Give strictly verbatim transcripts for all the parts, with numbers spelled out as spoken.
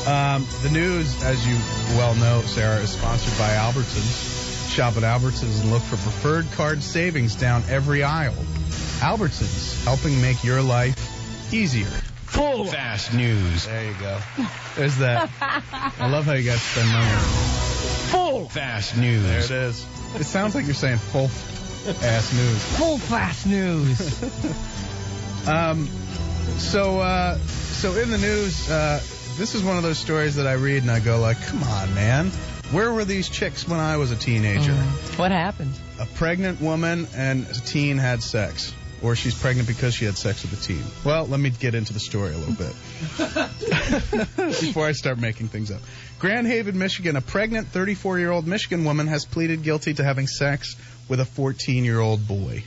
Um, the news, as you well know, Sarah, is sponsored by Albertsons. Shop at Albertsons and look for preferred card savings down every aisle. Albertsons, helping make your life easier. Full fast news. There you go. There's that. I love how you guys spend money. Full fast news. There it is. It sounds like you're saying full ass news. Full fast news. um, so, uh, so in the news, uh, this is one of those stories that I read and I go like, come on, man. Where were these chicks when I was a teenager? Mm. What happened? A pregnant woman and a teen had sex. Or she's pregnant because she had sex with a teen. Well, let me get into the story a little bit before I start making things up. Grand Haven, Michigan, a pregnant thirty-four-year-old Michigan woman has pleaded guilty to having sex with a fourteen-year-old boy.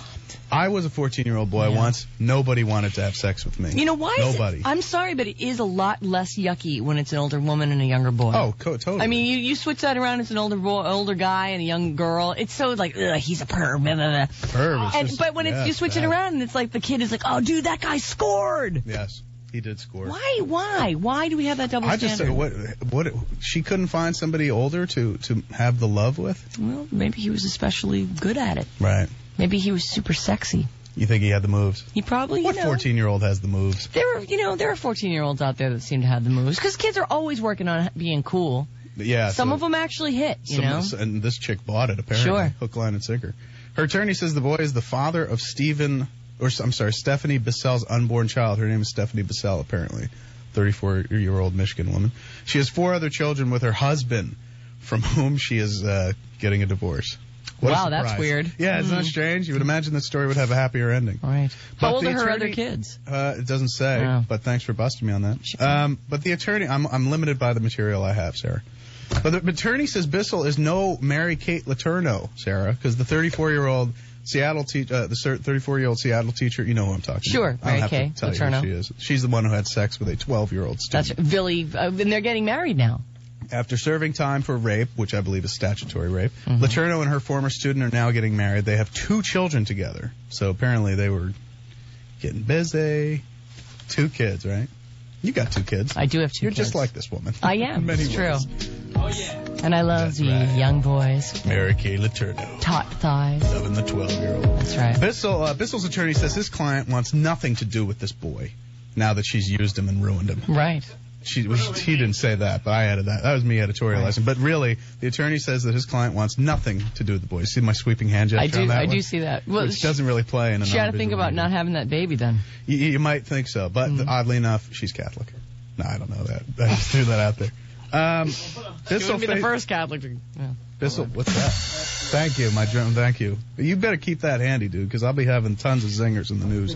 I was a fourteen-year-old boy yeah. once. Nobody wanted to have sex with me. You know why? Nobody. Is it, I'm sorry, but it is a lot less yucky when it's an older woman and a younger boy. Oh, co- totally. I mean, you, you switch that around. It's an older boy, older guy and a young girl. It's so like, ugh, he's a perv. Blah, blah, blah. Perv. And, just, but when yeah, it's, you switch bad. it around, and it's like the kid is like, oh, dude, that guy scored. Yes, he did score. Why? Why? Why do we have that double I standard? just what what she couldn't find somebody older to to have the love with. Well, maybe he was especially good at it. Right. Maybe he was super sexy. You think he had the moves? He probably, you What know, fourteen-year-old has the moves? There are, you know, there are fourteen-year-olds out there that seem to have the moves because kids are always working on being cool. Yeah. Some so of them actually hit, you some, know. And this chick bought it, apparently. Sure. Hook, line, and sinker. Her attorney says the boy is the father of Stephen, or I'm sorry, Stephanie Bissell's unborn child. Her name is Stephanie Bissell, apparently. thirty-four-year-old Michigan woman. She has four other children with her husband, from whom she is uh, getting a divorce. What wow, that's weird. Yeah, isn't that strange? You would imagine the story would have a happier ending. Right. But How old are her attorney, other kids? Uh, it doesn't say, Oh. but thanks for busting me on that. Um, but the attorney, I'm, I'm limited by the material I have, Sarah. But the attorney says Bissell is no Mary Kate Letourneau, Sarah, because the thirty-four-year-old Seattle te- uh, the thirty-four-year-old Seattle teacher, you know who I'm talking sure, about. Mary I don't Kay have to tell Letourneau. you who she is. She's the one who had sex with a twelve-year-old student. That's Billy, uh, and they're getting married now. After serving time for rape, which I believe is statutory rape, Mm-hmm. Letourneau and her former student are now getting married. They have two children together. So apparently they were getting busy. Two kids, right? You got two kids. I do have two You're kids. just like this woman. I am. In many It's ways. true. Oh, yeah. And I love That's the right. young boys. Mary Kay Letourneau. Taut thighs. Loving the twelve-year-old. That's right. Bissell, uh, Bissell's attorney says his client wants nothing to do with this boy now that she's used him and ruined him. Right. She, he didn't say that, but I added that. That was me editorializing. But really, the attorney says that his client wants nothing to do with the boy. See my sweeping hand gesture I do. on that I one? do see that. Well, Which doesn't really play in a she had to think non-visual about medium. not having that baby then. You, you might think so, but Mm-hmm. oddly enough, she's Catholic. No, I don't know that. I just threw that out there. Um, She Bissell, wouldn't be the fa- first Catholic to... Yeah. Bissell, what's that? Thank you, my German. Thank you. You better keep that handy, dude, because I'll be having tons of zingers in the news.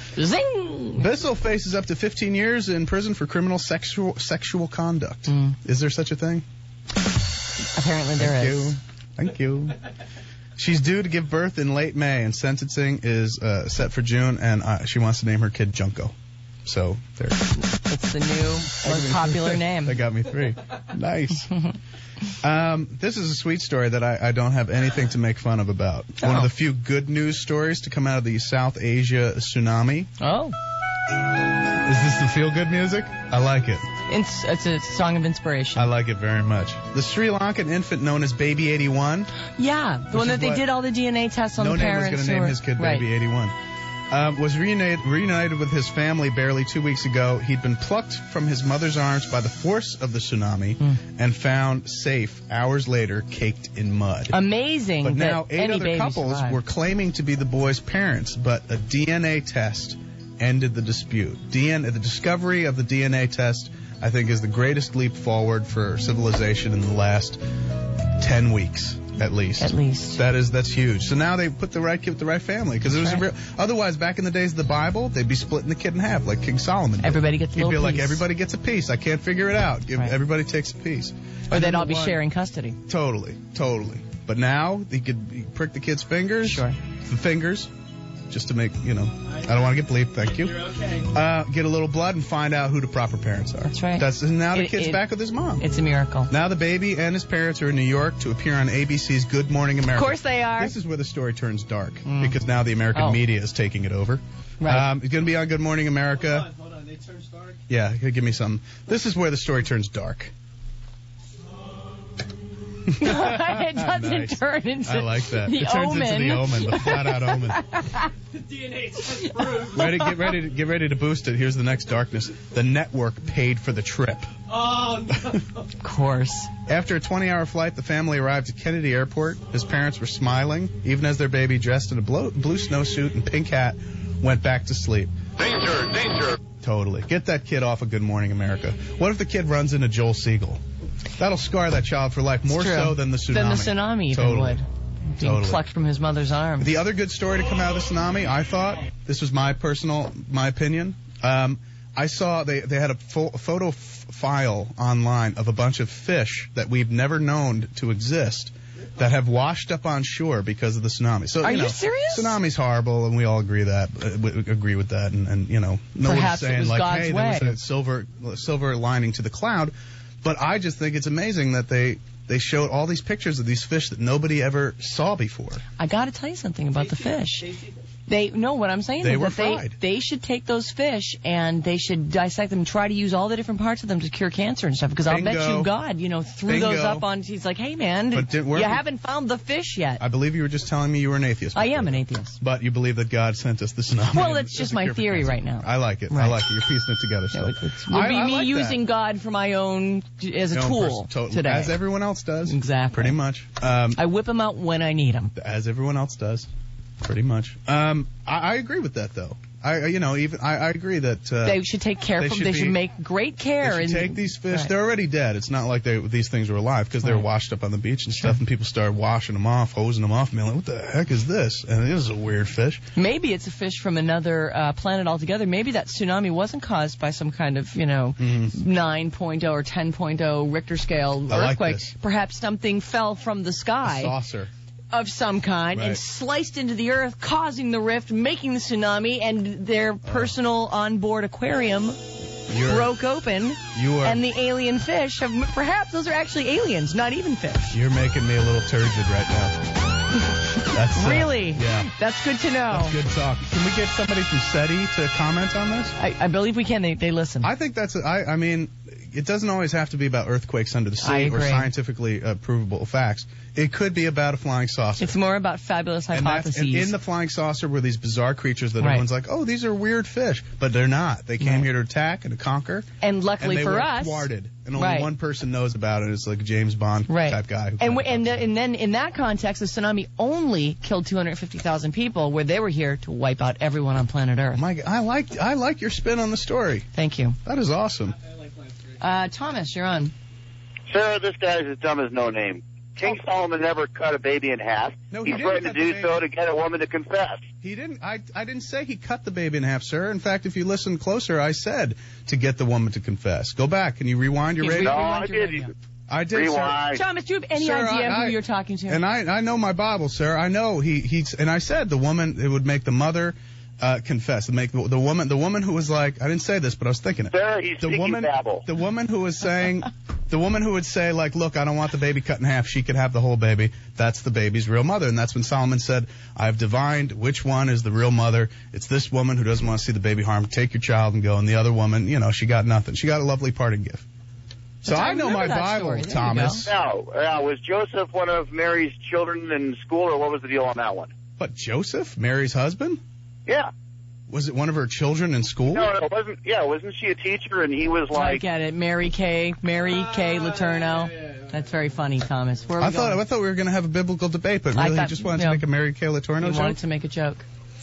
Zing! Bissell faces up to fifteen years in prison for criminal sexual sexual conduct. Mm. Is there such a thing? Apparently there Thank is. you. Thank you. She's due to give birth in late May, and sentencing is uh, set for June, and uh, she wants to name her kid Junko. So there. It's the new, most popular name. That got me three. Nice. Um, this is a sweet story that I, I don't have anything to make fun of about. Oh. One of the few good news stories to come out of the South Asia tsunami. Oh. Is this the feel-good music? I like it. It's, it's a song of inspiration. I like it very much. The Sri Lankan infant known as Baby eighty-one. Yeah, the Which one is that they what- did all the D N A tests on no the name was parents. going to name or- his kid right. Baby eighty-one. Um, was reunited, reunited with his family barely two weeks ago. He'd been plucked from his mother's arms by the force of the tsunami Mm. and found safe hours later, caked in mud. Amazing. But now that eight any other baby couples survived. were claiming to be the boy's parents, but a D N A test ended the dispute. D N A, the discovery of the D N A test, I think, is the greatest leap forward for civilization in the last ten weeks, at least. At least. That is, that's huge. So now they put the right kid with the right family, because it was Right. a real. Otherwise, back in the days of the Bible, they'd be splitting the kid in half, like King Solomon did. Everybody gets a He'd little be like, piece. everybody gets a piece. I can't figure it out. Give, Right. Everybody takes a piece. Or And they'd then all the be one- sharing custody. Totally, totally. But now he could he could prick the kid's fingers. Sure. The fingers, just to make, you know, I don't want to get bleeped, thank you. Uh, get a little blood and find out who the proper parents are. That's right. That's and now the It- kid's it- back with his mom. It's a miracle. Now the baby and his parents are in New York to appear on A B C's Good Morning America. Of course they are. This is where the story turns dark, Mm. because now the American Oh. media is taking it over. Right. Um, it's going to be on Good Morning America. Yeah, give me some. This is where the story turns dark. It doesn't Nice. turn into I like that. the It turns omen. into the omen, the flat-out omen. The D N A test proved. Ready, get ready, to, get ready to boost it. Here's the next darkness. The network paid for the trip. Oh, no. Of course. After a twenty-hour flight, the family arrived at Kennedy Airport. His parents were smiling, even as their baby, dressed in a blue, blue snowsuit and pink hat, went back to sleep. Danger, danger. Totally. Get that kid off of Good Morning America. What if the kid runs into Joel Siegel? That'll scar that child for life, more It's true. so than the tsunami. Than the tsunami even Totally. would. Being Totally. plucked from his mother's arms. The other good story to come out of the tsunami, I thought, this was my personal, my opinion. Um, I saw they they had a fo- photo f- file online of a bunch of fish that we've never known to exist that have washed up on shore because of the tsunami. So Are you, know, you serious? Tsunami's horrible, and we all agree that uh, we agree with that. And, and you know, no Perhaps one's it saying was like, God's hey, way. there was a silver silver lining to the cloud. But I just think it's amazing that they they showed all these pictures of these fish that nobody ever saw before. I got to tell you something about the fish. They no, what I'm saying They is were that they fried. they should take those fish and they should dissect them, and try to use all the different parts of them to cure cancer and stuff. Because I'll bet Bingo. you God, you know, threw those Bingo. up on. He's like, hey man, But did- weren't you we- haven't found the fish yet. I believe you were just telling me you were an atheist. I before. am an atheist. But you believe that God sent us the tsunami. Well, and that's as just a my cure for theory cancer. right now. I like it. I Right. like it. You're piecing it together. So So it, it would I- be I me like using that. God for my own as a Your own tool person- totally. today. As everyone else does. Exactly. Pretty much. Um, I whip them out when I need them. as everyone else does. Pretty much. Um, I, I agree with that, though. I, I- you know, even I, I agree that uh, They should take care they of them. should They be- should make great care. they should and take these fish. Right. They're already dead. It's not like they, these things were alive because they were Right. washed up on the beach and stuff, and people started washing them off, hosing them off, and being like, what the heck is this? And this is a weird fish. Maybe it's a fish from another uh, planet altogether. Maybe that tsunami wasn't caused by some kind of, you know, nine point oh or ten point oh Richter scale I like earthquake. this. Perhaps something fell from the sky Saucer. of some kind Right. and sliced into the earth, causing the rift, making the tsunami, and their personal onboard aquarium You're, broke open, you are, and the alien fish have, perhaps those are actually aliens, not even fish. You're making me a little turgid right now. That's uh, Really? Yeah. That's good to know. That's good talk. Can we get somebody from SETI to comment on this? I, I believe we can. They, they listen. I think that's. A, I. I mean, it doesn't always have to be about earthquakes under the I sea or agree. scientifically uh, provable facts. It could be about a flying saucer. It's more about fabulous and, that's, hypotheses. and in the flying saucer were these bizarre creatures that Right. everyone's like, oh, these are weird fish, but they're not. They came Right. here to attack and to conquer, And luckily and they for were us, thwarted. And only Right. one person knows about it. It's like a James Bond right. type guy. Who and kinda w- and, talks the, and then in that context, the tsunami only killed two hundred fifty thousand people, where they were here to wipe out everyone on planet Earth. My, I like I like your spin on the story. Thank you. That is awesome. Uh, Thomas, you're on. Sir, this guy's as dumb as no name. King Solomon never cut a baby in half. No, he He's didn't threatened cut to the do baby. so to get a woman to confess. He didn't. I I didn't say he cut the baby in half, sir. In fact, if you listen closer, I said to get the woman to confess. Go back. Can you rewind your Yes, radio? No, rewind I your did. radio. I did, sir. Rewind. Thomas, do you have any Sir, idea I- who I- you're talking to? And I I know my Bible, sir. I know he he's and I said the woman it would make the mother uh, confess. To make the, the woman the woman who was like I didn't say this, but I was thinking it. Sir, he's The speaking woman babble. the woman who was saying the woman who would say like, look, I don't want the baby cut in half. She could have the whole baby. That's the baby's real mother. And that's when Solomon said, I've divined which one is the real mother. It's this woman who doesn't want to see the baby harmed. Take your child and go. And the other woman, you know, she got nothing. She got a lovely parting gift. So But I I know my remember that Bible, story. There you Thomas. No, uh, was Joseph one of Mary's children in school, or what was the deal on that one? But Joseph, Mary's husband? Yeah. Was it one of her children in school? No, no, wasn't. Yeah, wasn't she a teacher? And he was I like, get it. Mary Kay, Mary Kay Letourneau. That's very funny, Thomas. Where are we I thought going? I thought we were going to have a biblical debate, but I really thought- he just wanted yeah. to make a Mary Kay Letourneau You joke? wanted to make a joke.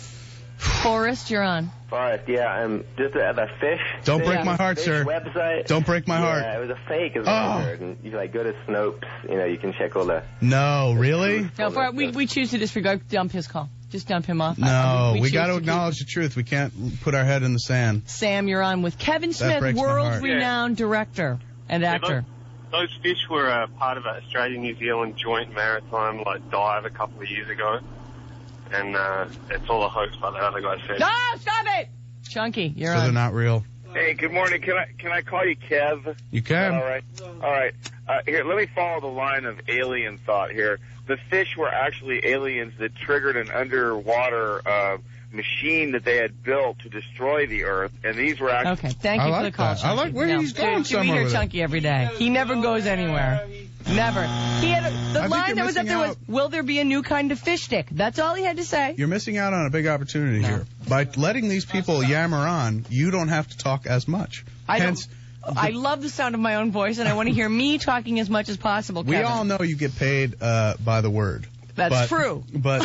Forrest, you're on. Forrest, yeah, um, just the, the fish. Don't break Yeah. my heart, fish sir. website. Don't break my yeah, heart. it was a fake, as well. Oh. I heard. And you like go to Snopes, you know, you can check all the. No, really? No, for, we, we choose to disregard. Dump his call. Just dump him off. No, Uh, we choose got to keep- acknowledge the truth. We can't put our head in the sand. Sam, you're on with Kevin Smith, breaks my heart. world-renowned director and actor. Those fish were uh, part of an Australia-New Zealand joint maritime like dive a couple of years ago, and uh, it's all a hoax by the other guy said. No, stop it! Chunky, you're So they're on. not real. "Hey, good morning. Can I can I call you Kev?" You can. All right. All right. Uh, here, let me follow the line of alien thought here. The fish were actually aliens that triggered an underwater uh, machine that they had built to destroy the Earth, and these were actually... Okay, thank you I for like the call, that. Chunky. I like where no. he's going Dude, we somewhere hear with it. Chunky every day. He never goes anywhere. Never. He had a, the I think line you're that was up missing there out. was, will there be a new kind of fish stick? That's all he had to say. You're missing out on a big opportunity No. here. By letting these people yammer on, you don't have to talk as much. I Hence, don't, I love the sound of my own voice, and I want to hear me talking as much as possible, we Kevin. all know you get paid uh, by the word. That's but, true. But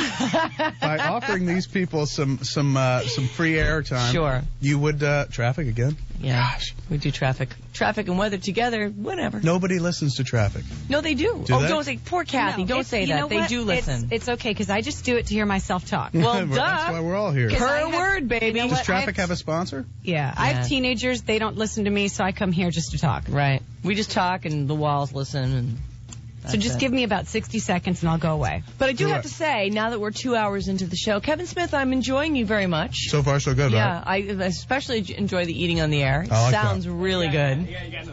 by offering these people some some uh, some free airtime, Sure. you would uh, traffic again. Yeah, Gosh. we do traffic. Traffic and weather together, whatever. Nobody listens to traffic. No, they do. Do oh, they? don't say, poor Kathy, No, don't it's- say you that. know They what? do listen. It's, it's okay, because I just do it to hear myself talk. Well, duh. That's why we're all here. Because I Her have- word, baby. you know Does what? traffic I have a sponsor? Yeah, I Yeah. have teenagers. They don't listen to me, so I come here just to talk. Right. We just talk and the walls listen. And So just it. give me about sixty seconds and I'll go away. But I do Right. have to say, now that we're two hours into the show, Kevin Smith, I'm enjoying you very much. So far, so good, yeah, right? I especially enjoy the eating on the air. It I like sounds really good.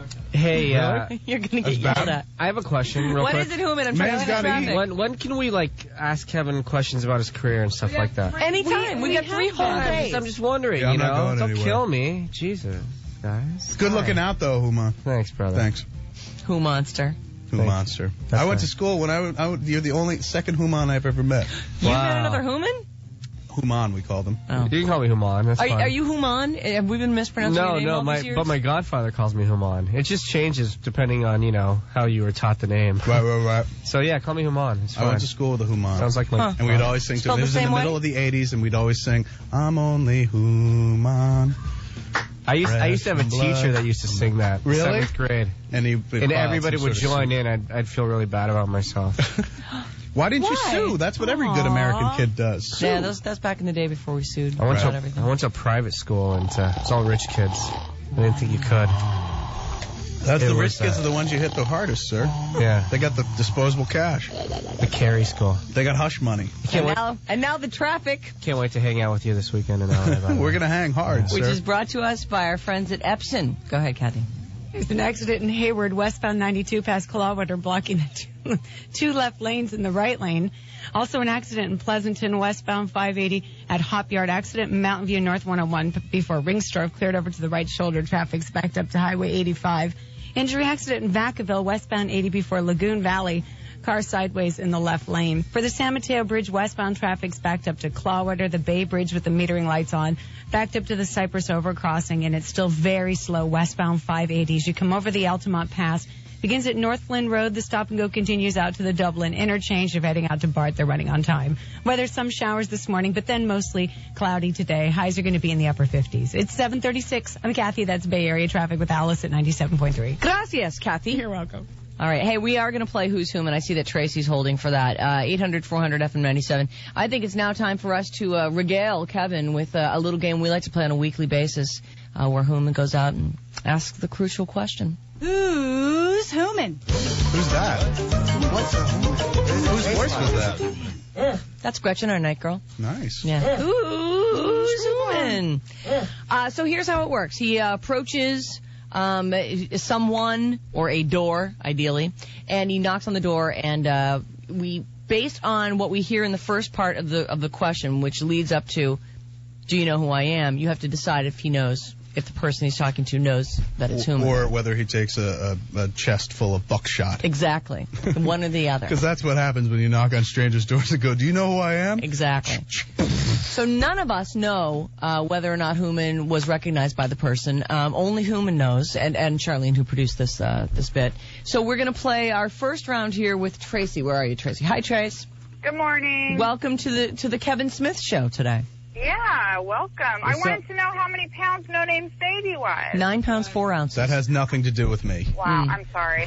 Hey, uh, You're going to That's get yelled bad. at. I have a question real What quick. is it, Hooman? I'm trying Man's to get gotta traffic. eat. When, when can we, like, ask Kevin questions about his career and stuff like that? Anytime. We, We- got we three have whole been. I'm days. just, I'm just wondering, Yeah, I'm you not know? going Don't anywhere. kill me. Jesus, guys. Good looking out, though, Huma. Thanks, brother. Thanks. Who monster? Who Thank- monster. That's I went right. to school when I, would, I would, you're the only second Human I've ever met. You Wow. met another Human? Human, we call them. Oh. You can call me Human. That's Are, fine. are you Human? Have we been mispronouncing No, your name no, all my these years? but my godfather calls me Human. It just changes depending on, you know, how you were taught the name. Right, right, right. So yeah, call me Human. It's I fine. went to school with a Human. Sounds like my. Huh. And we'd always sing to Spelled him. the This was in same the way? middle of the eighties, and we'd always sing, I'm only Human. I used I used to have a Fresh teacher blood. that used to sing that. Really? Seventh grade. And he And everybody would join in. I'd I'd feel really bad about myself. Why didn't you Why? sue? That's what every good Aw. American kid does. Sue. Yeah, that's, that's back in the day before we sued. I went about to everything. I went to a private school and uh, it's all rich kids. I didn't think you could. That's It the was, rich kids uh, are the ones you hit the hardest, sir. Yeah, They got the disposable cash. the Carey school. They got hush money. Can't And wait, now, and now the traffic, can't wait to hang out with you this weekend in L A. by the way. We're going to hang hard, which sir. is brought to us by our friends at Epson. Go ahead, Kathy. There's an accident in Hayward, westbound ninety-two past Clawwater, blocking the two, two left lanes in the right lane. Also an accident in Pleasanton, westbound five eighty at Hop Yard. Accident in Mountain View North one oh one before Ringstorf, cleared over to the right shoulder. Traffic's backed up to Highway eighty-five. Injury accident in Vacaville, westbound eighty before Lagoon Valley. Car sideways in the left lane. For the San Mateo Bridge, westbound traffic's backed up to Clawwater, the Bay Bridge with the metering lights on, backed up to the Cypress Overcrossing, and it's still very slow westbound five eighty as you come over the Altamont Pass. Begins at Northland Road. The stop and go continues out to the Dublin interchange. If heading out to Bart, they're running on time. Weather, some showers this morning, but then mostly cloudy today. Highs are going to be in the upper fifties. It's seven thirty-six. I'm Kathy. That's Bay Area traffic with Alice at ninety-seven point three. Gracias, Kathy. You're welcome. All right. Hey, we are going to play Who's Whom, and I see that Tracy's holding for that. Uh, eight hundred four hundred F M ninety-seven. I think it's now time for us to uh, regale Kevin with uh, a little game we like to play on a weekly basis, uh, where Whom goes out and asks the crucial question. Who's Hooman? Who's that? What's Whose voice was that? That's Gretchen, our night girl. Nice. Yeah. Who's Whom? Uh, so here's how it works. He uh, approaches um, someone or a door, ideally, and he knocks on the door, and uh, we, based on what we hear in the first part of the of the question, which leads up to, do you know who I am? You have to decide if he knows, if the person he's talking to knows that it's whom. Or whether he takes a, a, a chest full of buckshot. Exactly. One or the other. Because that's what happens when you knock on strangers' doors and go, do you know who I am? Exactly. So none of us know uh, whether or not Hooman was recognized by the person. Um, only Hooman knows, and, and Charlene, who produced this uh, this bit. So we're going to play our first round here with Tracy. Where are you, Tracy? Hi, Trace. Good morning. Welcome to the to the Kevin Smith Show today. Yeah, welcome. I What's wanted up? to know how many pounds No Name's baby was. Nine pounds, four ounces. That has nothing to do with me. Wow, Mm. I'm sorry.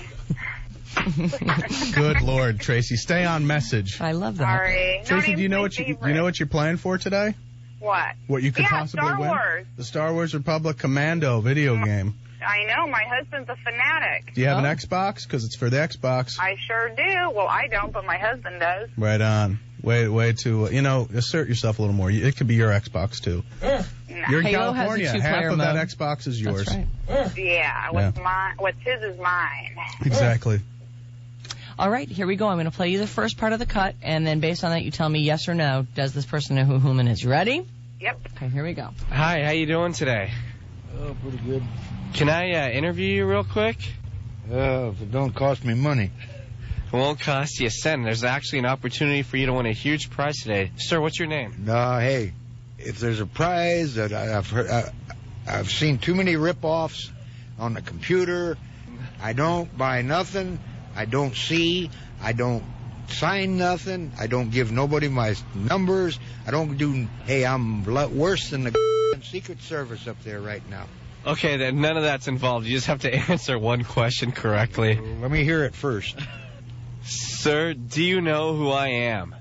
Good Lord, Tracy, stay on message. I love that. Sorry. No Tracy, Name's do you know my what you favorite. you know what you're playing for today? What? What you could yeah, possibly Star win? Wars. The Star Wars Republic Commando video game. I know, my husband's a fanatic. Do you have Oh. an Xbox? Because it's for the Xbox. I sure do. Well, I don't, but my husband does. Right on. Way way to uh, you know assert yourself a little more. It could be your Xbox too. Nah. You're in Halo has a California. Half two-player of that mode. Xbox is yours. That's right. Yeah, what's mine? What's his is mine. Exactly. All right, here we go. I'm going to play you the first part of the cut, and then based on that, you tell me yes or no. Does this person know who Hooman is? You ready? Yep. Okay, here we go. Hi, how you doing today? Oh, pretty good. Can I uh, interview you real quick? Uh, if it don't cost me money. It won't cost you a cent. There's actually an opportunity for you to win a huge prize today. Sir, what's your name? No, hey, if there's a prize that I, I've heard, I, I've seen too many rip-offs on the computer. I don't buy nothing. I don't see. I don't sign nothing. I don't give nobody my numbers. I don't do. Hey, I'm a lot worse than the Secret Service up there right now. Okay, then none of that's involved. You just have to answer one question correctly. Let me hear it first. Sir, do you know who I am?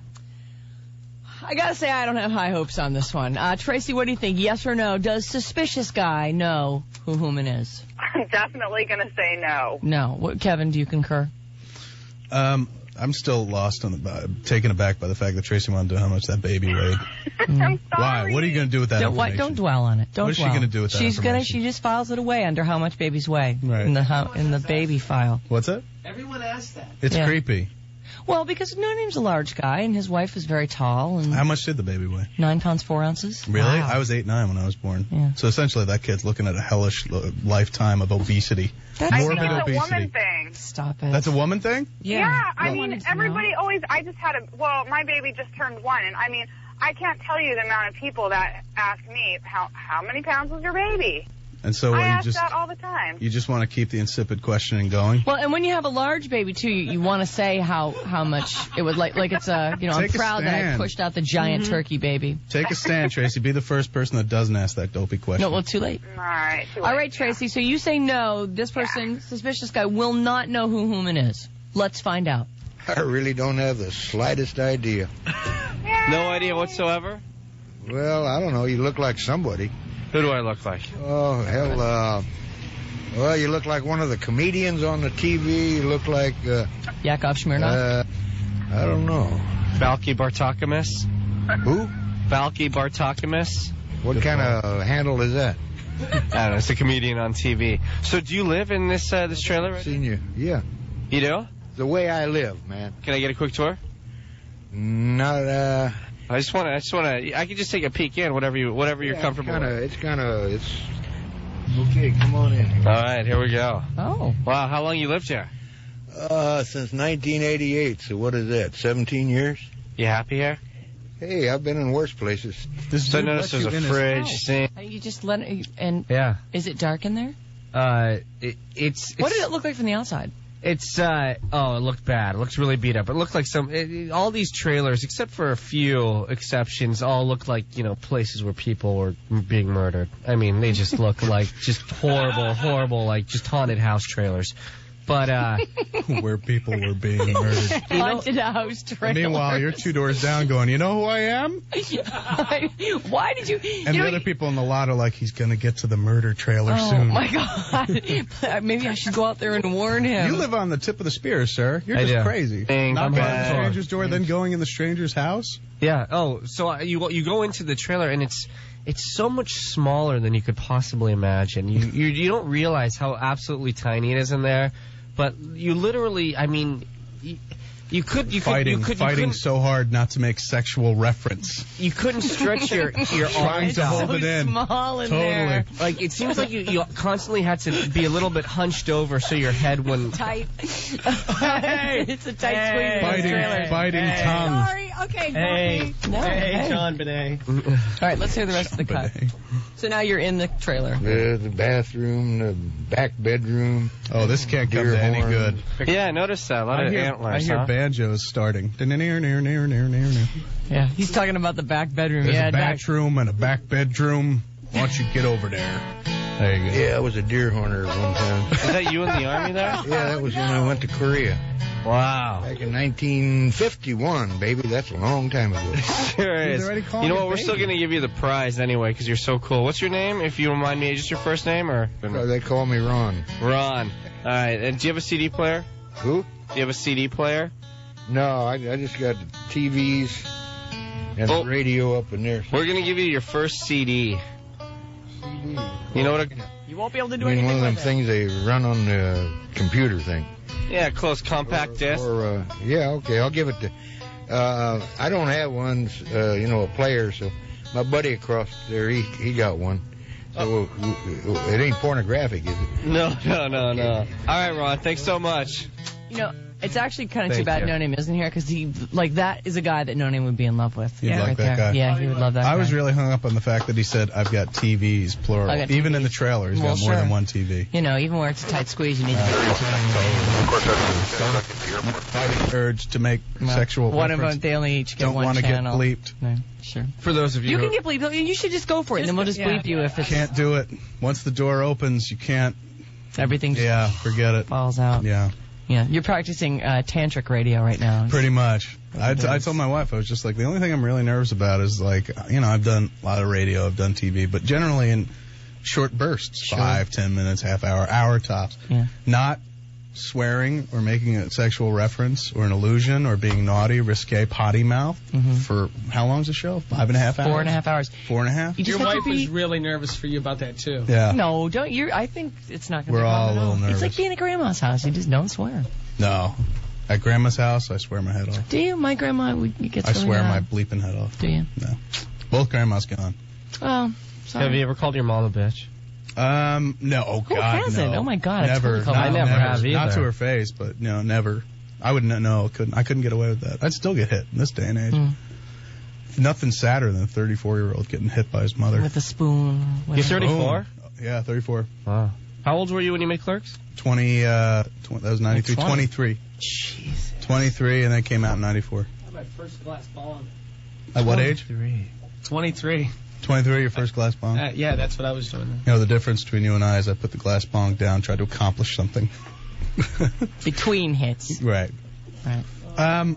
I gotta say, I don't have high hopes on this one. Uh, Tracy, what do you think? Yes or no? Does suspicious guy know who Hooman is? I'm definitely going to say no. No. What, Kevin, do you concur? Um, I'm still lost on the, uh, taken aback by the fact that Tracy wanted to know how much that baby weighed. I'm sorry. Why? What are you going to do with that Don't, why, information? don't dwell on it. Don't What is she dwell. gonna do with that She's gonna. information? She just files it away under how much babies weigh Right. in the how, in the baby file. What's it? Everyone asked that. It's Yeah. creepy. Well, because No Name's a large guy and his wife is very tall and How much did the baby weigh? nine pounds four ounces. Really? Wow. I was eight nine when I was born. Yeah. So essentially, that kid's looking at a hellish uh, lifetime of obesity. That's I Morbid think it's a obesity. woman thing. Stop it. That's a woman thing? Yeah, I No mean, one's everybody not. always, I just had a, well, my baby just turned one, and I mean, I can't tell you the amount of people that ask me, how how many pounds was your baby? And so I what, you ask just that all the time. you just want to keep the insipid questioning going? Well, and when you have a large baby too, you, you want to say how how much it would like like it's a you know Take a I'm proud that I stand. pushed out the giant turkey baby. Take a stand, Tracy. Be the first person that doesn't ask that dopey question. No, well, too late. All right. too All late. right, Tracy. So you say no. This person, suspicious guy, will not know who Hooman is. Let's find out. I really don't have the slightest idea. No idea whatsoever? Well, I don't know. You look like somebody. Who do I look like? Oh, hell, uh, well, you look like one of the comedians on the T V. You look like, uh, Yakov Smirnoff. uh, I don't know. Valky Bartokamis? Who? Valky Bartokamis? What kind of handle is that? I don't know. It's a comedian on T V. So do you live in this uh, this trailer right Seen you. Yeah. You do? The way I live, man. Can I get a quick tour? Not, uh... I just want to. I just want to. I can just take a peek in, whatever you, whatever you're yeah, comfortable Kinda, with. it's kind of, it's... Okay, come on in. All right, here we go. Oh. Wow, how long you lived here? Uh, since nineteen eighty-eight, so what is that, seventeen years? You happy here? Hey, I've been in worse places. This So I dude noticed let there's you a in his fridge. house. Sink. Uh, You just let it, and Yeah. is it dark in there? Uh, it, it's, it's. What did it look like from the outside? It's uh oh, it looked bad. It looks really beat up. It looked like some it, it- all these trailers, except for a few exceptions, all look like you know places where people were m- being murdered. I mean, they just look like just horrible, horrible, like just haunted house trailers. But uh, Where people were being murdered. Haunted house And trailer. meanwhile, you're two doors down going, you know who I am? Why did you? And you the know, other people in the lot are like, he's going to get to the murder trailer Oh soon. my God! Maybe I should go out there and warn him. You live on the tip of the spear, sir. You're I just do. crazy. Dang, Not I'm going to the bad. stranger's door, then going in the stranger's house? yeah. Oh, so uh, you you go into the trailer and it's it's so much smaller than you could possibly imagine. You you you don't realize how absolutely tiny it is in there. But you literally, I mean, you, you could, you fighting, could, you could, fighting you so hard not to make sexual reference. You couldn't stretch your your Trying arms to out. hold it in. Small in Totally. there. Like it seems like you, you constantly had to be a little bit hunched over so your head wouldn't. Tight. it's a tight squeeze in this Fighting, trailer. fighting tongue. Sorry. Okay. Hey, No, hey. John Benet. All right, let's hear the rest of the cut. So now you're in the trailer. The, the bathroom, the back bedroom. Oh, this can't come Deer to any horn. good. Yeah, I noticed that. A lot I of hear, I antlers. hear huh? banjos starting. Near, near, near, near, near, near. Yeah, he's talking about the back bedroom. There's yeah, a back. bathroom and a back bedroom. Why don't you get over there? There you go. Yeah, I was a deer hunter at one time. Is that you in the army there? Yeah, that was when I went to Korea. Wow. Back in nineteen fifty-one, baby. That's a long time ago. Sure He's is. already calling You know me what? We're still baby. gonna give you the prize anyway because you're so cool. What's your name? If you remind me, just your first name or So they call me Ron. Ron? All right. And do you have a C D player? Who? Do you have a C D player? No, I, I just got T Vs and Oh. the radio up in there. We're gonna give you your first C D. You know what? A, You won't be able to do I mean, one anything of them with it. things they run on the computer thing. yeah, close compact disc. Or, uh, yeah, okay, I'll give it to. Uh, I don't have one, uh, you know, a player, so My buddy across there, he he got one. So uh, it ain't pornographic, is it? No, no, no, no. All right, Ron. Thanks so much. You know, it's actually kind of too Thank bad you. No Name isn't here because he, like, that is a guy that No Name would be in love with. You'd yeah, like right that there. guy? Yeah, he would love that. I guy. was really hung up on the fact that he said, I've got T Vs, plural. I got Even T in the trailer, he's Well, got more sure. than one T V. You know, even where it's a tight squeeze, you need to get Fighting urge to make Well, sexual one of reference. them, they only each get Don't one want to get channel. bleeped. No, sure. For those of you, You who can get bleeped. You should just go for it, and then we'll just yeah. bleep you if it's Can't do it. Once the door opens, you can't. everything just Yeah, forget it. falls out. Yeah, Yeah, you're practicing uh, tantric radio right now. pretty much. I, It I is. told my wife, I was just like, the only thing I'm really nervous about is like, you know, I've done a lot of radio, I've done T V, but generally in short bursts, Sure. five, ten minutes, half hour, hour tops. Yeah. Not swearing or making a sexual reference or an allusion or being naughty, risque, potty mouth Mhm. for how long's the show? Five and a half hours? Four and a half hours. Four and a half? You just Your have wife to be. is really nervous for you about that too. Yeah. No, don't you? I think it's not going to We're be all problem a at little It's like nervous. being at grandma's house. You just don't swear. No. At grandma's house, I swear my head off. Do you? My grandma would gets I really swear my mad. bleeping head off. Do you? No. Both grandmas gone. Oh, sorry. have you ever called your mom a bitch? Um, no, oh Who God, hasn't? no. Oh, my God, I never. totally called Not, I never never have Not either. to her face, but no, never. I would not know. Couldn't. I couldn't get away with that. I'd still get hit in this day and age. Hmm. Nothing sadder than a thirty-four-year-old getting hit by his mother. With a spoon. You're whatever. thirty-four? Boom. Yeah, thirty-four. Wow. How old were you when you made Clerks? twenty. Uh, tw- that was ninety-three. twenty. twenty-three. Jesus. twenty-three, and then came out in ninety-four. My first glass bong. At what age? Three. twenty-three. twenty-three, your first glass bong. Uh, yeah, that's what I was doing. You know, the difference between you and I is I put the glass bong down, tried to accomplish something. Between hits. Right. Right. Um,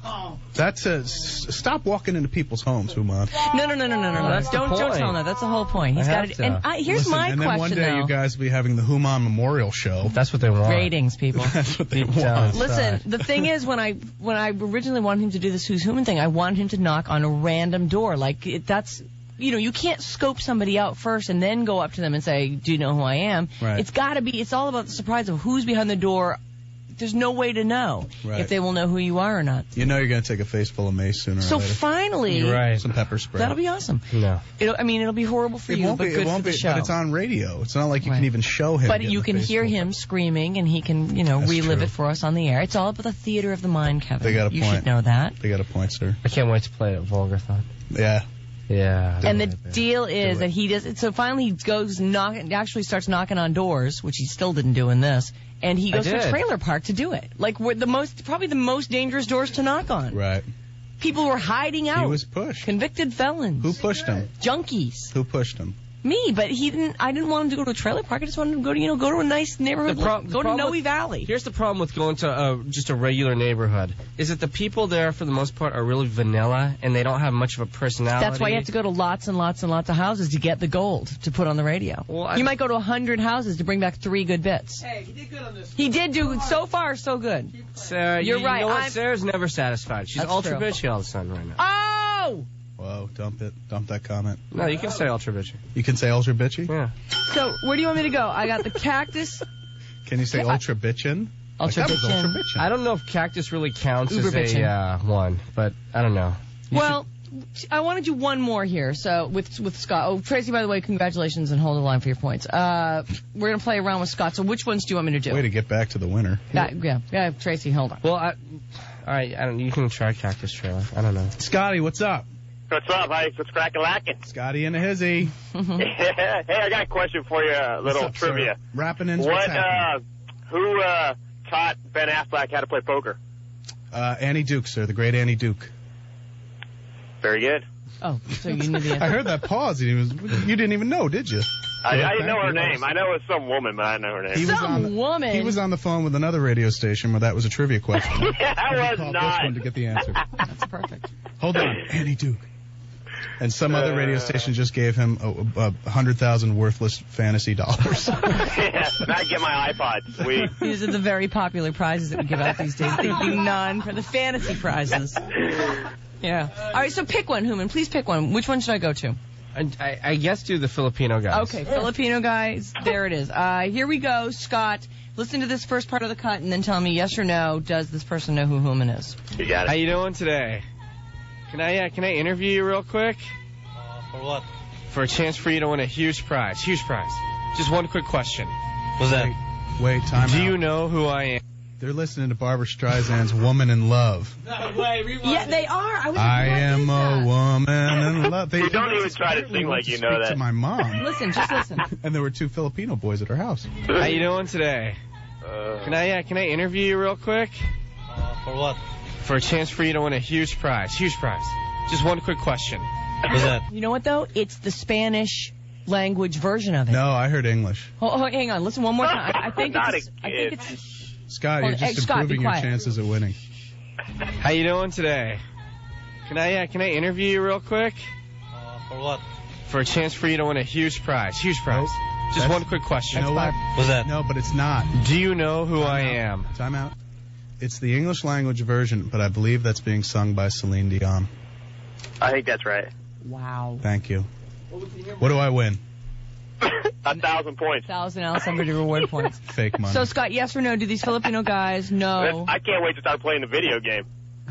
that's a, s- stop walking into people's homes, Human. No, no, no, no, no, no. no. That's the Don't, don't point. tell him that. That's the whole point. He's I got have it. to. And I, here's Listen, my and then question, one day though. you guys will be having the Human Memorial Show. That's what they want. Ratings, people. That's what they Deep down. want. Listen, the thing is, when I when I originally wanted him to do this Who's Human thing, I wanted him to knock on a random door. Like, it, that's, you know, you can't scope somebody out first and then go up to them and say, do you know who I am? Right. It's got to be, it's all about the surprise of who's behind the door. There's no way to know Right. if they will know who you are or not. You know you're going to take a face full of mace sooner So or later. finally, You're right. Some pepper spray. that'll be awesome. No. It'll, I mean, it'll be horrible for it you, won't but be, good it won't for the be, show. but it's on radio. It's not like you Right. can even show him. But getting you the can face hear full. him screaming, and he can, you know, That's relive true. it for us on the air. It's all about the theater of the mind, Kevin. They got a you point. should know that. They got a point, sir. I can't wait to play it at Vulgarthon. Yeah. Yeah. And the Do it. deal is Do it. that he does. So finally, he goes knock, actually starts knocking on doors, which he still didn't do in this. And he I goes to a did. trailer park to do it. Like we're the most, probably the most dangerous doors to knock on. Right. People were hiding out. He was pushed. Convicted felons. Who pushed him? Junkies. Who pushed him? Me, but he didn't. I didn't want him to go to a trailer park. I just wanted him to go to, you know, go to a nice neighborhood. The pro- like, the go to problem Noe with- Valley. Here's the problem with going to uh, just a regular neighborhood, is that the people there, for the most part, are really vanilla, and they don't have much of a personality. That's why you have to go to lots and lots and lots of houses to get the gold to put on the radio. Well, I- you might go to a hundred houses to bring back three good bits. Hey, he did good on this. He did do so far so good. Sarah, You're you right, know what? I'm- Sarah's never satisfied. She's That's ultra true. bitchy all of a sudden right now. Oh! Whoa, dump it. Dump that comment. No, you can say ultra bitchy. You can say ultra bitchy? Yeah. So where do you want me to go? I got the cactus. Can you say Yeah, I- ultra bitchin'? Ultra like, that was bitchin'. ultra bitchin'. I don't know if cactus really counts Uber as bitchin'. a uh, one, but I don't know. You Well, I want to do one more here. So with with Scott. Oh, Tracy, by the way, congratulations and hold the line for your points. Uh, we're gonna play around with Scott. So which ones do you want me to do? Way to get back to the winner. That- yeah, yeah, Tracy, hold on. Well, I, all right, I don't. You can try cactus trailer. I don't know. Scotty, what's up? What's up, Ike? What's crackin' lackin'? Scotty and a hizzy. Hey, I got a question for you, a little What's up, trivia. sir? Rapping in. What, uh, who, uh, taught Ben Affleck how to play poker? Uh, Annie Duke, sir. The great Annie Duke. Very good. Oh, so you knew the answer. I heard that pause. And he was. You didn't even know, did you? I, I didn't know her name. I know it was some woman, but I didn't know her name. He was Some on the, woman. He was on the phone with another radio station where that was a trivia question. yeah, I He was called not. this one to get the answer. That's perfect. Hold on, Annie Duke. And some other radio station just gave him a, a, a hundred thousand worthless fantasy dollars. yeah, and I get my iPod. Sweet. These are the very popular prizes that we give out these days. The, the non for the fantasy prizes. Yeah. All right, so pick one, Human. Please pick one. Which one should I go to? I, I, I guess do the Filipino guys. Okay, Filipino guys. There it is. Uh, here we go, Scott. Listen to this first part of the cut and then tell me yes or no. Does this person know who Human is? You got How it. you doing today? Can I uh, can I interview you real quick? For what? For a chance for you to win a huge prize. Huge prize. Just one quick question. What's that? Wait, time Do out. you know who I am? They're listening to Barbara Streisand's Woman in Love. No way, rewind. Yeah, they are. I, was I like, what am is a that? woman in love. They You don't even try to sing like you know speak that. to my mom. Listen, just listen. And there were two Filipino boys at her house. How you doing today? Uh, Can I uh, can I interview you real quick? Uh, for what? For a chance for you to win a huge prize. Huge prize. Just one quick question. What's that? You know what, though? It's the Spanish language version of it. No, I heard English. Oh, oh, hang on. Listen one more time. I, I think Not it's. a I kid. think it's. Scott, Hold you're on. just Hey, Scott, be improving your quiet. chances at winning. How you doing today? Can I uh, can I interview you real quick? Uh, for what? For a chance for you to win a huge prize. Huge prize. Nope. Just That's- one quick question. You know what? What's that? No, but it's not. Do you know who I am? Time out. It's the English language version, but I believe that's being sung by Celine Dion. I think that's right. Wow. Thank you. What do I win? A thousand points. Thousand else under the reward points. Fake money. So, Scott, yes or no? Do these Filipino guys know? I can't wait to start playing the video game.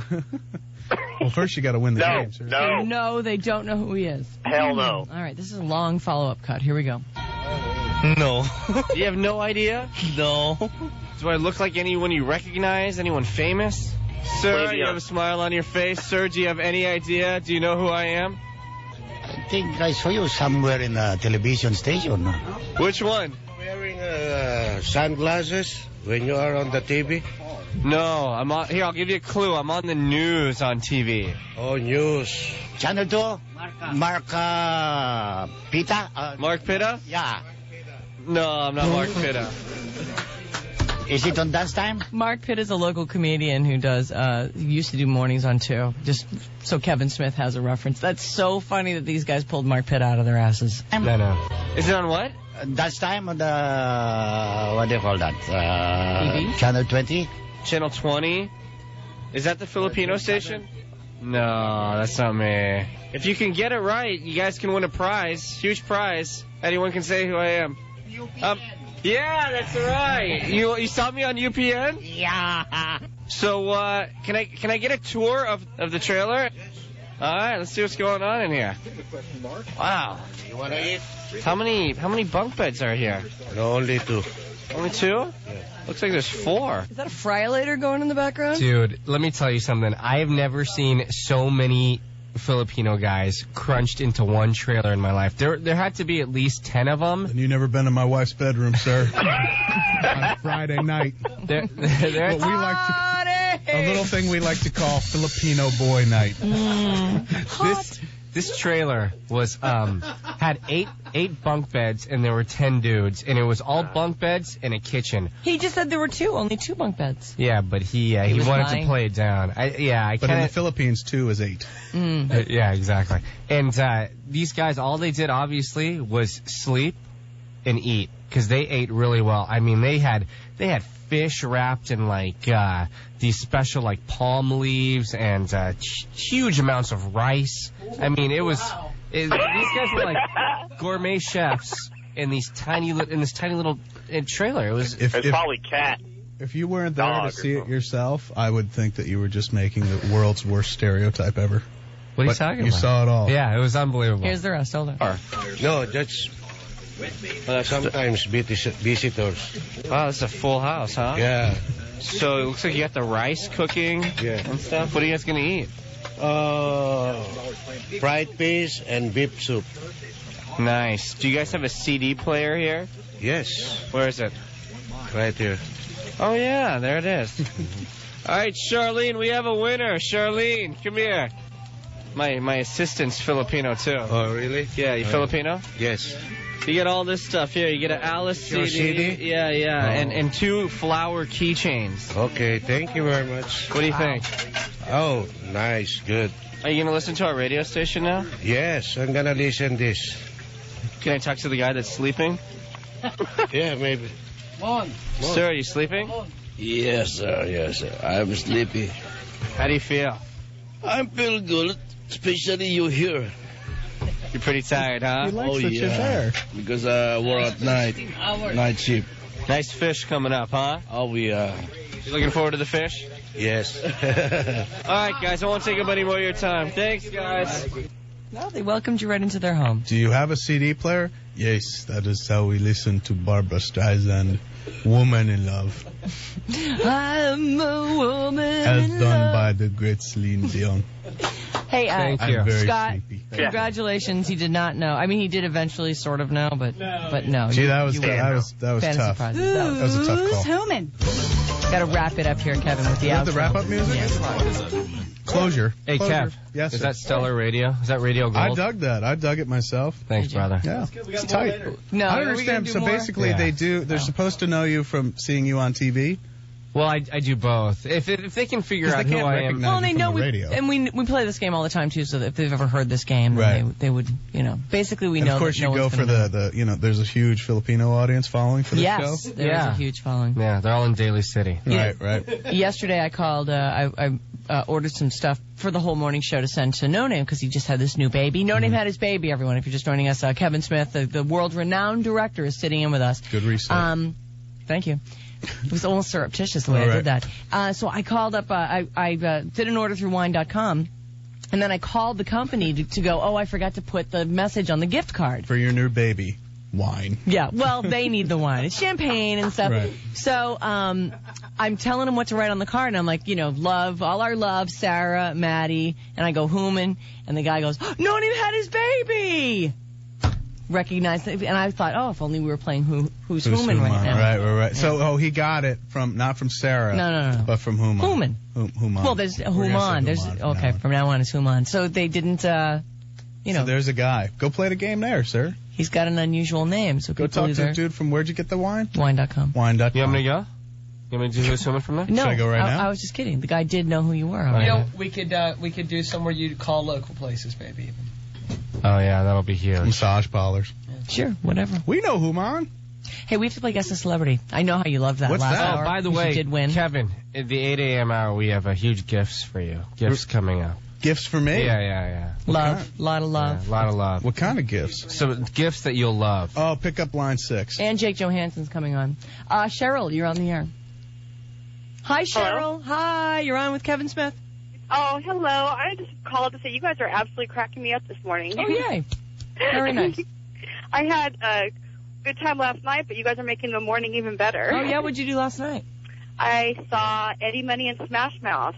Well, first you got to win the No, game, sir. no. No, they don't know who he is. Hell no. All right, this is a long follow-up cut. Here we go. No. You have no idea? No. Do I look like anyone you recognize? Anyone famous? Sir, Maybe you a- have a smile on your face. Sir, do you have any idea? Do you know who I am? I think I saw you somewhere in a television station. Which one? Wearing uh, sunglasses when you are on the T V? No, I'm on. Here, I'll give you a clue. I'm on the news on T V. Oh, news. Channel two? Mark uh, Pita? Uh, Mark Pitta? yeah. No, I'm not Mark Pitta. Is it on dance time? Mark Pitt is a local comedian who does, uh, used to do mornings on two, just so Kevin Smith has a reference. That's so funny that these guys pulled Mark Pitt out of their asses. No, no. Is it on what? Uh, dance time on the, what do you call that? Uh, T V? Channel twenty? Channel twenty? Is that the Filipino station? No, that's not me. If you can get it right, you guys can win a prize. Huge prize. Anyone can say who I am. Um, yeah, that's right. You you saw me on U P N? Yeah. So uh, can I can I get a tour of, of the trailer? All right, let's see what's going on in here. Wow. You want to eat? How many how many bunk beds are here? No, only two. Only two? Looks like there's four. Is that a fryolator going in the background? Dude, let me tell you something. I have never seen so many Filipino guys crunched into one trailer in my life. There there had to be at least ten of them. And you never been in my wife's bedroom, sir. On a Friday night. There, there, What we like to, a little thing we like to call Filipino boy night. this this trailer was um had eight eight bunk beds and there were ten dudes and it was all bunk beds and a kitchen. He just said there were two, only two bunk beds. Yeah, but he uh, He he, was wanted lying. to play it down. I yeah, I But in the can't. Philippines, two is eight. Mm. Yeah, exactly. And uh, these guys, all they did obviously was sleep and eat because they ate really well. I mean, they had they had fish wrapped in like uh, these special like palm leaves and uh, ch- huge amounts of rice. I mean, it was it, these guys were like gourmet chefs in these tiny li- in this tiny little uh, trailer. It was If, It's if, probably cat. if you weren't there Dog to or see it something. yourself, I would think that you were just making the world's worst stereotype ever. what are you But talking you about? saw it all. Yeah, it was unbelievable. Here's the rest. Hold on. No, that's uh, sometimes visit- visitors. Wow, this is a full house, huh? Yeah. So it looks like you got the rice cooking Yeah. and stuff. What are you guys gonna eat? Uh, fried fish and beef soup. Nice. Do you guys have a C D player here? Yes, Where is it? right here. Oh yeah, there it is. All right, Charlene, we have a winner. Charlene, come here. My my assistant's Filipino too. Oh, really? Yeah, you Uh, Filipino? Yes. You get all this stuff here. You get an Alice C D. Your C D? Yeah, yeah, Oh. and and two flower keychains. Okay, thank you very much. What do you think? Oh, nice, good. Are you gonna listen to our radio station now? Yes, I'm gonna listen this. Can I talk to the guy that's sleeping? Yeah, maybe. Sir, are you sleeping? Yes, sir. Yes, sir. I'm sleepy. How do you feel? I'm feeling good, especially you here. You're pretty tired, huh? oh, yeah. Because uh, we're at night, night shift. Nice fish coming up, huh? Oh, yeah. You looking forward to the fish? Yes. All right, guys. I won't take up any more of your time. Thanks, guys. No, they welcomed you right into their home. Do you have a C D player? Yes, that is how we listen to Barbra Streisand, Woman in Love, I'm a woman as in done love. by the great Celine Dion. Hey, uh, Thank I'm you. very Scott, sleepy. congratulations. He did not know. I mean, he did eventually sort of know, but but no. Gee, you- that was you that win. was that was Fantasy tough. prizes. That was, That was a tough call. Who's human? Got to wrap it up here, Kevin, with the Is that outro. the wrap-up music? Closure. Hey, Closure. Kev. Yes, Is sir. that Stellar Radio? Is that Radio Gold? I dug that. I dug it myself. Thanks, brother. Yeah, it's tight. No, I are don't we understand. gonna do So more? basically, Yeah. they do. They're Oh. supposed to know you from seeing you on T V. Well, I, I do both. If if they can figure 'Cause out they who can't I am. recognize Well, they from know the we radio. and we we play this game all the time too. So that if they've ever heard this game, then Right. they, they would, you know, basically we And know. of course, that no you go one's for gonna the, the, you know, there's a huge Filipino audience following for know. the Yes, show. there is Yeah. a huge following. Yeah, they're all in Daly City. Yeah. Right, right. Yesterday I called. Uh, I, I uh, ordered some stuff for the whole morning show to send to No Name because he just had this new baby. No Name had his baby. Everyone, if you're just joining us, uh, Kevin Smith, the, the world-renowned director, is sitting in with us. Good research. Um, thank you. It was almost surreptitious the way All I right. did that. Uh, so I called up. Uh, I I uh, did an order through wine dot com. And then I called the company to, to go, oh, I forgot to put the message on the gift card. For your new baby, wine. Yeah, well, they need the wine. It's champagne and stuff. Right. So um, I'm telling them what to write on the card, and I'm like, you know, love, all our love, Sarah, Maddie, and I go, Hooman, and the guy goes, no one even had his baby! Recognized it, and I thought, oh, if only we were playing who, Who's, Who's Hooman right Human? now. Right, right, right. So, oh, he got it from, not from Sarah. No, no, no, no. But from Human. Human. Hum, Human. Well, there's We're gonna say Human. There's Human from okay, now on. from now on it's Human. So they didn't, uh, you know, So there's a guy. Go play the game there, sir. he's got an unusual name. So Go people talk to either the dude from where'd you get the wine? wine dot com. Wine dot com. You want me to go? You want me to do Who's Human from there? No, Should I go right I, now? I was just kidding. The guy did know who you were. Oh, You yeah. know, we could uh, we could do somewhere you call local places, maybe. Even. Oh, yeah, that'll be huge. Massage parlors. Sure, whatever. We know Human. Hey, we have to play Guess the Celebrity. I know how you loved that What's last that? hour. Oh, by the You way, did win. Kevin, at the eight a.m. hour, we have a huge gifts for you. Gifts coming up. Gifts for me? Yeah, yeah, yeah. Love, lot of love. Yeah, a lot of love. What kind of gifts? So gifts that you'll love. Oh, pick up line six. And Jake Johansson's coming on. Uh, Cheryl, you're on the air. Hi, Cheryl. Hi, you're on with Kevin Smith. Oh, hello. I just called to say you guys are absolutely cracking me up this morning. Oh, yay. Very nice. I had a good time last night, but you guys are making the morning even better. Oh, yeah, what'd you do last night? I saw Eddie Money and Smash Mouth.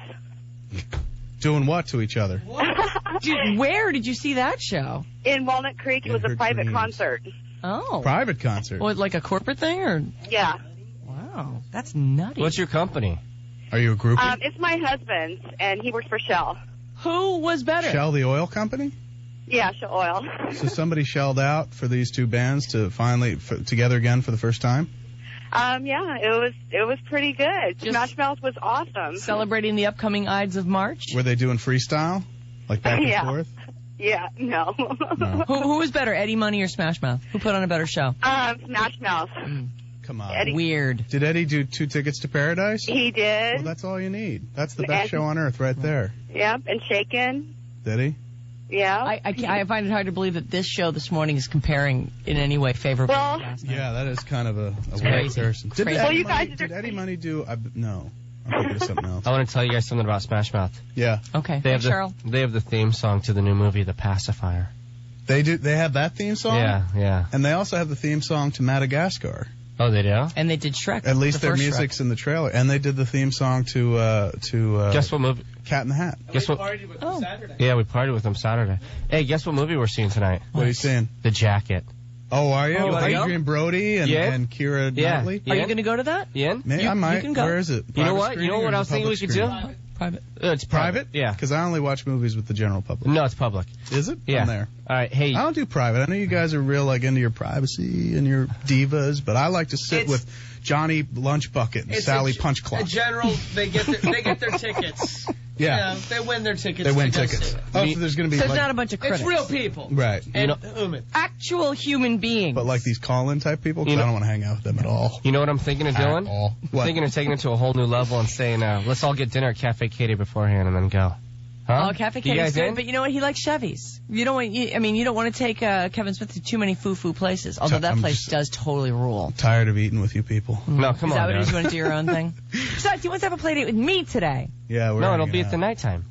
Doing what to each other? Dude, where did you see that show? In Walnut Creek. It In was her a private dreams. concert. Oh. Private concert. What, like a corporate thing, or? Yeah. Wow, that's nutty. What's your company? Are you a groupie? Um, it's my husband's, and he works for Shell. Who was better? Shell, the oil company? Yeah, Shell Oil. So somebody shelled out for these two bands to finally f- together again for the first time? Um, yeah, it was it was pretty good. Just Smash Mouth was awesome. Celebrating the upcoming Ides of March? Were they doing freestyle? Like back and Yeah. forth? Yeah, no. No. Who, who was better, Eddie Money or Smash Mouth? Who put on a better show? um, Smash Mouth. Come on. Eddie. Weird. Did Eddie do two tickets to paradise? He did. Well, that's all you need. That's the best And- show on earth right there. Yep, and Shaken. Did he? Yeah. I, I, can't- I find it hard to believe that this show this morning is comparing in any way favorably Well- to last night. Yeah, that is kind of a, a weird crazy. comparison. Did, Crazy. Eddie Well, you Money, guys did are- Eddie Money do... I, no. I'm thinking of something else. I want to tell you guys something about Smash Mouth. Yeah. Okay. They have Hey, the, Cheryl. They have the theme song to the new movie, The Pacifier. They do. They have that theme song? Yeah, yeah. And they also have the theme song to Madagascar. Oh, they do? And they did Shrek. At least the their first music's in the trailer. And they did the theme song to, uh, to, uh, Guess what movie? Cat in the Hat. Guess we what? partied with Oh. him Saturday. Yeah, we partied with them Saturday. Hey, guess what movie we're seeing tonight? What are you saying? The Jacket. Oh, are you? Oh, With are you? Adrian Brody and, Yeah. and Kira Yeah. Knightley? Are you Ian? going to go to that? Ian? Maybe You- I you might. can go. Where is it? You know Private what? You know screening what or I is was it thinking we public could do? screening? Private. Uh, it's Private? Yeah. Because I only watch movies with the general public. No, it's public. Is it? Yeah. I'm there. All right. Hey. I don't do private. I know you guys are real like into your privacy and your divas, but I like to sit It's- with Johnny Lunch Bucket and It's Sally a, Punch A Clock. general, they get their, they get their tickets. Yeah. You know, they win their tickets. They win to go tickets. see it. Oh, so there's going to be So it's like, not a bunch of critics. It's real people. right, You And know- Uman. Actual human beings. but like these call-in type people, 'cause You know- I don't want to hang out with them at all. You know what I'm thinking of At doing? all. What? Thinking of taking it to a whole new level and saying, uh, let's all get dinner at Cafe Katie beforehand and then go. Huh? Oh, Cafe You Katie's guys good, in? but you know what? He likes Chevys. You don't want. You, I mean, you don't want to take uh, Kevin Smith to too many foo-foo places. Although that I'm place just- does totally rule. Tired of eating with you people. No, come Is that on, what it is? Dad. You want to do your own thing? Besides, he wants to have a play date with me today. Yeah, we're No, it'll hanging be at out. the nighttime. Oh.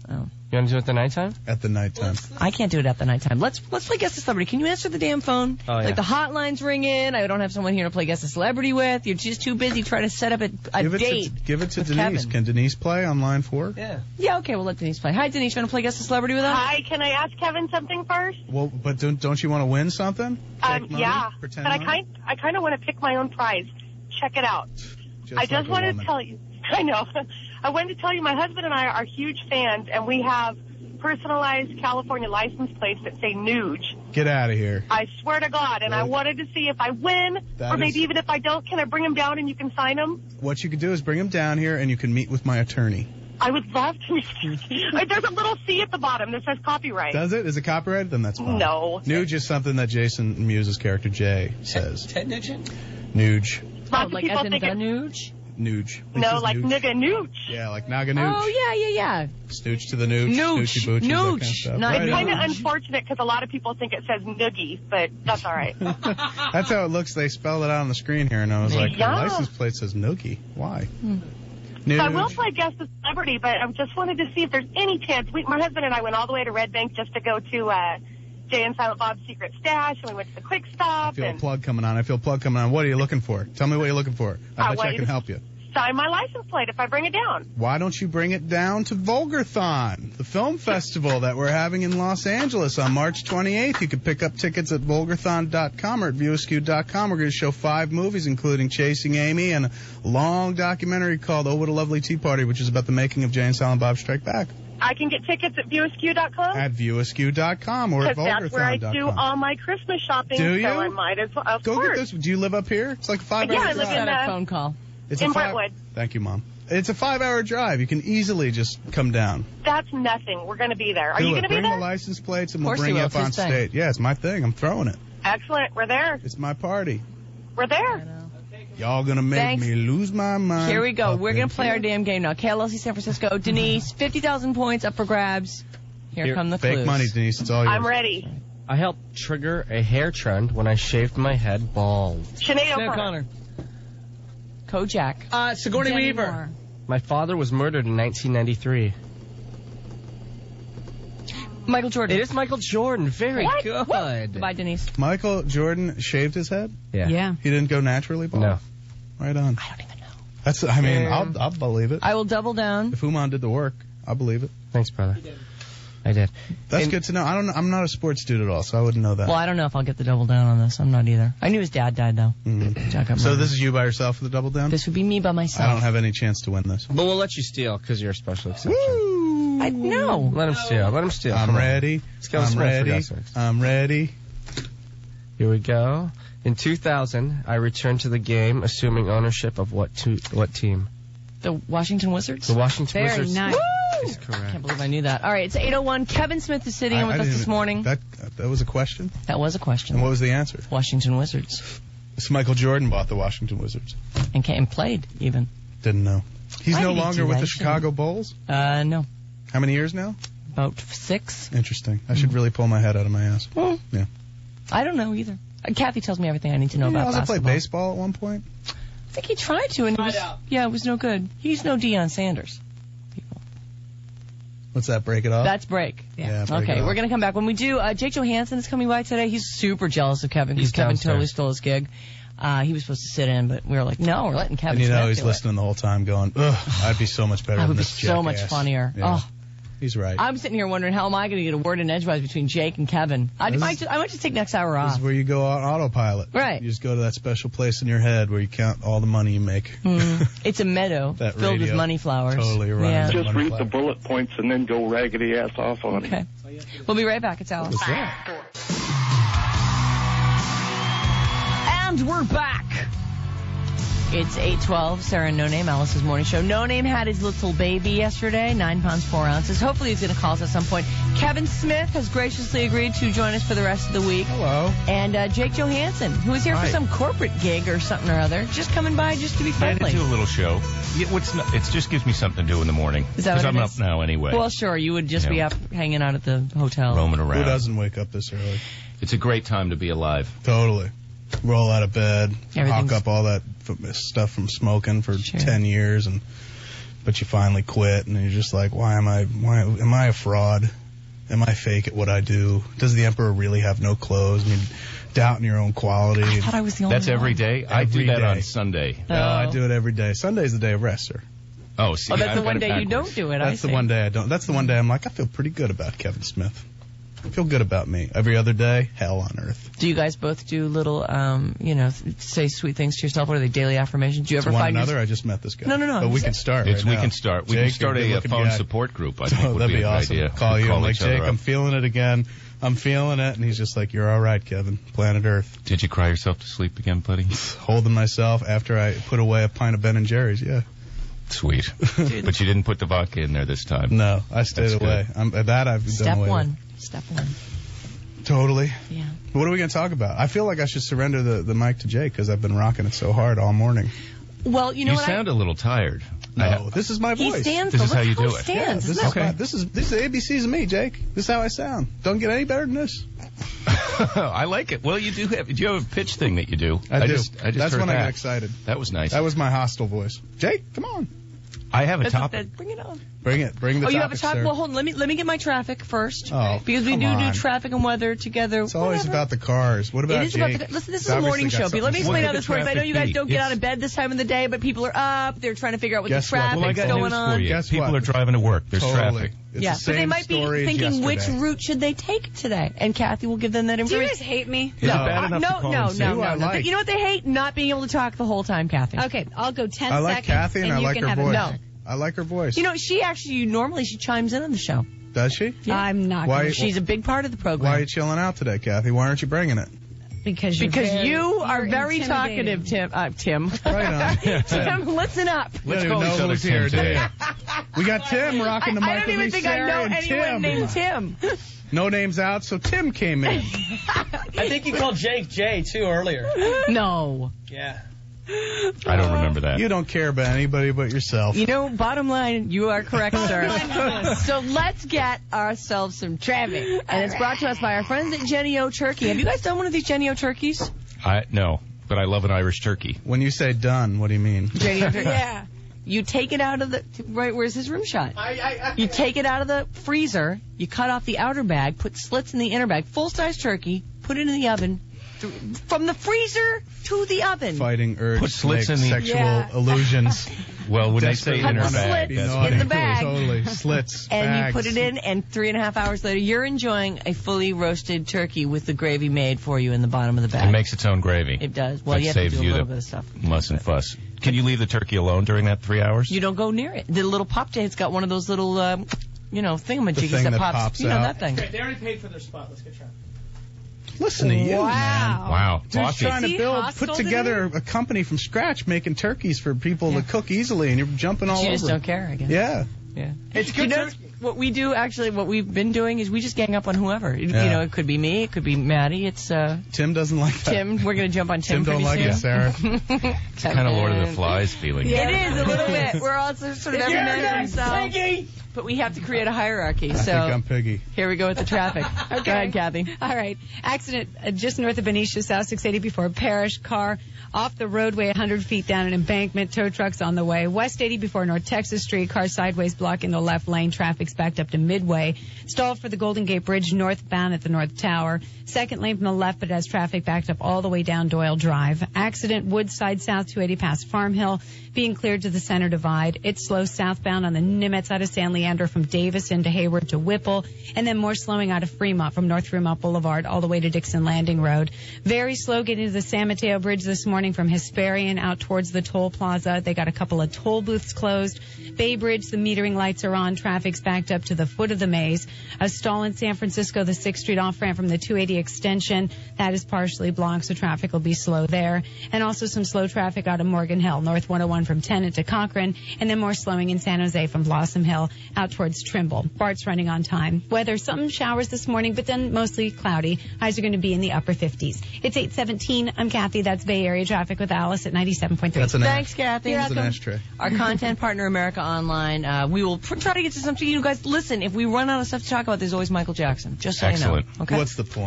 You want to do it at the nighttime? At the nighttime. I can't do it at the nighttime. Let's let's play Guess the Celebrity. Can you answer the damn phone? Oh, yeah. Like the hotline's ringing. I don't have someone here to play Guess the Celebrity with. You're just too busy trying to set up a, a give it date. To, give it to with Denise. Kevin. Can Denise play on line four? Yeah. Yeah, okay, we'll let Denise play. Hi, Denise. You want to play Guess the Celebrity with us? Hi, can I ask Kevin something first? Well, but don't don't you want to win something? Um, Take money? yeah, Pretend but I money? kind I kind of want to pick my own prize. Check it out. Just I like just a wanted woman. to tell you. I know. I wanted to tell you, my husband and I are huge fans, and we have personalized California license plates that say Nuge. Get out of here. I swear to God, and I Really? wanted to see if I win, That or maybe is- even if I don't, can I bring them down and you can sign them? What you could do is bring him down here, and you can meet with my attorney. I would love to meet you. There's a little C at the bottom that says copyright. Does it? Is it copyrighted? Then that's fine. No. Nuge is something that Jason Muse's character Jay says. Ted Nugent? Nuge. Lots Oh, of like people as in think the it's- Nuge? Nuge. He No, says like Nuge. nigga Nuge. Yeah, like Naga Nuge. Oh, yeah, yeah, yeah. Stooge to the Nuge. Nooch. Stoochie Boochies, that kind of Nooch. stuff. Not Right It's kind on. of unfortunate because a lot of people think it says noogie, but that's all right. That's how it looks. They spelled it out on the screen here, and I was like, Yeah. the license plate says Noogie. Why? Hmm. So I will Nuge. play Guess the Celebrity, but I just wanted to see if there's any chance. We, my husband and I went all the way to Red Bank just to go to uh, Jay and Silent Bob's Secret Stash, and we went to the Quick I Stop feel a and plug coming on. I feel a plug coming on. What are you looking for? Tell me what you're looking for. I I bet you want I you can to- help you. sign my license plate if I bring it down. Why don't you bring it down to Vulgarthon, the film festival that we're having in Los Angeles on March twenty-eighth? You can pick up tickets at vulgarthon dot com or at view askew dot com. We're going to show five movies, including Chasing Amy and a long documentary called Oh, What a Lovely Tea Party, which is about the making of Jay and Silent Bob Strike Back. I can get tickets at view askew dot com? At view askew dot com or at Because that's where I vulgarthon dot do com. all my Christmas shopping, Do you? so I might as well. Of Go course. get this. Do you live up here? It's like a five Yeah, hour I live drive. in, uh, phone call. It's in a five, Brentwood. Thank you, Mom. It's a five-hour drive. You can easily just come down. That's nothing. We're going to be there. Are Do you it. going to be Bring there? the license plates, and Of we'll course bring he you will. up It's on his thing. stage. Yeah, it's my thing. I'm throwing it. Excellent. We're there. It's my party. We're there. Y'all gonna make Thanks. me lose my mind. Here we go. up We're in going to play our here. damn game now. K L L C San Francisco. Denise, fifty thousand points up for grabs. Here, Here, come the Fake clues. money, Denise. It's all yours. I'm ready. I helped trigger a hair trend when I shaved my head bald. Sinead Sinead O'Connor. O'Connor. Kojak. Uh, Sigourney Demi Weaver. Moore. My father was murdered in nineteen ninety-three. Michael Jordan. It is Michael Jordan. Very What? good. What? Goodbye, Denise. Michael Jordan shaved his head. Yeah. Yeah. He didn't go naturally bald. No. Right on. I don't even know. That's. I mean, Um, I'll I'll believe it. I will double down. If Uman did the work, I believe it. Thanks, brother. I did. That's And- good to know. I don't. I'm not a sports dude at all, so I wouldn't know that. Well, I don't know if I'll get the double down on this. I'm not either. I knew his dad died, though. Mhm. Jack got So murdered. this is you by yourself for the double down. This would be me by myself. I don't have any chance to win this. But we'll let you steal because you're a special exception. Woo! I no. Let him steal. Let him steal. I'm Come on. ready. Let's go. I'm Smith for ready. God's sakes. I'm ready. Here we go. In two thousand, I returned to the game, assuming ownership of what to, what team? The Washington Wizards? The Washington Very Wizards. nice. Is correct. Can't believe I knew that. All right, it's eight oh one. Kevin Smith is sitting in I- with I us didn't this even- morning. That that was a question. That was a question. And what was the answer? Washington Wizards. It's Michael Jordan bought the Washington Wizards. And came played, even. Didn't know. He's Why no did he longer do with that? the Chicago Bulls. Uh, no. How many years now? About six. Interesting. I should really pull my head out of my ass. Well, Yeah. I don't know either. Uh, Kathy tells me everything I need to know Didn't he about also play basketball. baseball at one point? I think he tried to, and it was, yeah, it was no good. He's no Deion Sanders. What's that? Break it off? That's break. Yeah, break Okay, it we're off. going to come back. When we do, uh, Jake Johansson is coming by today. He's super jealous of Kevin because He's Kevin downstairs. totally stole his gig. Uh, he was supposed to sit in, but we were like, no, we're letting Kevin And you know Smith he's do it. listening the whole time going, ugh, I'd be so much better I than would be this so much jackass." funnier. Yeah. Oh, He's right. I'm sitting here wondering how am I going to get a word in edgewise between Jake and Kevin. I This might is- just, I might just take next hour This off. is where you go on autopilot. Right. You just go to that special place in your head where you count all the money you make. Mm. It's a meadow That filled with radio money flowers. totally runs Yeah. it. Just Money read flower. the bullet points and then go raggedy ass off on it. Okay. We'll be right back. It's Alice. What's that? And we're back. It's eight twelve, Sarah and No Name, Alice's morning show. No Name had his little baby yesterday, nine pounds, four ounces. Hopefully he's going to call us at some point. Kevin Smith has graciously agreed to join us for the rest of the week. Hello. And uh, Jake Johansson, who is here Hi. for some corporate gig or something or other, just coming by just to be Yeah, friendly. to do a little show. Yeah, what's not, it just gives me something to do in the morning. Is that Because what I'm it up is? now anyway. Well, sure, you would just You be know. up hanging out at the hotel. roaming around. Who doesn't wake up this early? It's a great time to be alive. Totally. Roll out of bed, Everything's- hawk up all that f- stuff from smoking for Sure. ten years, and but you finally quit, and you're just like, why am I? Why am I a fraud? Am I fake at what I do? Does the emperor really have no clothes? I mean, doubting your own quality. I thought I was the only That's one. every day? I do Every that day. on Sunday. No, I do it every day. Sunday's the day of rest, sir. Oh, see, Oh, that's I've the got one it day you backwards. don't do it. I That's the see. one day I don't. That's the one day I'm like, I feel pretty good about Kevin Smith. I feel good about me. Every other day, hell on earth. Do you guys both do little, um, you know, say sweet things to yourself? What are they, daily affirmations? Do you ever To one find another, your- I just met this guy. No, no, no. But we can start It's, right we now. can start. We Jake, can start you're a, uh good-looking phone guy. support group. I Oh, think would that'd be be a good awesome. idea. Call you. I'm like, each other Jake, up. I'm feeling it again. I'm feeling it. And he's just like, you're all right, Kevin. Planet Earth. Did you cry yourself to sleep again, buddy? Holding myself after I put away a pint of Ben and Jerry's, yeah. Sweet. But you didn't put the vodka in there this time. No, I stayed That's away. I'm, that I've Step done away one. Step one. with. Totally. Yeah. What are we going to talk about? I feel like I should surrender the, the mic to Jake because I've been rocking it so hard all morning. Well, you know You what? sound a little tired. No, I- this is my He voice. stands. This though. is how Look you do he it. Yeah, Stands. this Isn't is that- my, this is this is A B C's of me, Jake. This is how I sound. Don't get any better than this. I like it. Well, you do have. Do you have a pitch thing that you do? I, do. Just, I just That's heard when that. I get excited. That was nice. That was my hostile voice. Jake, come on. I have a That's- topic. that- Bring it on. Bring it. Bring the Oh, topic, you have a topic? sir. Well, hold on. Let me let me get my traffic first. Oh, because we come do on. do traffic and weather together. It's always Whatever. about the cars. What about It is Jake? about the. Listen, this is It's a morning obviously show. got People, let me something explain to how do. this works. I know you guys don't get out of bed this time of the day, but people are up. They're trying to figure out what Guess the what? traffic's Well, I got going news on. for you. Guess People what? are driving to work. There's Totally. traffic. It's yeah, the but they same might be story as thinking which yesterday. route should they take today, and Kathy will give them that Do you information. guys hate me? Is no, it bad uh, enough no, to call no, and say, no, Who no, I no. like. You know what they hate? Not being able to talk the whole time, Kathy. Okay, I'll go ten I like seconds. Kathy and, I you like can her have it. voice. No. I like her voice. You know, she actually normally she chimes in on the show. Does she? I'm not Why- gonna, She's a big part of the program. Why are you chilling out today, Kathy? Why aren't you bringing it? because you're Because very- you are you're very intimidating. talkative, Tim. Uh, Tim. Right on. Tim, listen up. You Let's don't call even each know other who's Tim here, do today. you? We got Tim rocking the I, mic I don't with even me, think Sarah I know and anyone Tim. named Tim. No names out, so Tim came in. I think you called Jake Jay too earlier. No. Yeah. I don't remember that. You don't care about anybody but yourself. You know, bottom line, you are correct, sir. So let's get ourselves some traffic. And it's brought to us by our friends at Jenny O Turkey. Have you guys done one of these Jenny O turkeys? I no, but I love an Irish turkey. When you say done, what do you mean? Jenny O Turkey. Yeah. You take it out of the, right, where's his rim shot? You take it out of the freezer, you cut off the outer bag, put slits in the inner bag, full-size turkey, put it in the oven, th- from the freezer to the oven. Fighting urge Put to slits make in the- sexual Yeah. illusions. Well, when Desperately they say inner Put the bag, slits that's naughty. in the bag. Totally. Slits. And bags. you put it in, and three and a half hours later, you're enjoying a fully roasted turkey with the gravy made for you in the bottom of the bag. it makes its own gravy. It does. Well, That you have to saves do a you little the bit of stuff. muss and fuss. Can you leave the turkey alone during that three hours? You don't go near it. The little pop tate's got one of those little, um, you know, thingamajiggies The thing that, that pops. pops you know out. that thing. Okay, they already paid for their spot. Let's get traffic. Listen to you, man. Wow. Wow, Dude's bossy. trying Is to he build, hostile put to together a company from scratch, making turkeys for people to cook easily, and you're jumping all You over. just don't care, I guess. Yeah. Yeah. It's You good know, turkey. what we do actually, what we've been doing is we just gang up on whoever. You Yeah. know, it could be me, it could be Maddie, it's uh, Tim doesn't like that. Tim. We're gonna jump on Tim. Tim don't pretty like soon. it, Sarah. It's kind of Lord of the Flies feeling. It is a little bit. We're all sort of every You're man for not himself, Piggy. but we have to create a hierarchy. I think So I'm piggy. here we go with the traffic. Go ahead, Kathy. All right. Accident uh, just north of Benicia, South six eighty before Parish. Car off the roadway one hundred feet down an embankment. Tow trucks on the way. West eighty before North Texas Street. Car sideways blocking the left lane. Traffic's backed up to Midway. Stalled for the Golden Gate Bridge northbound at the North Tower. Second lane from the left, but has traffic backed up all the way down Doyle Drive. Accident Woodside South two eighty past Farm Hill. Being cleared to the center divide. It's slow southbound on the Nimitz out of San Leandro from Davis into Hayward to Whipple. And then more slowing out of Fremont from North Fremont Boulevard all the way to Dixon Landing Road. Very slow getting to the San Mateo Bridge this morning from Hesperian out towards the toll plaza. They got a couple of toll booths closed. Bay Bridge, the metering lights are on. Traffic's backed up to the foot of the maze. A stall in San Francisco, the sixth Street off-ramp from the two eighty extension. That is partially blocked, so traffic will be slow there. And also some slow traffic out of Morgan Hill, North one oh one from Tennant to Cochrane, and then more slowing in San Jose from Blossom Hill out towards Trimble. Bart's running on time. Weather, some showers this morning, but then mostly cloudy. Highs are going to be in the upper fifties. It's eight seventeen. I'm Kathy. That's Bay Area Traffic with Alice at ninety-seven point three. That's an Thanks, Kathy. That's an ashtray. Our content partner, America Online. Uh, we will pr- try to get to something. You guys, listen, if we run out of stuff to talk about, there's always Michael Jackson. Just so Excellent. you know. Okay? What's the point?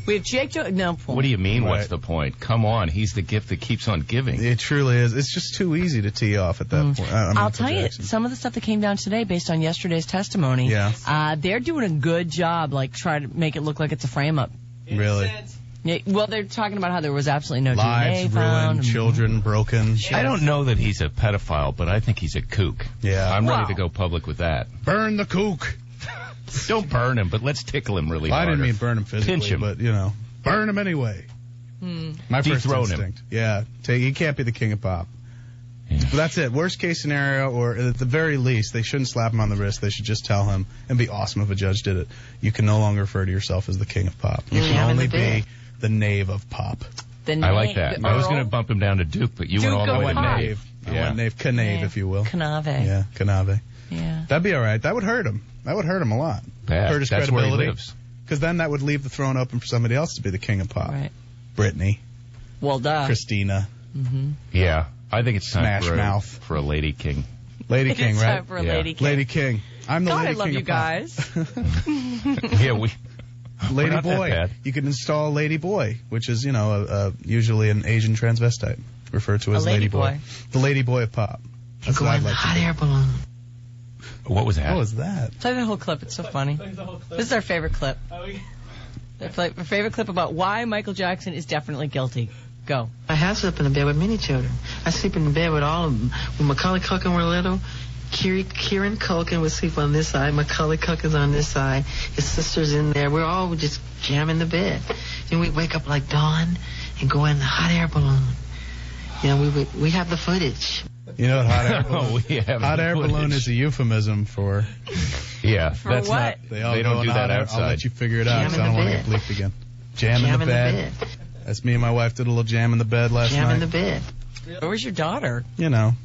We have Jake Jo. No point. What do you mean, what's Right. the point? Come on, he's the gift that keeps on giving. It truly is. It's just too easy to tee off at that point. I, I mean, I'll for tell you, Jackson. some of the stuff that came down today based on yesterday's testimony, Yeah. uh, they're doing a good job, like, try to make it look like it's a frame-up. Really. Yeah, well, they're talking about how there was absolutely no Lives D N A found. ruined, children broken. I don't know that he's a pedophile, but I think he's a kook. Yeah. I'm Wow. ready to go public with that. Burn the kook. Don't burn him, but let's tickle him really Well, I hard. didn't mean burn him physically, Pinch him. but, you know, burn him anyway. Hmm. My first Dethrone him. instinct. Yeah. Take, he can't be the king of pop. But that's it. Worst case scenario, or at the very least, they shouldn't slap him on the wrist. They should just tell him, and be awesome if a judge did it. You can no longer refer to yourself as the king of pop. You Yeah, can in only the bed. be the knave of pop. The I na- like that. the I was Earl? going to bump him down to Duke, but you Duke went all the of way to Pop. Knave. I Yeah. went knave, knave, if you will. Canave. Yeah, Canave. Yeah. That'd be all right. That would hurt him. That would hurt him a lot. Bad. Hurt his That's where he credibility. lives. Because then that would leave the throne open for somebody else to be the king of pop. Right. Britney, Well, duh. Christina, Mm-hmm. Yeah. I think it's time Smash for a, Mouth. for a lady king. Lady It King, is right? time for a Yeah. lady king. Lady King. I'm the God, lady I love king you of pop. guys. Yeah, we. Lady We're not that Boy. bad. You can install Lady Boy, which is, you know, a, a, usually an Asian transvestite, referred to A as lady Lady Boy. boy. The Lady Boy of pop. That's what I'd like to do. air balloon. What was that? What was that? Play the whole clip. It's so funny. This is our favorite clip. Our play- our favorite clip about why Michael Jackson is definitely guilty. Go. I have slept in a bed with many children. I sleep in bed with all of them. When Macaulay Culkin were little, Kiri, Kieran Culkin would sleep on this side, Macaulay Culkin's on this side, his sister's in there. We're all just jamming the bed. Then we wake up like dawn and go in the hot air balloon. You know, we we, we have the footage. You know what hot air Oh, balloon? we have hot air footage. balloon is a euphemism for. Yeah, For that's what? not. They, all They go don't in do hot that air. outside. I'll let you figure it out Jam 'cause in I don't the want to get bed. bleeped again. Jam, Jam in the in the bed. bed. That's me and my wife did a little jam in the bed last Jam night. in the bed. Where was your daughter? You know.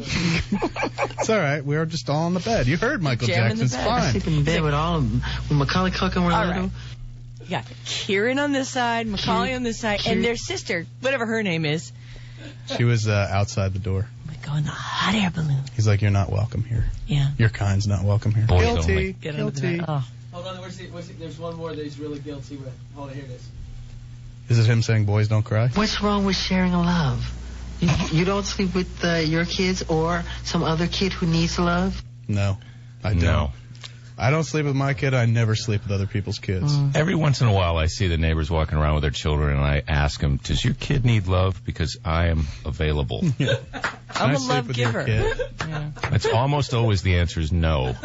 It's all right. We were just all in the bed. You heard Michael Jam in the Jackson's bed. I fine. sleep in bed with all of them. When Macaulay Culkin were All little, right. You got Kieran on this side, Macaulay on this side, Kieran- and their sister, whatever her name is. She was uh, outside the door. We go in the hot air balloon. He's like, "You're not welcome here. Yeah. Your kind's not welcome here." Boys Guilty. only. Get under the Guilty. bed. Oh. Hold on, where's the, where's the, there's one more that he's really guilty with. Hold on, here it is. Is it him saying "Boys don't cry"? what's wrong with sharing a love? You, you don't sleep with uh, your kids or some other kid who needs love? No, I don't. No. I don't sleep with my kid. I never sleep with other people's kids. Mm. Every once in a while, I see the neighbors walking around with their children, and I ask them, "Does your kid need love? Because I am available." Can I'm I a sleep love with your giver. kid? Yeah. It's almost always the answer is no.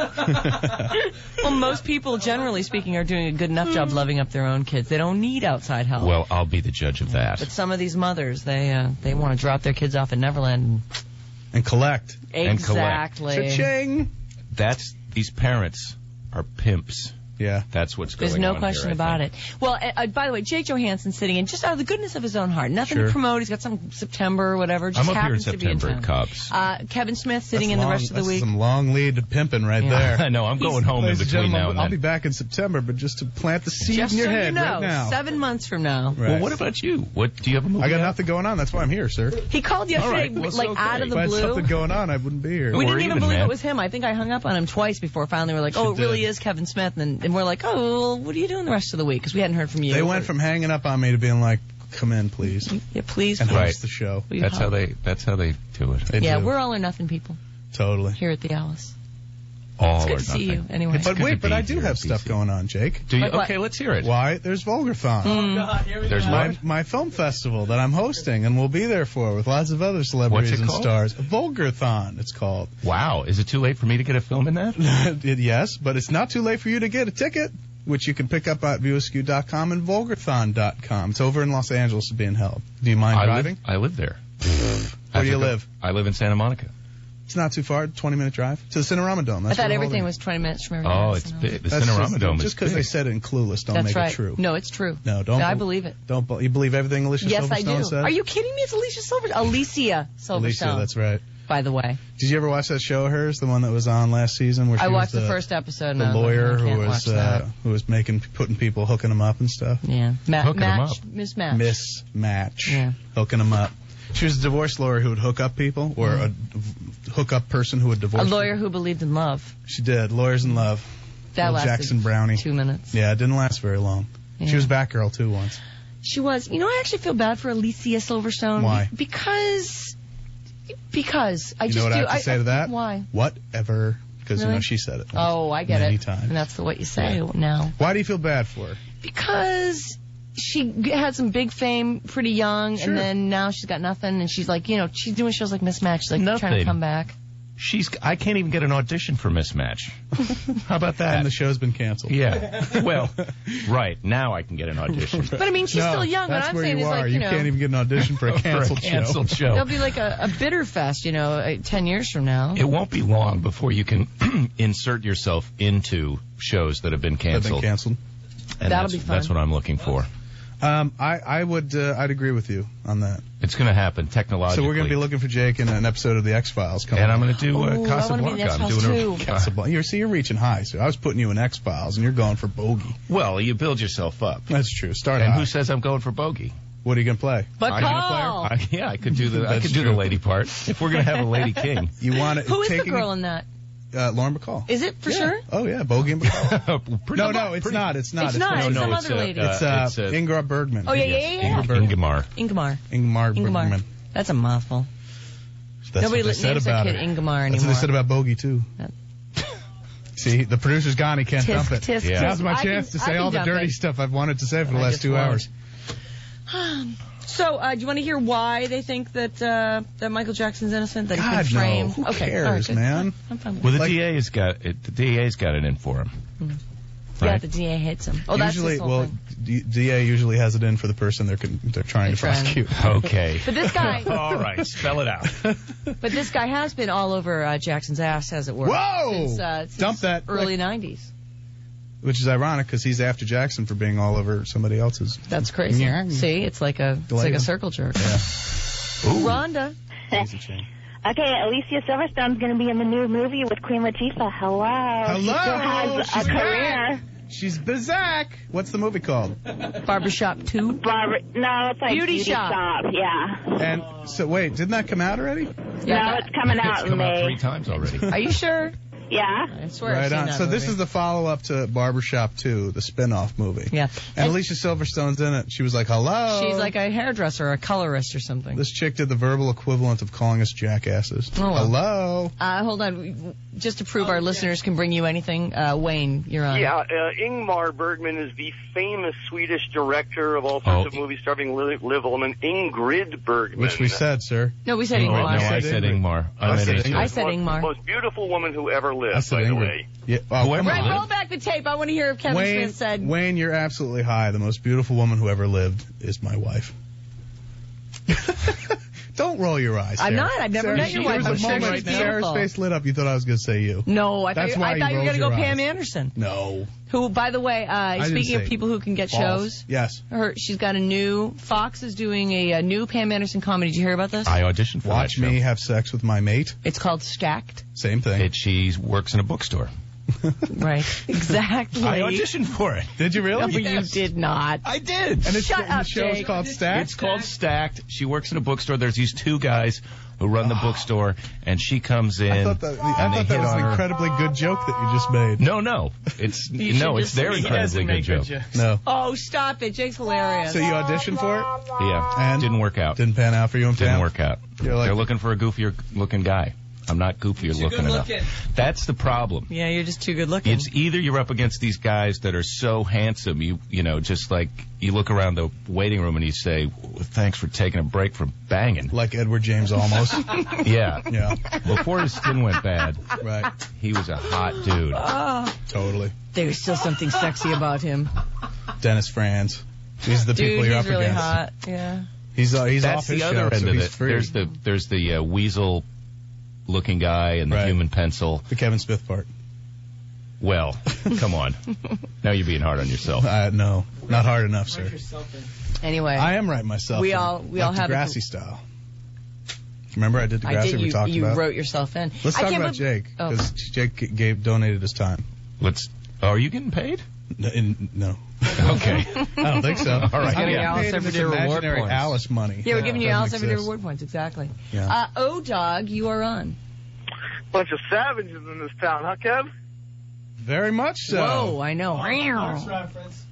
Well, most people, generally speaking, are doing a good enough job loving up their own kids. They don't need outside help. Well, I'll be the judge of that. But some of these mothers, they uh, they want to drop their kids off at Neverland. And collect. And collect. Exactly. Cha-ching. That's these parents are pimps. Yeah. That's what's going There's on no here, question I about think. it. Well, uh, uh, by the way, Jake Johansson sitting in just out of the goodness of his own heart. Nothing Sure. to promote. He's got some September or whatever. Just I'm up here in happens to be in September town. at Cubs. Uh, Kevin Smith sitting That's in the long- rest of the that's week. some long lead to pimping right Yeah. there. I know. I'm going home in Ladies and between gentlemen, now and I'll then. be back in September, but just to plant the seed Just in your so head you know, right now. seven months from now. Right. Well, what about you? What do you have a movie? I got out? nothing going on. That's why I'm here, sir. He called yesterday, All right, well, like it's out okay. of If the I had blue. something going on, I wouldn't be here. We We're didn't even even, believe man. it was him. I think I hung up on him twice before finally we're like, You oh, it really did. is Kevin Smith. And, and we're like, oh, well, what are you doing the rest of the week? Because we hadn't heard from you. They went from hanging up on me to being like, "Come in, please," Yeah, please. and please. host the show. Will you That's help? how they. That's how they do it. They Yeah, do. we're all or nothing people totally. here at the Alice. All It's good or to see nothing. you anyway. It's But good wait, to but be I do here have in stuff B C. going on, Jake. Do you? Like what? Okay, let's hear it. Why? There's Vulgarthon. Mm. God, here we There's go. what? My, my film festival that I'm hosting and will be there for with lots of other celebrities What's it and called? stars. Vulgarthon, it's called. Wow, is it too late for me to get a film in that? It- yes, but it's not too late for you to get a ticket, which you can pick up at view askew dot com and vulgarthon dot com. It's over in Los Angeles being held. Do you mind I driving? live, I live there. Where do you I live? I live in Santa Monica. It's not too far, twenty minute drive to the Cinerama Dome. I That's thought where we're everything holding was twenty minutes from every Oh, house, it's no. big. The That's Cinerama just, Dome Just is because they big. said it in Clueless, don't That's make right. it true. No, it's true. No, don't. I be- believe it. Don't. be- You believe everything Alicia Yes, I Silverstone do. said? Are you kidding me? It's Alicia Silverstone. Alicia Silverstone. Alicia, that's right. By the way, Did you ever watch that show of hers, the one that was on last season? Where she I was watched the, the first episode. The and I was like, lawyer I who can't was watch uh, that. who was making putting people hooking them up and stuff. Yeah, Ma- Hooking 'em match, up. mismatch. Mismatch. Yeah. Hooking them up. She was a divorce lawyer who would hook up people, or a v- hook up person who would A divorce. lawyer who believed in love. People. She did. Lawyers in Love. That Little lasted Jackson Brownie. two minutes. Yeah, it didn't last very long. She was Batgirl too once. She was. You know, I actually feel bad for Alicia Silverstone. Why? Because, because I you just know what do. I have to I, say to that? Why? Whatever. Because Really? you know she said it. Oh, I get many it. times. And that's the, what you say Yeah. now. Why do you feel bad for her? Because she g- had some big fame pretty young, Sure. and then now she's got nothing, and she's like, you know, she's doing shows like Mismatch, she's like trying to Nothing. come back. She's. I can't even get an audition for Mismatch. How about that? And the show's been canceled. Yeah. Well, right now I can get an audition. But I mean, she's No, still young. What that's I'm where saying you is are. like, you, you know, can't even get an audition for a For a canceled, canceled show. there'll be like a, a bitter fest, you know, uh, ten years from now. It won't be long before you can insert yourself into shows that have been Have been canceled. canceled. And That'll that's, be fun. That's what I'm looking for. Um, I, I would, uh, I'd agree with you on that. It's going to happen technologically. So we're going to be looking for Jake in an episode of the X Files coming. And I'm up. going to do uh, Ooh, I wanna be in the Casablanca. I'm X-Files doing a too. Casablanca. You're, see, you're reaching high. So I was putting you in X Files, and you're going for Bogey. Well, you build yourself up. That's true. Start And high. who says I'm going for bogey? What are you going to play? But I'm gonna Carl! play her. I, yeah, I could do the I That's could do true. the lady part. If we're going to have a lady king. You want it? Who is the taking girl in that? Uh, Lauren Bacall. Is it for Yeah. sure? Oh yeah, Bogey and Bacall. Pretty no, much, no, it's pretty- not. It's not. It's not. No, It's no, some it's other uh, lady. It's uh, uh, it's, uh, Ingmar Bergman. Oh, yeah, yeah, yes, yeah, yeah. Ingmar. Bergman. Ingmar. Ingmar. Ingmar Ingmar. Bergman. That's a mouthful. That's Nobody what they said names their about kid her. Ingmar That's what anymore. they said about Bogey too. That- See, the producer's gone. He can't Tisk, dump it. tisk, Yeah. Now's my I chance can- to I say can all the dump dirty it. stuff I've wanted to say for the I last just two won't. hours. So, uh, do you want to hear why they think that uh, that Michael Jackson's innocent? That God, he's no. been framed? Who okay, cares, all right, good. man? I'm fine with Well, it. the Like- D A's got it. The D A's got it in for him. Yeah, Right? the D A hates him. Oh, that's usually, his whole well, thing. D- DA usually has it in for the person they're con- they're trying They're to trying. prosecute. Okay. But this guy, All right, spell it out. but this guy has been all over uh, Jackson's ass, as it were. Whoa! Since, uh, since Dump that early quick. nineties. Which is ironic because he's after Jackson for being all over somebody else's. That's crazy. Yeah. See, it's like a it's like Delightful. a circle jerk. Yeah. Rhonda. Daisy chain. Okay, Alicia Silverstone's going to be in the new movie with Queen Latifah. Hello. Hello. She still has She's a career. She's Bazak. What's the movie called? Barbershop two. Barber- no, it's like Beauty Beauty, Shop. Shop. Yeah. And so wait, didn't that come out already? No, it's coming out It's in come out May. three times already. Are you sure? Yeah. I swear I've Right seen on. that So this movie. is the follow-up to Barbershop two, the spin-off movie. Yeah. And Alicia Silverstone's in it. She was like, hello. She's like a hairdresser, or a colorist, or something. This chick did the verbal equivalent of calling us jackasses. Oh, well. Hello. Uh, hold on, just to prove our listeners can bring you anything. Uh, Wayne, you're on. Yeah, uh, Ingmar Bergman is the famous Swedish director of all sorts Oh. of movies starring Liv, Liv Ullmann. Ingrid Bergman. Which we said, sir. No, we said Oh, Ingmar. no, I said Ingmar. I I meant said Ingmar. I said Ingmar. Most beautiful woman who ever lived, I said by the Ingrid. way. Yeah. Oh, Whoever come Right, on. roll back the tape. I want to hear if Kevin Wayne, Smith said. Wayne, you're absolutely high. The most beautiful woman who ever lived is my wife. Don't roll your eyes. I'm Sarah. not. I've never Sarah, met your there wife. was I'm a sure moment she's Sarah's beautiful. face lit up. You thought I was going to say you. No, I That's thought you, why I you thought you were rolled going to go your Pam eyes. Anderson. No. Who, by the way, uh, didn't speaking of say people who can get False. shows, Yes. her she's got a new. Fox is doing a, a new Pam Anderson comedy. Did you hear about this? I auditioned for Watch that show. me have sex with my mate. It's called Stacked. Same thing. It, she works in a bookstore. Right. Exactly. I auditioned for it. Did you really? No, you did not. I did. And, it's, Shut and up, the show's Jake. called Stacked? It's called Stacked. She works in a bookstore. There's these two guys who run the bookstore, and she comes in, I thought that, I and they thought hit that was on an her. incredibly good joke that you just made. No, no, it's You no, should it's just- their he incredibly doesn't good make good joke. jokes. No. Oh, stop it. Jake's hilarious. So you auditioned for it? Yeah, And? didn't work out. Didn't pan out for you and Didn't Pam? work out. You're like- They're looking for a goofier looking guy. I'm not goofier Too looking good enough. looking. That's the problem. Yeah, you're just too good looking. It's either you're up against these guys that are so handsome, you you know, just like you look around the waiting room and you say, well, "Thanks for taking a break from banging." Like Edward James almost. Yeah. Yeah. Before his skin went bad, Right. he was a hot dude. Oh, Totally. there's still something sexy about him. Dennis Franz. These are the Dude, people you're he's up really against. hot. Yeah. He's uh, he's That's off his the show, other end so of he's it. free. There's the there's the uh, weasel looking guy and the Right. human pencil. the Kevin Smith part. Well, come on. Now you're being hard on yourself. Uh, no, not hard enough, sir. Anyway. I am right myself. We in, all- we like all have a- Degrassi style. Remember I did Degrassi? I did. we You, talked you about. wrote yourself in. Let's I talk can't about believe- Jake Oh. because Jake g- gave donated his time. Let's. Oh, are you getting paid? No. In, no. Okay. I don't think so. All right. Getting Yeah. Alice Paid every this day reward imaginary points. Alice money. Yeah, we're giving you Doesn't Alice everyday exist. reward points. Exactly. Yeah. Uh, O Dog, you are on. Bunch of savages in this town, huh, Kev? Very much so. Whoa, I know. Reference.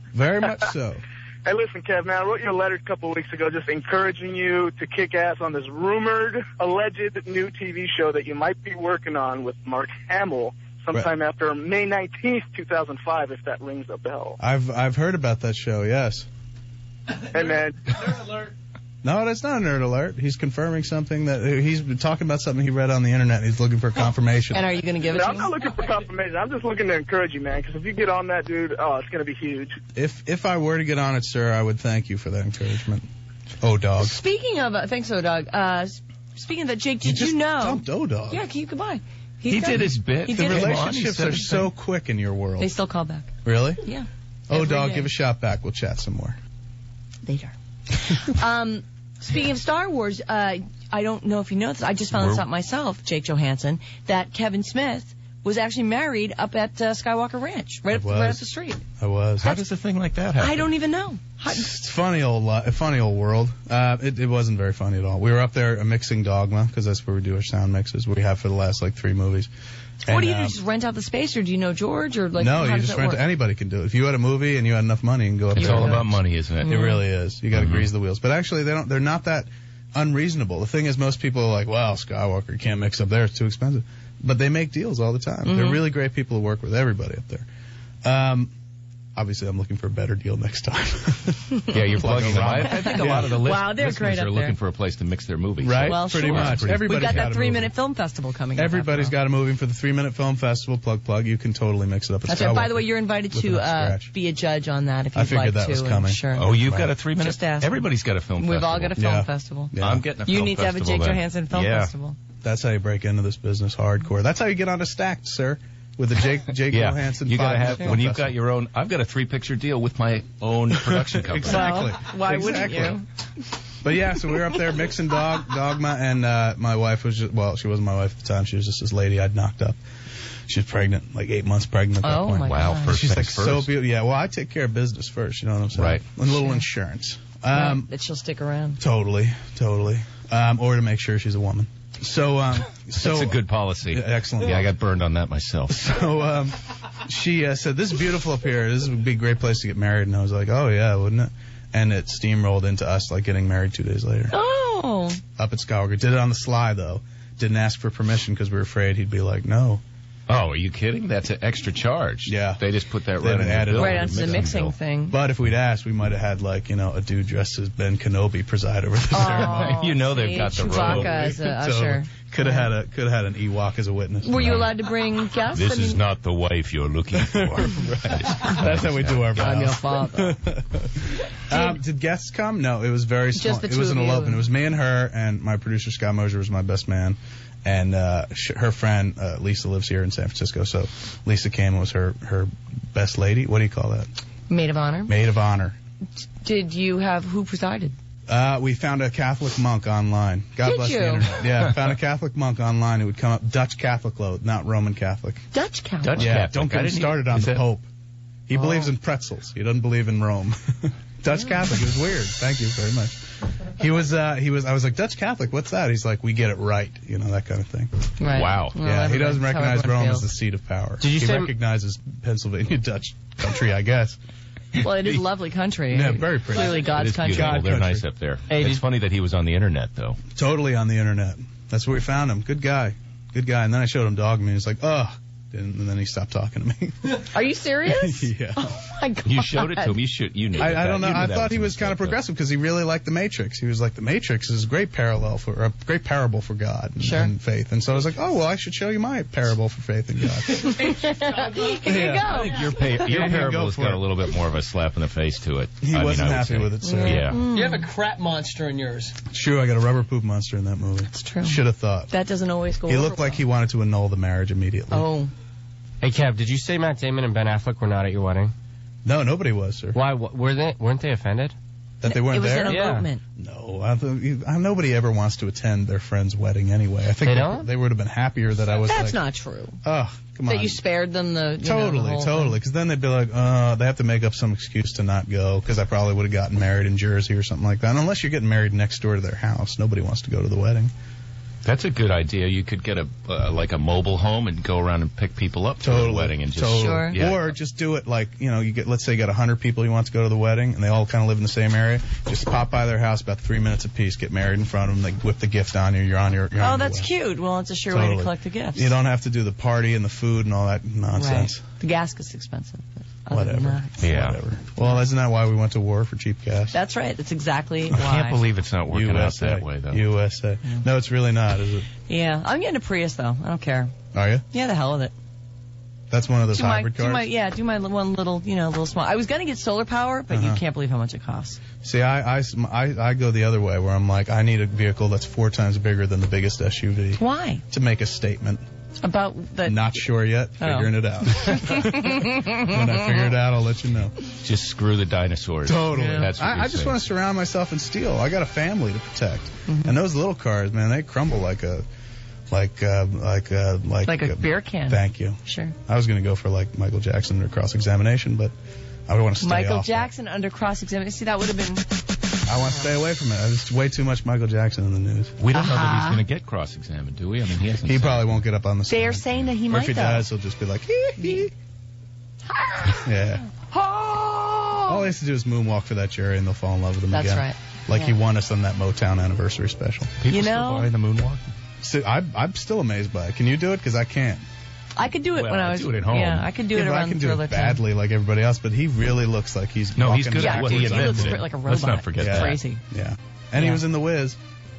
Very much so. Hey, listen, Kev, man, I wrote you a letter a couple of weeks ago just encouraging you to kick ass on this rumored, alleged new T V show that you might be working on with Mark Hamill sometime right. after May nineteenth, two thousand five, if that rings a bell. I've I've heard about that show, yes. Hey, man. Nerd alert. No, that's not a nerd alert. He's confirming something that he's been talking about something he read on the internet. And he's looking for confirmation. And are you going to give it no, to I'm him? not looking for confirmation. I'm just looking to encourage you, man, because if you get on that, dude, oh, it's going to be huge. If if I were to get on it, sir, I would thank you for that encouragement. Oh, dog. Speaking of, uh, thanks, oh, dog. Uh, speaking of that, Jake, did you, just you know? Dumped oh, dog. Yeah, can you goodbye? He's he did his bit. He the did relationships are so quick in your world. They still call back. Really? Yeah. Oh, Every dog, day. give a shout back. We'll chat some more. Later. um, speaking of Star Wars, uh, I don't know if you know this. I just found We're, this out myself, Jake Johansson, that Kevin Smith was actually married up at uh, Skywalker Ranch, right up, right up the street. I was. How does a thing like that happen? I don't even know. How, It's funny old, li- funny old world. Uh, it, it wasn't very funny at all. We were up there uh, mixing Dogma because that's where we do our sound mixes. We have for the last like three movies. what And, do you do? um, Just rent out the space, or do you know George, or like? no, how you does just that rent. work? Anybody can do it. If you had a movie and you had enough money, you can go up It's there. all and- about money, isn't it? It really is. You got to Mhm. grease the wheels. But actually, they don't. They're not that unreasonable. The thing is, most people are like, "Wow, Skywalker, you can't mix up there; it's too expensive." But they make deals all the time. Mhm. They're really great people to work with. Everybody up there. Um, obviously, I'm looking for a better deal next time. Yeah, you're plugging them. I, around. I think a Yeah. lot of the list- Wow, they're listeners great up are there. looking for a place to mix their movies. Right? Well, Pretty sure. much. Pretty- Everybody's We got got that a three-minute movie. film festival coming up. Everybody's after all. got a movie for the three-minute film festival. Plug, plug. You can totally mix it up. At That's right. By the Skywalker way, you're invited with to enough uh, scratch. be a judge on that if you'd I figured like that to. was and coming. Sure. Oh, you've Right. got a three minute. Just ask. Everybody's got a film We've festival. all got a film Yeah. festival. Yeah. I'm getting a film You need to have a festival Jake then. Johansson film yeah. festival. That's how you break into this business hardcore. That's how you get onto Stacked, sir. With the Jake Jake Yeah, Johansson. you gotta five-minute have film when you've festival. got your own. I've got a three picture deal with my own production company. Exactly. Well, why wouldn't Exactly. you? But yeah, so we were up there mixing dog Dogma, and uh, my wife was just, well, she wasn't my wife at the time. She was just this lady I'd knocked up. She was pregnant, like eight months pregnant at that Oh, point. my Wow, God. first She's like things so first. beautiful. Yeah, well, I take care of business first. You know what I'm saying? Right. And a little insurance. Um, Right, that she'll stick around. Totally, totally. Um, or to make sure she's a woman. So, um, so That's a good policy. Yeah, excellent. Yeah, I got burned on that myself. So um, she uh, said, "This is beautiful up here. This would be a great place to get married." And I was like, "Oh yeah, wouldn't it?" And it steamrolled into us like getting married two days later Oh. up at Skywalker. Did it on the sly though. Didn't ask for permission because we were afraid he'd be like, "No." Oh, are you kidding? That's an extra charge. Yeah. They just put that They right in added the bill. it Right on onto the mixing thing. But if we'd asked, we might have had like you know a dude dressed as Ben Kenobi preside over the ceremony. Oh, You know they've see, got the robe. Chewbacca as a usher. Could have had a could have had an Ewok as a witness. Were you allowed to bring guests? This I mean, is not the wife you're looking for. Right. That's how we do our vows. I'm your father. um, did guests come? No, it was very small. Just the it two was of an you. elopement. It was me and her, and my producer Scott Mosier was my best man, and uh, sh- her friend uh, Lisa lives here in San Francisco. So Lisa came and was her her best lady. What do you call that? Maid of honor. Maid of honor. Did you have who presided? Uh, we found a Catholic monk online. God Did bless you? the internet. Yeah, found a Catholic monk online who would come up Dutch Catholic though, not Roman Catholic. Dutch Catholic. Dutch Yeah, Catholic. don't I get him didn't started even- on is the that- Pope. He Oh. believes in pretzels. He doesn't believe in Rome. Dutch Catholic. It was weird. Thank you very much. He was. Uh, he was. I was like, Dutch Catholic. What's that? He's like, we get it right. You know, that kind of thing. Right. Wow. Well, yeah. He everyone- doesn't that's how recognize everyone Rome as feels. the seat of power. Did you he say- recognizes Pennsylvania Dutch country, I guess. Well, it is a lovely country. Yeah, very pretty. Clearly It God's is country. beautiful. God They're country. nice up there. Hey, it's did- funny that he was on the internet, though. Totally on the internet. That's where we found him. Good guy. Good guy. And then I showed him Dogma. And he was like, ugh. And, and then he stopped talking to me. Are you serious? yeah. Oh my God. You showed it to him. You should. You knew. I, I that. don't know. You knew I that thought he a was kind of mistake, though. progressive because he really liked The Matrix. He was like, The Matrix is a great parallel for a great parable for God and, Sure. and faith. And so I was like, oh well, I should show you my parable for faith and God. Here you Yeah. go. I think your, pa- your Yeah, you parable go has for got it. a little bit more of a slap in the face to it. He I mean, wasn't I would happy say. with it, sir. Yeah. You have a crap monster in yours. True, I got a rubber poop monster in that movie. It's true. Should have thought. That doesn't always go He over looked like well. he wanted to annul the marriage immediately. Oh. Hey, Kev, did you say Matt Damon and Ben Affleck were not at your wedding? No, nobody was, sir. Why? Wh- were they? Weren't they offended? That they weren't It was there? an Yeah. elopement. No, I, th- I, nobody ever wants to attend their friend's wedding anyway. I think They they, don't? they would have been happier that I was That's like, not true. oh, come on. That you spared them the you know, the Totally, whole totally. Because then they'd be like, uh, they have to make up some excuse to not go because I probably would have gotten married in Jersey or something like that. And unless you're getting married next door to their house, nobody wants to go to the wedding. That's a good idea. You could get a uh, like a mobile home and go around and pick people up to Totally. the wedding and just Totally. Sure. Yeah. Or just do it like, you know, you get, let's say you got one hundred people you want to go to the wedding, and they all kind of live in the same area. Just pop by their house about three minutes apiece, get married in front of them, they whip the gift on you, you're on your, you're Oh, on your that's way. cute. Well, it's a sure way Totally. to collect the gifts. You don't have to do the party and the food and all that nonsense. Right. The gas is expensive. But other than Whatever. that- Yeah. Whatever. Well, isn't that why we went to war, for cheap gas? That's right. That's exactly I why. can't believe it's not working U S A. out that way, though. U S A. No, it's really not, is it? Yeah, I'm getting a Prius though. I don't care. Are you? Yeah, the hell with it. That's one of those do my, hybrid do cars? my, yeah, do my li- one little, you know, little small. I was gonna get solar power, but you Uh-huh. can't believe how much it costs. See, I, I, I, I go the other way, where I'm like, I need a vehicle that's four times bigger than the biggest S U V. Why? To make a statement. About the. Not sure yet. Oh. Figuring it out. When I figure it out, I'll let you know. Just screw the dinosaurs. Totally. That's what I, you're I just saying. want to surround myself in steel. I got a family to protect. Mm-hmm. And those little cars, man, they crumble like a, like, uh, like, uh, like, Like a beer can. Thank you. Sure. I was going to go for like Michael Jackson or cross-examination, but I would want to stay Michael off. Jackson under cross-examination. See, that would have been. I want to stay away from it. There's way too much Michael Jackson in the news. We don't know that Uh-huh. he's going to get cross-examined, do we? I mean, he hasn't. He said- probably won't get up on the stand. They are saying that he Or might if he though. does, he'll just be like, hee hee. Yeah. All he has to do is moonwalk for that jury, and they'll fall in love with him That's again. right. Like he Yeah. won us on that Motown anniversary special. People You still know- buy the moonwalk. So I, I'm still amazed by it. Can you do it? Because I can't. I could do it Well, when I I was. do it at home. Yeah, I could do Yeah, it but around I can the do thriller it time. badly like everybody else, but he really looks like he's No, he's walking good at what he backwards. He invented. looks like a Let's robot. not forget Yeah. that. Crazy. Yeah. And he Yeah. was in The Wiz.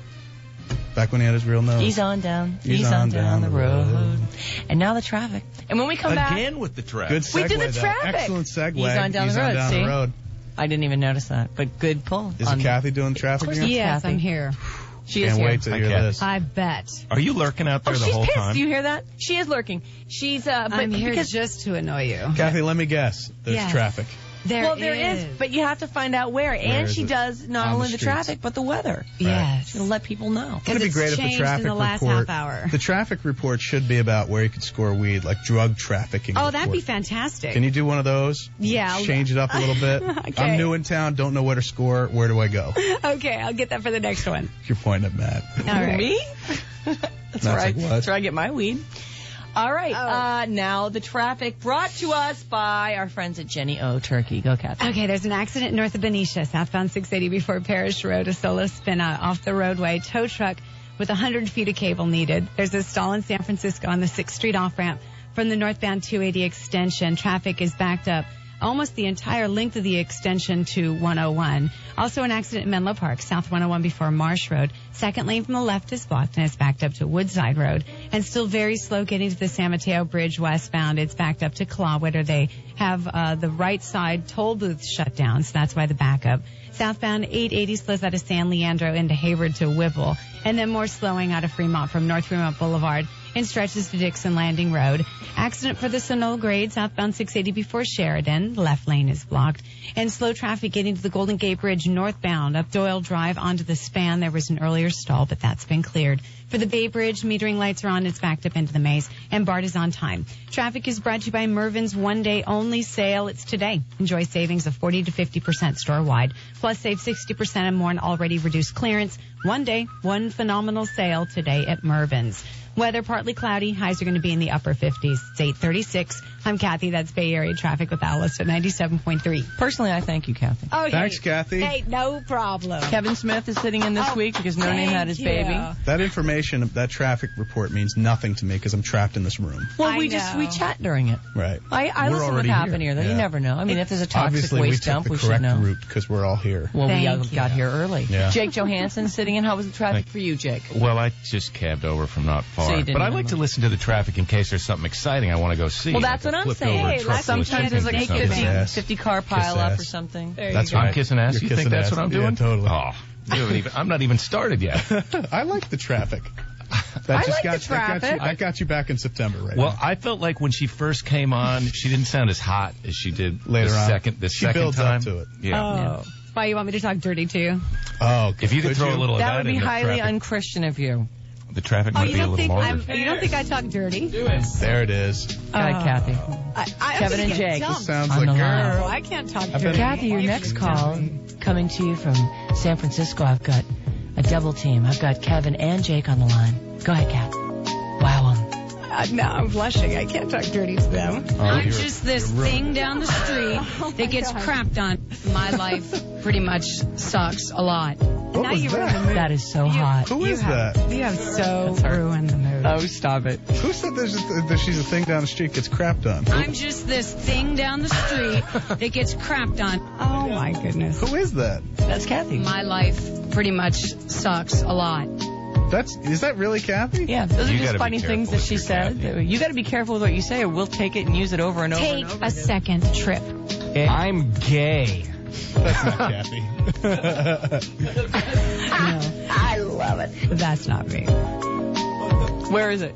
Back when he had his real nose. He's on down. He's He's, on on, down, down the the road. road. And now the traffic. And when we come back, Again with the traffic. Good segue, we did the though. traffic. Excellent segue. He's on down He's the on road. down see, the road. I didn't even notice that, but good pull. Is on- it Kathy doing the traffic course again? it's Yes, Kathy. I'm here. She is Can't here. wait to Hi, hear Kathy. this. I bet. Are you lurking out there Oh, the she's whole pissed. time? Do you hear that? She is lurking. She's uh, but I'm here because just to annoy you. Kathy, let me guess. There's Yes. traffic. There well, there is, but you have to find out where. and is she it? does not On the only the, streets. traffic but the weather. Yes. She'll let people know. Wouldn't it be it's great if the changed traffic in the last report, half hour. the traffic report should be about where you could score weed, like drug trafficking. Oh, that'd be report. fantastic. Can you do one of those? Yeah, I'll- Change it up a little bit. Okay. I'm new in town, don't know where to score. Where do I go? Okay, I'll get that for the next one. You're pointing at Matt. All right. Me? That's Matt's where I, like, what? that's where I get my weed. All right. Oh. Uh, now the traffic brought to us by our friends at Jenny O Turkey. Go, Kathy. Okay, there's an accident north of Benicia, southbound six eighty before Parish Road. A solo spin out off the roadway. Tow truck with one hundred feet of cable needed. There's a stall in San Francisco on the sixth Street off-ramp from the northbound two eighty extension. Traffic is backed up almost the entire length of the extension to one oh one. Also an accident in Menlo Park, south one oh one before Marsh Road. Second lane from the left is blocked and it's backed up to Woodside Road. And still very slow getting to the San Mateo Bridge westbound. It's backed up to Clawwitter. They have uh, the right side toll booth shut down, so that's why the backup. Southbound eight eighty slows out of San Leandro into Hayward to Whipple. And then more slowing out of Fremont from North Fremont Boulevard and stretches to Dixon Landing Road. Accident for the Sonol grade, southbound six eighty before Sheridan. Left lane is blocked. And slow traffic getting to the Golden Gate Bridge northbound up Doyle Drive onto the span. There was an earlier stall, but that's been cleared. For the Bay Bridge, metering lights are on. It's backed up into the maze. And BART is on time. Traffic is brought to you by Mervin's one-day only sale. It's today. Enjoy savings of forty to fifty percent store-wide. Plus, save sixty percent and more on already reduced clearance. One day, one phenomenal sale today at Mervin's. Weather partly cloudy. Highs are going to be in the upper fifties. It's eight thirty-six. I'm Kathy. That's Bay Area Traffic with Alice at ninety-seven point three. Personally, I thank you, Kathy. Okay. Thanks, Kathy. Hey, no problem. Kevin Smith is sitting in this Oh, week because No Name thank had his you. baby. That information, that traffic report means nothing to me because I'm trapped in this room. Well, I we just know. we chat during it. Right. I, I We're listen to what already happened here. here, though. Yeah. You never know. I mean, if there's a toxic Obviously, waste we took dump, the we should correct know. route because we're all here. Well, we Thank uh, got you. here early. Yeah. Jake Johansson sitting in. How was the traffic for you, Jake? Well, I just cabbed over from not far. So you didn't but I know like to much. listen to the traffic in case there's something exciting I want to go see. Well, Like that's a what I'm flipped over saying. Hey, truck let's full of Sometimes chickens there's like or a something. fifty, Ass. fifty car Kiss pile up ass. or something. There That's you go. right. I'm kissing ass. You're You kissing think that's ass. what I'm Yeah, doing? totally. Oh, you haven't even, I'm not even started yet. I like the traffic. That I just like got, the That got, you, traffic. that got you back in September, right? Well, now. I felt like when she first came on, she didn't sound as hot as she did Later the on. second. The She second builds up time. to it. Yeah. Oh. Why, you want me to talk dirty to you? Oh, okay. If you could Could throw you? a little of That that would be in the highly traffic, unchristian of you. the traffic Oh, might you be a don't little think more. I'm, you don't think I talk dirty? There it is. Go ahead, Kathy. I, I, Kevin I'm and gonna get Jake. dumped. This sounds On like the girl. Oh, I can't talk I've dirty. been- Kathy, your next call coming to you from San Francisco. I've got a double team. I've got Kevin and Jake on the line. Go ahead, Kat. Wow 'em. Uh, no, I'm blushing. I can't talk dirty to them. Oh, I'm you're- just this you're ruined. thing down the street Oh that gets crapped on. My life pretty much sucks a lot. What now was you that? ruined the mood. That is so hot. Who You is have, that? You have so That's her. ruined the mood. Oh, stop it. Who said there's a, that she's a thing down the street gets crapped on? I'm just this thing down the street that gets crapped on. Oh my goodness. Who is that? That's Kathy. My life pretty much sucks a lot. That's is that really Kathy? Yeah, those are You just gotta be funny careful things that if she you're said. Kathy. You got to be careful with what you say, or we'll take it and use it over and over Take and over. a second trip. I'm gay. That's not Kathy. I love it. That's not me. Where is it?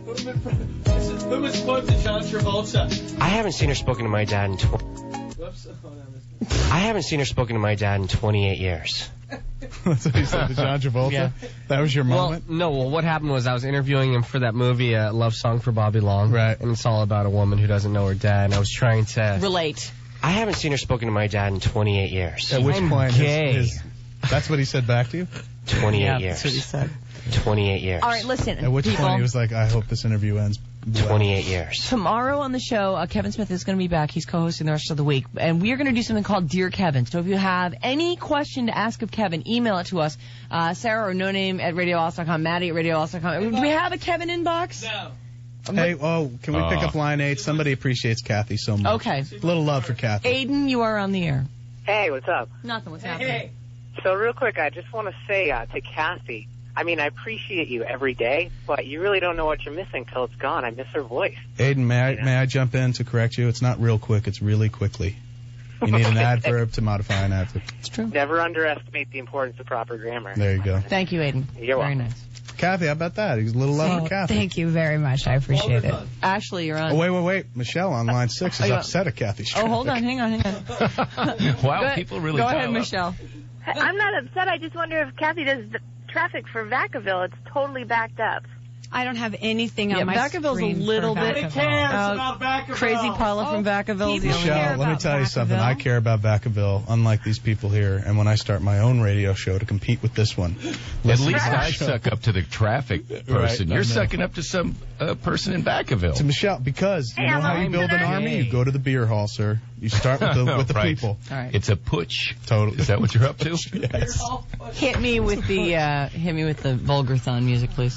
Who was quote to John Travolta? I haven't seen her spoken to my dad in tw- Whoops. Hold on. I haven't seen her spoken to my dad in twenty-eight years. That's what he said to John Travolta? Yeah. That was your Well, moment? no. Well, what happened was I was interviewing him for that movie, uh, Love Song for Bobby Long. Right. And it's all about a woman who doesn't know her dad. And I was trying to. Relate. I haven't seen her spoken to my dad in twenty-eight years. At which I'm point, his- gay. his- that's what he said back to you? twenty-eight Yeah, years. that's what he said. twenty-eight years. All right, listen, At which people. point he was like, I hope this interview ends well. twenty-eight years. Tomorrow on the show, uh, Kevin Smith is going to be back. He's co-hosting the rest of the week. And we are going to do something called Dear Kevin. So if you have any question to ask of Kevin, email it to us. Uh, Sarah or no name at radio alice dot com, Maddie at radio alice dot com. Do we have a Kevin inbox? No. Hey, oh, can we pick Uh. up line eight? Somebody appreciates Kathy so much. Okay. A little love for Kathy. Aiden, you are on the air. Hey, what's up? Nothing. What's Hey, happening? hey. So real quick, I just want to say uh, to Kathy, I mean, I appreciate you every day, but you really don't know what you're missing till it's gone. I miss her voice. Aiden, may I, may I jump in to correct you? It's not real quick, it's really quickly. You need an adverb to modify an adverb. It's true. Never underestimate the importance of proper grammar. There you go. Thank you, Aiden. You're Very welcome. nice. Kathy, how about that? He's a little love Oh, for Kathy. thank you very much. I appreciate it. Ashley, you're on. Oh, wait, wait, wait. Michelle on line six is Oh, yeah. upset at Kathy's Oh, hold on. Hang on. Hang on. Wow, Go ahead. people really Go dial ahead, up. Michelle. I'm not upset. I just wonder if Kathy does the traffic for Vacaville. It's totally backed up. I don't have anything Yeah, on my Vacaville's screen a little for bit. Vacaville. cares Uh, about Vacaville? Crazy Paula from Oh, Vacaville. people Michelle, care let me about tell you something. Vacaville. I care about Vacaville, unlike these people here. And when I start my own radio show to compete with this one, At listen least to my I show. suck up to the traffic person. Right, I You're know. sucking up to some uh, person in Vacaville. To Michelle, because you Hey, know I'm how you a build an listener. army? You go to the beer hall, sir. You start with the, with the Right. people. All right. It's a putsch. Totally. Is that what you're up to? Yes. Hit me with the uh, hit me with the Vulgarthon music, please.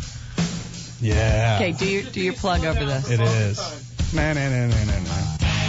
Yeah. Okay, do your do your plug over this. It is. Na, na, na, na, na, na.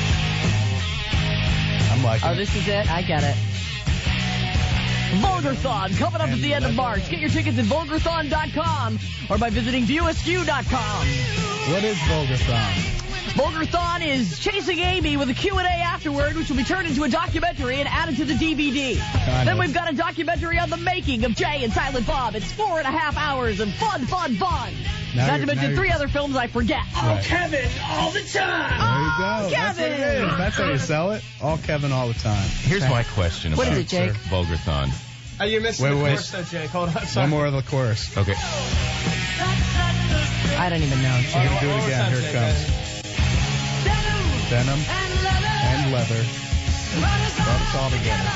I'm liking Oh, it. this is it? I get it. Vulgarthon coming up at the end of March. Get your tickets at vulgarthon dot com or by visiting view askew dot com. What is Vulgarthon? Vulgarthon is Chasing Amy with a Q and A afterward, which will be turned into a documentary and added to the D V D. Kind Then of. we've got a documentary on the making of Jay and Silent Bob. It's four and a half hours of fun, fun, fun. Now Not you're- to now mention you're- three other films I forget. Right. Kevin, all the time. There you go. That's what it Kevin! is. That's how you sell it. All Kevin all the time. Here's my question What about is it, Jake? Vulgarthon. Oh, you're missing Wait, the wait. chorus though, Jake. Hold on. Sorry. One more of the chorus. Okay. I don't even know. We're gonna do it again. Here it comes. Denim and leather. Brought us all together.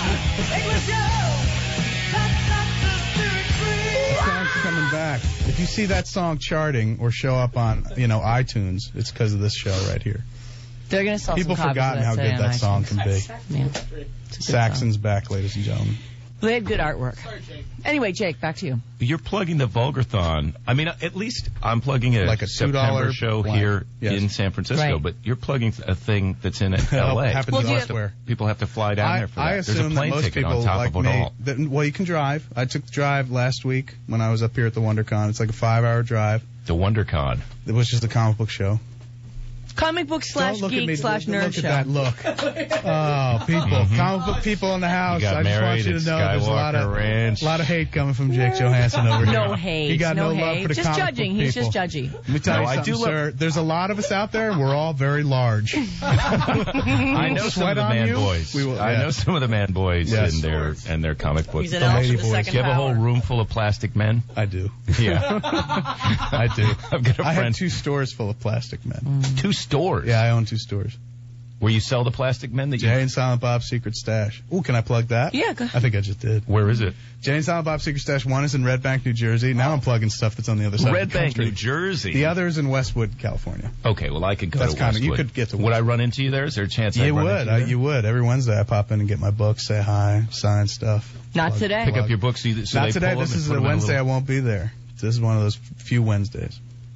The song's coming back. If you see that song charting or show up on, you know, iTunes, it's because of this show right here. They're going to sell People some copies forgotten of how that good today that on song iTunes. can be. Yeah. It's a good Saxon's back, ladies and gentlemen. song. They had good artwork. Anyway, Jake, back to you. You're plugging the Vulgarthon. I mean, at least I'm plugging a, Like a two dollar September show blank. here Yes. in San Francisco, Right. but you're plugging a thing that's in L A. Happens Well, do you- elsewhere. People have to fly down I, there for that. I There's a assume that plane most ticket people on top like of it me. all. That, well, you can drive. I took the drive last week when I was up here at the WonderCon. It's like a five-hour drive. The WonderCon. It was just a comic book show. Comic book slash Don't look at me. geek slash look, nerd look show. at that look. Oh, people, Mhm. comic book people in the house. You got I just want married you to at know there's a lot of Skywalker Ranch. a lot of hate coming from Jake Johansson over here. No hate. He got no, love hate. for the Just comic judging. book He's people. just judgy. Let me tell No, you I something, do love- sir. There's a lot of us out there, and we're all very large. I know some Sweat of the on man you? boys. We will- I yeah. know some of the man boys Yes. and their and their comic books. He's an The elf lady with the boys. second Do you have a whole power. room full of plastic men? I do. Yeah. I do. I've got a I friend. have two stores full of plastic men. Two stores. Yeah, I own two stores. Where you sell the plastic men that you... Jay and Silent Bob's Secret Stash. Ooh, can I plug that? Yeah, go ahead. I think I just did. Where is it? Jay and Silent Bob's Secret Stash. One is in Red Bank, New Jersey. Now I'm plugging stuff that's on the other side Red of the Bank, country. New Jersey. The other is in Westwood, California. Okay, well, I could go That's to kinda- you Westwood. could get to Would I run into you there? Is there a chance I'd You run would. into I, you there? you would. Every Wednesday I pop in and get my book, say hi, sign stuff. Not today. Pick up your books. So you, so Not they today. pull This them and is put a them in a Wednesday little- I won't be there. This is one of those few Wednesdays.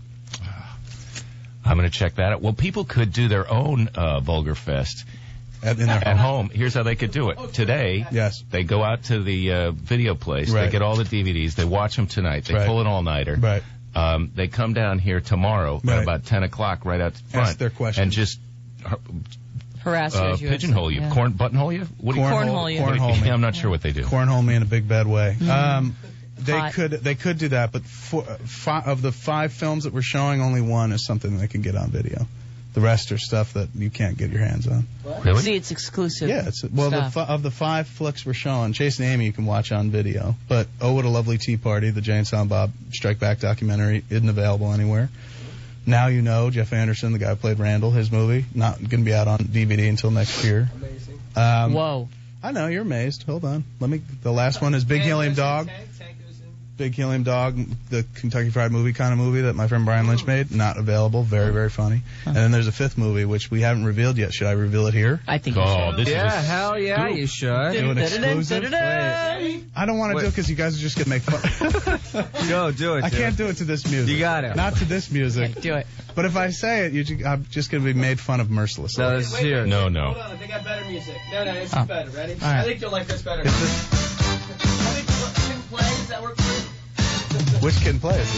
I'm going to check that out. Well, people could do their own uh, Vulgar Fest at, in their at home. Here's how they could do it. Today, yes, they go out to the uh, video place. Right. They get all the D V Ds. They watch them tonight. They Right. pull an all-nighter. Right. Um, they come down here tomorrow Right. at about ten o'clock right out front. Ask their questions. And just uh, Harass you uh, as you pigeonhole you. yeah. Corn, buttonhole you? What do you Cornhole you. Cornhole me. I'm not sure what they do. Cornhole me in a big bad way. Mm. Um, they Hot. could they could do that, but for, uh, fi- of the five films that we're showing, only one is something they can get on video. The rest are stuff that you can't get your hands on. Really? See, it's exclusive. Yeah, it's well the, stuff. fi- of the five flicks we're showing, Chase and Amy you can watch on video, but Oh What a Lovely Tea Party, the Jay and Silent Bob Strike Back documentary, isn't available anywhere. Now You Know, Jeff Anderson, the guy who played Randall, his movie, not going to be out on D V D until next year. Amazing. Um, Whoa. I know, you're amazed. Hold on. Let me. The last one is Big Helium Dog. Big Helium Dog, the Kentucky Fried Movie kind of movie that my friend Brian Lynch made. Not available. Very, very funny. And then there's a fifth movie, which we haven't revealed yet. Should I reveal it here? I think Oh, you should. this Yeah, is a hell yeah, scoop. you should. Do an exclusive? Da-da-da-da-da. I don't want to Wait. do it because you guys are just going to make fun. Go, do it. I dude. can't do it to this music. You got it. Not to this music. Do it. But if I say it, you ju- I'm just going to be made fun of mercilessly. No, this is here. No, Hold no. on, I think I have better music. No, no, this Oh. is better. Ready? right. I think you'll like this better. Is this, I think you can play. Does that work for you? which Kid and Play is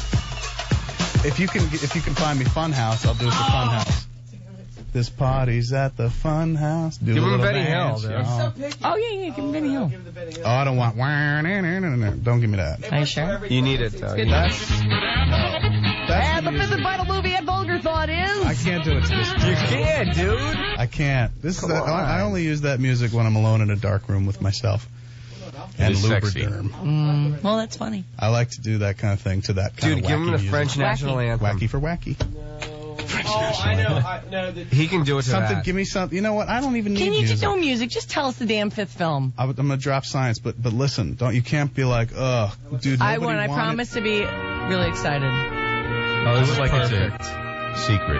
it? If you can, if you can find me Funhouse, I'll do it for Funhouse. This party's at the Funhouse. Do Give a him little Benny dance, Hill, dude. y'all. Oh, yeah, yeah, give him Benny Hill. Oh, I don't want. Don't give me that. Are you sure? You need it, though. You need it. That's no. That's And the fifth and final movie at Vulgar Thought is... I can't do it to this. You can, dude. I can't. This is. Come A, on. I only use that music when I'm alone in a dark room with myself. And is sexy. Lubriderm. Mm, well, that's funny. I like to do that kind of thing to that kind Dude, of give wacky him the music. French national anthem. Wacky for wacky. Oh, I know. I, no, the, He can do it to Something. that. Give me something. You know what? I don't even need Can you music. just no music? Just tell us the damn fifth film. I, am gonna drop science, but but listen, don't you can't be like, ugh, dude. I nobody want. I wanted- promise to be really excited. Oh, this is like Perfect. it's a secret.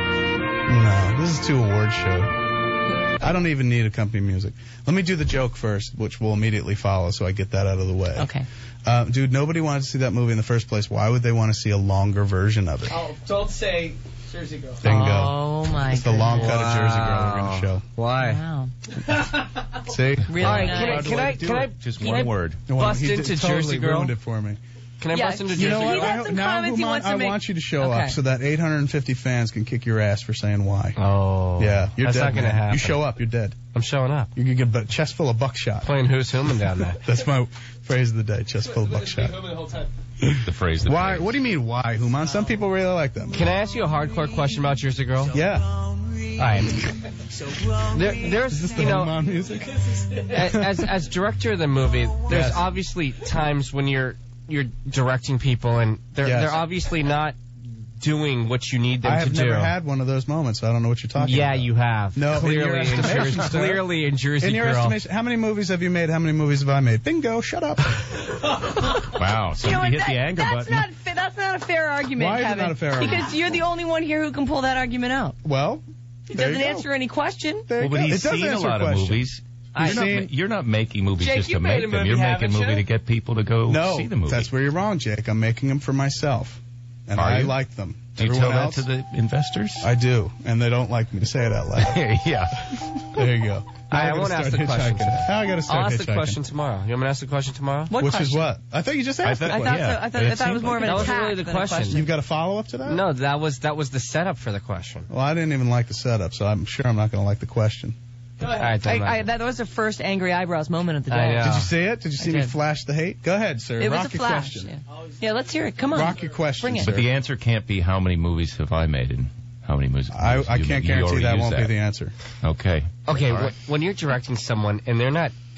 No, this is too award show. I don't even need accompanying music. Let me do the joke first, which will immediately follow, so I get that out of the way. Okay. Uh, dude, nobody wanted to see that movie in the first place. Why would they want to see a longer version of it? oh, don't say Jersey Girl. Bingo. Oh my. It's the long goodness. cut of Jersey Girl we're going to show. Why? Wow. See? Really All right, nice. can I, How do can I I, do can I, it? Just can one I word. bust He did- into totally Jersey Girl? ruined it for me. Can I Yeah, bust into You Jersey know what? He Girl? had I, some now comments he Human, wants to I make. want you to show Okay. up so that eight hundred fifty fans can kick your ass for saying why. Oh. Yeah, you're That's dead. not going to man. happen. You show up, you're dead. I'm showing up. You can get a chest full of buckshot. Playing Who's Human down there. That's my phrase of the day, chest full of buckshot. The whole time. The phrase. The Why? phrase. What do you mean, why, Human? Some people really like them. Can I ask you a hardcore question about Jersey Girl? Yeah. All right. There, there's, Is this the you know, Human music? as as director of the movie, there's Yes. obviously times when you're you're directing people and they're Yes. they're obviously not doing what you need them I to have do. never had one of those moments. I don't know what you're talking yeah, about. you have. No, in your clearly in, estimation, Jersey, sir. clearly in Jersey In your Girl. estimation, how many movies have you made? How many movies have I made? Bingo, shut up. Wow. You know Somebody what, hit the that- anger that's button. not fa- that's not a fair argument, Why is it Kevin. not a fair argument? Because you're the only one here who can pull that argument out. Well, It there you doesn't go. answer any question. There you Well, but go. he's It does seen a answer lot of question. movies. I- You're not, seen- ma- you're not making movies Jake, just you to made make a them. movie, You're making a haven't movie you? to get people to go No, see the movie. that's where you're wrong, Jake. I'm making them for myself, and Are I you? like them. Do you Everyone tell else, that to the investors? I do, and they don't like me to say it out loud. yeah. There you go. Now I, I gotta won't ask start the question. hitchhiking. today. Now I got to start I'll ask the hitchhiking. question tomorrow. You want me to ask the question tomorrow? What Which is question? what? I thought you just asked I that thought- I question. thought Yeah. so. I thought, It I thought it seemed was more of an like- That wasn't attack really the than a question. You've got a follow up to that? No, that was that was the setup for the question. Well, I didn't even like the setup, so I'm sure I'm not going to like the question. All right, I, don't I, matter. that was the first angry eyebrows moment of the I day. know. Did you see it? Did you see I me did. flash the hate? Go ahead, sir. It was Rock a your flash. question. Yeah. yeah, let's hear it. Come on. Rock your question, Bring it. sir. But the answer can't be how many movies have I made and how many movies. I, movies I you can't made. You guarantee already that used won't be the answer. Okay. Okay, All right. wh- when you're directing someone and they're not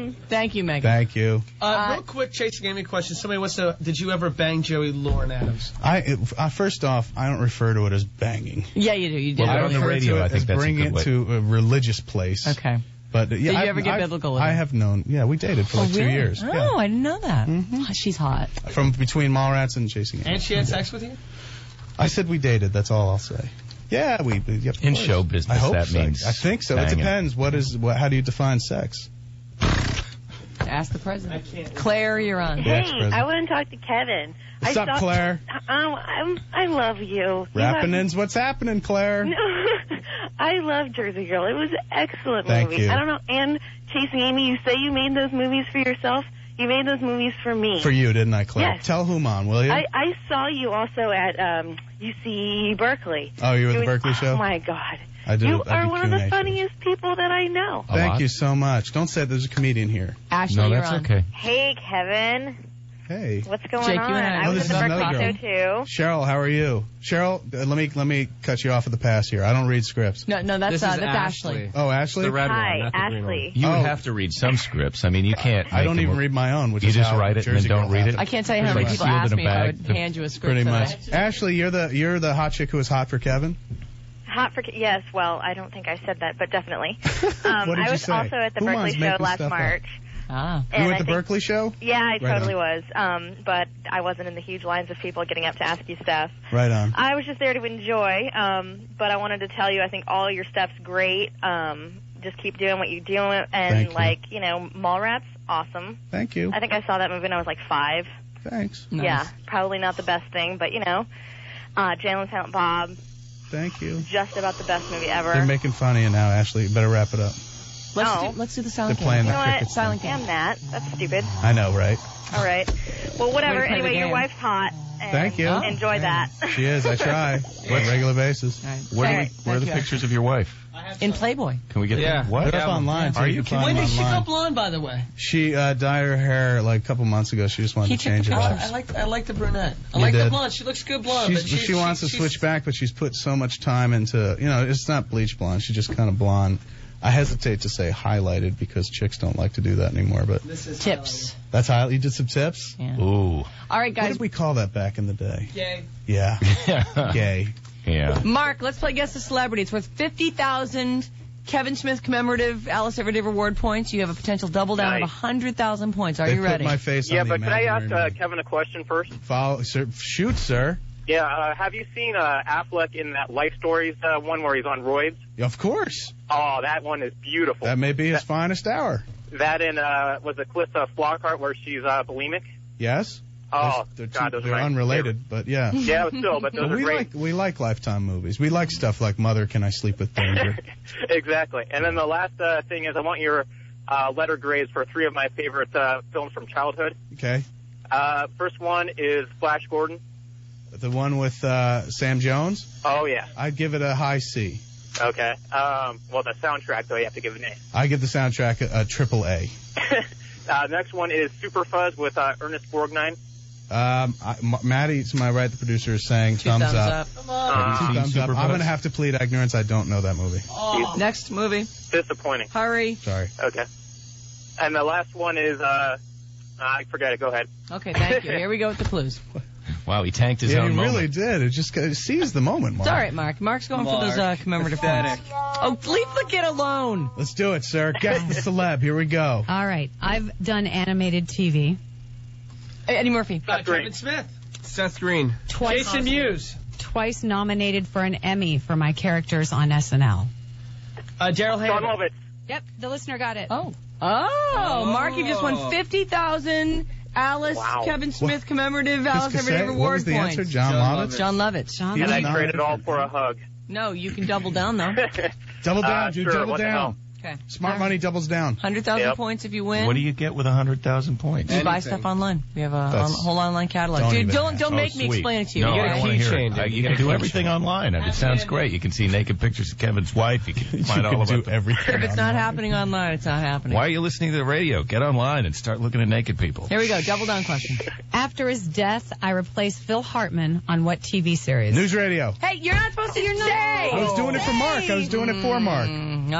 Mm. Thank you, Megan. Thank you. Uh, real quick, chasing Amy question. Somebody wants to. Did you ever bang Joey Lauren Adams? I it, uh, first off, I don't refer to it as banging. Yeah, you do. You do. I on the refer radio, to it I think as that's a bringing good it way. to a religious place. Okay. But uh, yeah, Did you I've- ever get I've- biblical with I her? have known. Yeah, we dated for Oh, like two really? years. Oh, Yeah. I didn't know that. Oh, she's hot. From between Mallrats and Chasing Amy. And she had sex with you? I said we dated. That's all I'll say. Yeah, we. we yeah, of In course. show business, I hope that so. means I think so. It banging. depends. What is? What, how do you define sex? Ask the president. Claire, you're on. Yes, Hey, President. I want to talk to Kevin. What's I up, saw- Claire? Um, I'm, I love you. You Rappinins, what's happening, Claire? have- I love Jersey Girl. It was an excellent Thank movie. you. I don't know. And Chasing Amy, you say you made those movies for yourself. You made those movies for me. For you, didn't I, Claire? Yes. Tell whom on, will you? I, I saw you also at um, U C Berkeley. Oh, you were at It the was- Berkeley show? Oh my God. I did. You I are did one of Q and the A. funniest people that I know. Thank you so much. Don't say there's a comedian here. Ashley, no, you're that's on. okay. Hey, Kevin. Hey. What's going Jake, you on? and I- I Oh, was this at the is another Berkeley girl. show too. Cheryl, how are you? Cheryl, uh, let me let me cut you off at the pass here. I don't read scripts. No, no, that's This uh, is that's Ashley. Ashley. Oh, Ashley. The red one, Hi, not the green one. Ashley. You would Oh. have to read some scripts. I mean, you can't. I make don't them- even read my own, which you is just how write it and Jersey then don't Girl read it. happens. I can't tell you how It's many like people sealed in ask a me if I bag. would hand you a script Pretty for much. that. Ashley, you're the you're the hot chick who was hot for Kevin. Hot for yes. Well, I don't think I said that, but definitely. Um, What did I you was say? also at the Who Berkeley wants show making last stuff up? March. Ah. You And were I at the think- Berkeley show? Yeah, I Right totally on. was. Um, but I wasn't in the huge lines of people getting up to ask you stuff. Right on. I was just there to enjoy. Um, but I wanted to tell you, I think all your stuff's great. Um, just keep doing what you're doing, and Thank you. like you know, Mallrats, awesome. Thank you. I think I saw that movie when I was like five. Thanks. Yeah, probably not the best thing, but you know, uh, Jay and Silent Bob, Thank you. just about the best movie ever. They're making fun of you now, Ashley. You better wrap it up. Let's Oh. do let's do the silent They're playing You the know what? cricket Silent Damn that. That's stupid. I know, right? All right. Well, whatever. Way to play the Anyway, your game. wife's hot. And Thank you. Enjoy that. She is. I try on a regular basis. Where, do we, Alright. where are the Thank you. pictures of your wife? In Playboy. Can we get Yeah. them? What? Put it up online. so Are you you can find When them did she go online. blonde, by the way? She uh, dyed her hair like a couple months ago. She just wanted He to took change the it Oh, up. I like I like the brunette. I You like the did. blonde. She looks good blonde. She's, but she, she wants to she's, switch back, but she's put so much time into, you know, it's not bleach blonde. She's just kind of blonde. I hesitate to say highlighted because chicks don't like to do that anymore, but This is Tips. that's how you did some tips? Yeah. Ooh. All right, What guys. did we call that back in the day? Gay. Yeah. Gay. Yeah. Mark, let's play Guess the Celebrity. It's worth fifty thousand Kevin Smith commemorative Alice Everyday reward points. You have a potential double down of Nice. one hundred thousand points. Are They you put ready? my face Yeah, on the but can I ask imaginary uh, man. Kevin a question first? Follow, sir, shoot, sir. Yeah, uh, have you seen uh, Affleck in that Life Stories uh, one where he's on roids? Of course. Oh, that one is beautiful. That may be his finest hour. That in uh, was it Calista Flockhart where she's uh, bulimic? Yes? Oh, They're, God, two- those they're are my unrelated, but yeah. favorite. Yeah, but still, but those But are we great. like we like Lifetime movies. We like stuff like Mother, Can I Sleep with Danger? Exactly. And then the last uh, thing is I want your uh, letter grades for three of my favorite uh, films from childhood. Okay. Uh, first one is Flash Gordon. The one with uh, Sam Jones? Oh, yeah. I'd give it a high C. Okay. Um, well, the soundtrack, though, you have to give an A. I give the soundtrack a, a triple A. Uh, next one is Super Fuzz with uh, Ernest Borgnine. Um, I, M- Maddie, to my right, the producer, is saying Two thumbs, thumbs up. up. Come Two on. seen thumbs up. Super I'm Buzz? going to have to plead ignorance. I don't know that movie. Oh. Next movie. Disappointing. Hurry. Sorry. Okay. And the last one is, uh, I forget it. Go ahead. Okay, thank you. Here we go with the clues. Wow, he tanked his Yeah, own he moment. really did. It just it seized the moment, Mark. It's all right, Mark. Mark's going for those uh, Mark. commemorative Pathetic. points. Oh, leave the kid alone. Let's do it, sir. Guess the celeb. Here we go. All right. I've done animated T V Eddie Murphy. Uh, Kevin Smith. Seth Green. twice. Jason Mewes. Twice nominated for an Emmy for my characters on S N L. Uh, Daryl John Hannah. Lovitz. Yep, the listener got it. Oh. Oh, Mark, you just won fifty thousand Alice Wow. Kevin Smith commemorative Chris Alice Everyday Cassett, Reward what was the points. answer? John, John Lovitz? Lovitz. John Lovitz. John He And was I not- traded all for a hug. No, you can double down, though. Double down, Uh, dude. sure, Double what the down. hell? Okay. Smart money doubles down. one hundred thousand Yep. points if you win. What do you get with one hundred thousand points? You buy Anything. stuff online. We have a on, That's- whole online catalog. don't Dude, even don't ask. don't Oh, make me sweet. explain it to you. No, You I gotta want to hear keychain, it. Uh, dude. You You can get a do everything keychain. online. It sounds great. You can see naked pictures of Kevin's wife. You can You find all can about do them. everything. If it's not happening online, it's not happening. Why are you listening to the radio? Get online and start looking at naked people. Here we go. Double down question. After his death, I replaced Phil Hartman on what T V series? News radio. Hey, you're not supposed to say. I was doing it for Mark. I was doing it for Mark. No.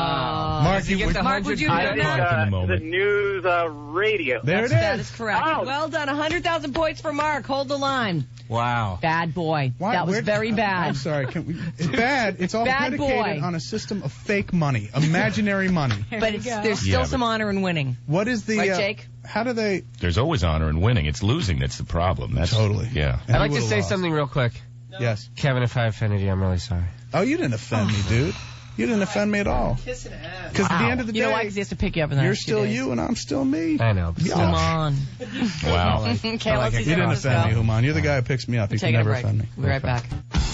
Mark, Does he you get would- the Mark, would you do I think that? Mark in the uh, the moment. news uh, radio. There it is. That is correct. Oh. Well done. one hundred thousand points for Mark. Hold the line. Wow. Bad boy. Why- that was where- very bad. I'm sorry. Can we, it's bad. It's all Bad predicated boy. on a system of fake money, imaginary money. But it's, there's still Yeah, some honor in winning. What is the? Right, uh, Jake? How do they? There's always honor in winning. It's losing that's the problem. That's Totally. Yeah. And I'd like he to would've say lost. something real quick. Yes. Kevin, if I offended you, I'm really sorry. Oh, you didn't offend me, dude. You didn't offend me at all. Kissing ass. Because at the end of the You know why? day, 'Cause he has to pick you up in the you're next few still days. you and I'm still me. I know. But Yeah. Come on. Wow. Okay, I like let's it. see You didn't Let's offend go. me, Human. You're the guy who picks me up. You We're can taking a never break. offend me. We'll be right back.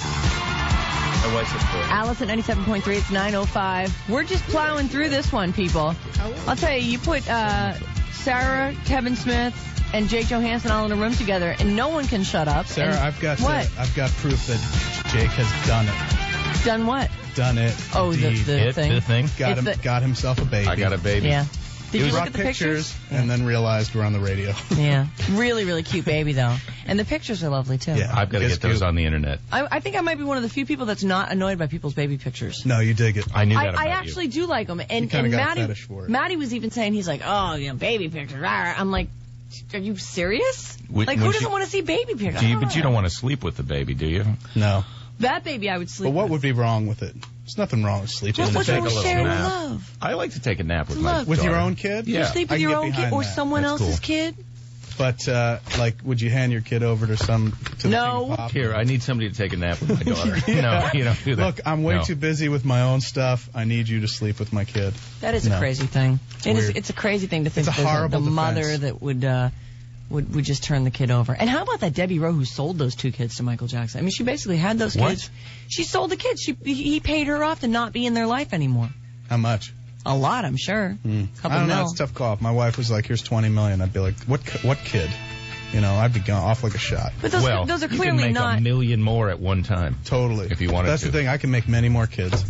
Alice at ninety-seven point three. It's nine oh five. We're just plowing through this one, people. I'll tell you, you put uh, Sarah, Kevin Smith, and Jake Johansson all in a room together, and no one can shut up. Sarah, And I've got what? To, I've got proof that Jake has done it. Done what? Done it. Oh, the, Indeed. the It, thing. the thing. got It's him. the- got himself a baby. I got a baby. Yeah. Did He you look brought at the pictures? and then realized we're on the radio. Yeah. Really, really cute baby, though. And the pictures are lovely, too. Yeah. I've got to It's get those cute. on the internet. I, I think I might be one of the few people that's not annoyed by people's baby pictures. No, you dig it. I knew I, that about I you. actually do like them. And, You kinda and got a Maddie, fetish for it. Maddie was even saying, he's like, oh, you know, baby pictures. rah." I'm like, are you serious? Would- like, would who doesn't you- want to see baby pictures? Do you, I don't but you know. don't want to sleep with the baby, do you? No. That baby I would sleep But what with. would be wrong with it? There's nothing wrong with sleeping Just with what's a wrong baby. with little sharing nap. love? I like to take a nap with Love. my With your daughter. own kid? Yeah. You sleep I with can your get own kid behind or that. someone That's else's cool. kid? But, uh, like, would you hand your kid over to some... To the No. King of Pop? Here, I need somebody to take a nap with my daughter. Yeah. No, you don't do that. Look, I'm way No. too busy with my own stuff. I need you to sleep with my kid. That is No. a crazy thing. It is. Weird. It's a crazy thing to think It's a there's horrible the defense. mother that would uh, would would just turn the kid over. And how about that Debbie Rowe who sold those two kids to Michael Jackson? I mean, she basically had those What? kids. She sold the kids. She he paid her off to not be in their life anymore. How much? A lot, I'm sure. Hmm. Couple I don't know. mil. It's a tough call. If my wife was like, here's twenty million, I'd be like, what ki- what kid? You know, I'd be gone off like a shot. But those well, those are you clearly can make not. a million more at one time. Totally. If you wanted That's to. the thing. I can make many more kids.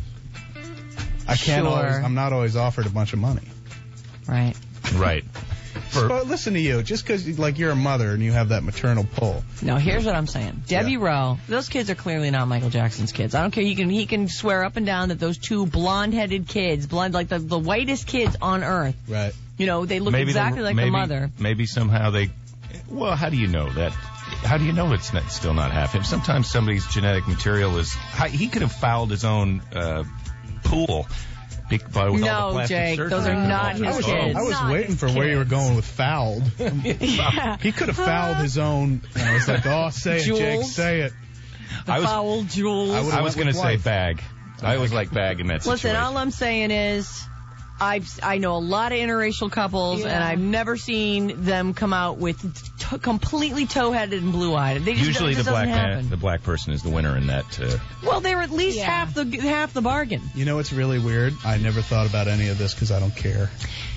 I can't Sure. always, I'm not always offered a bunch of money. Right. Right. For, But listen to you. Just because, like, you're a mother and you have that maternal pull. No, here's what I'm saying. Debbie Rowe, those kids are clearly not Michael Jackson's kids. I don't care. He can he can swear up and down that those two blonde-headed kids, blonde like the the whitest kids on earth. Right. You know, they look maybe exactly the, like maybe, the mother. Maybe somehow they. Well, how do you know that? How do you know it's not, still not half him? Sometimes somebody's genetic material is. how- He could have fouled his own uh, pool. be- By, with all No, the plastic Jake, surgery. those are not his I was, kids. I was Not waiting his for where you were kids. going with fouled. Yeah. He could have fouled his own. You know, it's like, oh, say it, Jake, Jules? say it. The I was- foul jewels. I would've I went was going to with say wife. bag. I always like bag in that Listen, situation. all I'm saying is, I've I know a lot of interracial couples, Yeah. and I've never seen them come out with t- completely toe-headed and blue-eyed. They just, Usually it the just black doesn't man, happen. the black person is the winner in that. Uh, Well, they're at least Yeah. half the half the bargain. You know what's really weird? I never thought about any of this because I don't care.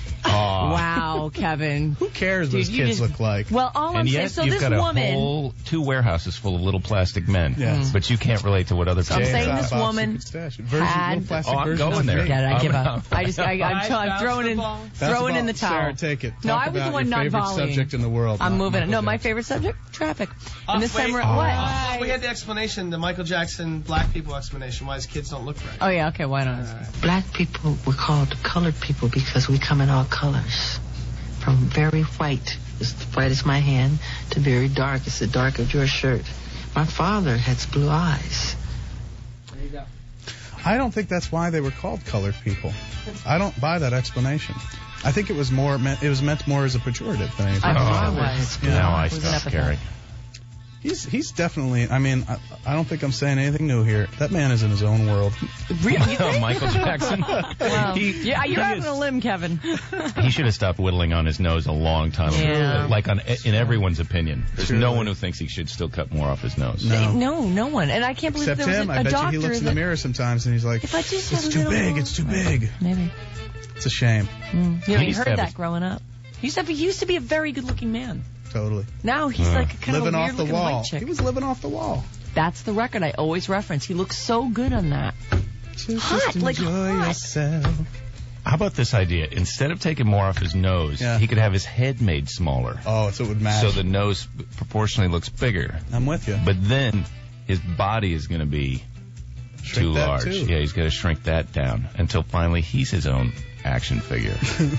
aw. Wow, Kevin. Who cares what Dude, those you kids just- look like? Well, all I'm And saying, yet so you've this got a woman, whole two warehouses full of little plastic men. Yes. But you can't relate to what other So I'm people saying are. this Box, you woman could stash it. Version- had- little plastic Oh, I'm versions going of there. me. Forget it, I give I'm up. out. I just, I, I'm, Bounce I'm throwing in, the ball. Bounce throwing the in the ball. towel. Sarah, take it. No, Talk I was about the one your not favorite volleying. subject in the world. I'm not moving it. Michael No, my Jackson. favorite subject, traffic. Oh, And this wait. time we're Oh. what? We had the explanation, the Michael Jackson black people explanation, why his kids don't look right. Oh yeah, okay, why not? Black people were called colored people because we come in all colors. From very white, as white as my hand, to very dark, as the dark of your shirt. My father had blue eyes. There you go. I don't think that's why they were called colored people. I don't buy that explanation. I think it was more meant. It was meant more as a pejorative than anything. I Oh. thought it was. Yeah. Now I It was an stop epithet. caring. He's he's definitely. I mean, I, I don't think I'm saying anything new here. That man is in his own world. Really? You think? Michael Jackson. Wow. He- yeah, you're he out is- on a limb, Kevin. He should have stopped whittling on his nose a long time ago. Yeah. Like on in everyone's opinion. There's Sure. no one who thinks he should still cut more off his nose. No. No, no one. And I can't believe Except there was him. a, I a bet you doctor he looks in that, the mirror sometimes and he's like, if I just it's had a too little big. more- It's too big. Maybe. It's a shame. Mm. You know, He you used to heard have that a- growing up. He used to, have, he used to be a very good-looking man. Totally. Now he's Uh. like kind living of a off the weird-looking wall. white chick. He was living off the wall. That's the record I always reference. He looks so good on that. Just Hot, like enjoy hot. yourself. How about this idea? Instead of taking more off his nose, Yeah. he could have his head made smaller. Oh, so it would match. So the nose proportionally looks bigger. I'm with you. But then his body is going to be too that large. too. Yeah, he's got to shrink that down until finally he's his own action figure.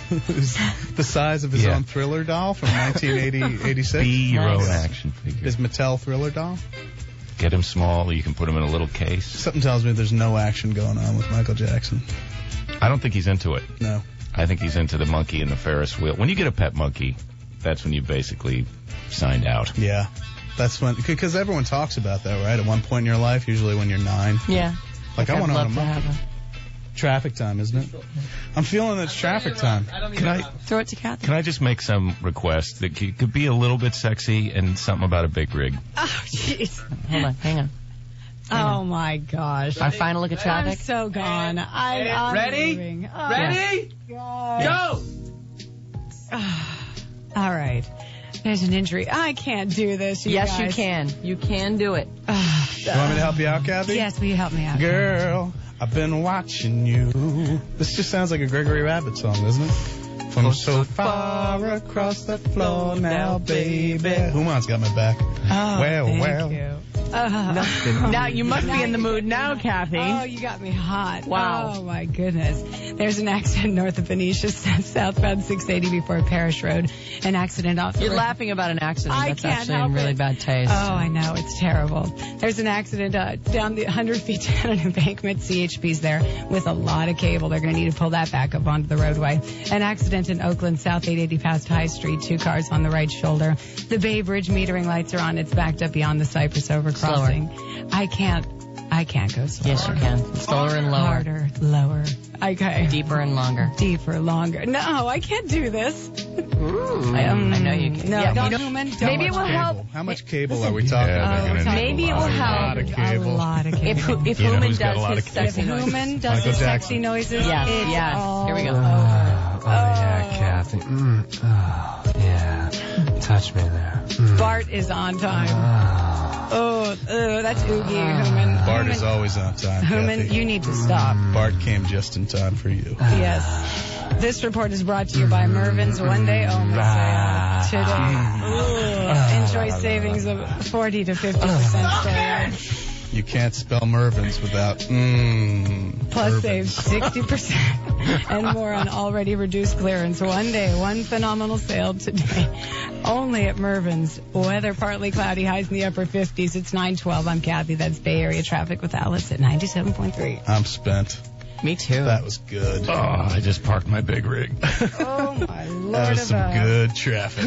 The size of his Yeah. own Thriller doll from nineteen eighty, eighty-six. Be your Nice. own action figure. His Mattel Thriller doll. Get him small. You can put him in a little case. Something tells me there's no action going on with Michael Jackson. I don't think he's into it. No. I think he's into the monkey and the Ferris wheel. When you get a pet monkey, that's when you basically signed out. Yeah. That's when, because everyone talks about that, right? At one point in your life, usually when you're nine. Yeah. Like, I I'd want to own a love to monkey. have a- Traffic time, isn't it? I'm feeling it's traffic time. Can I Throw it to Kathy. can I just make some request that c- could be a little bit sexy and something about a big rig? Oh, jeez. Hold on, hang on. Oh, my gosh. Our final look at I'm traffic. so gone. I'm, I'm Ready? leaving. Oh, Ready? God. Go! All right. There's an injury. I can't do this, you Yes, guys. you can. You can do it. You want me to help you out, Kathy? Yes, will you help me out? Girl, I've been watching you. This just sounds like a Gregory Rabbit song, doesn't it? From so far across the floor now, baby. Human's got my back. Oh, well, thank well. you. Uh, Now you must be in the mood now, Kathy. Oh, you got me hot. Wow. Oh, my goodness. There's an accident north of Benicia, southbound six eighty before Parish Road. An accident off the You're road. laughing about an accident. I That's can't actually help in really it. bad taste. Oh, I know. It's terrible. There's an accident uh, down the one hundred feet down an embankment. C H P's there with a lot of cable. They're going to need to pull that back up onto the roadway. An accident in Oakland, South eight eighty past High Street. Two cars on the right shoulder. The Bay Bridge metering lights are on. It's backed up beyond the Cypress Over crossing. I can't. I can't go slower. Yes, you can. Slower and lower. Harder, lower. Okay. Deeper and longer. Deeper, longer. No, I can't do this. I, um, I know you can. No, Yeah, don't, you know, Newman, don't. maybe it will Cable. help. How much cable are we talking Yeah, about? they're gonna need Maybe a it will lot. help. A lot of cable. A lot of If, cable. if You know Human who's got does a lot his of sexy If noises. Human does Michael his Jackson. sexy noises, Yes, it's yes. all Here we go. over. Oh, yeah, Kathy. Mm. Oh, yeah. Touch me there. Mm. Bart is on time. Oh. Oh, oh that's Oogie, Human. Bart Human, is always on time, Human, Kathy. you need to stop. Bart came just in time for you. Yes. This report is brought to you by Mervin's One Day Only Sale today. Ooh, enjoy savings of forty to fifty percent today. You can't spell Mervin's without mmm. Plus save sixty percent and more on already reduced clearance. One day, one phenomenal sale today. Only at Mervin's. Weather partly cloudy, highs in the upper fifties. It's nine twelve. I'm Kathy. That's Bay Area traffic with Alice at ninety-seven point three. I'm spent. Me too. That was good. Oh, I just parked my big rig. Oh, my Lord That was some above. good traffic.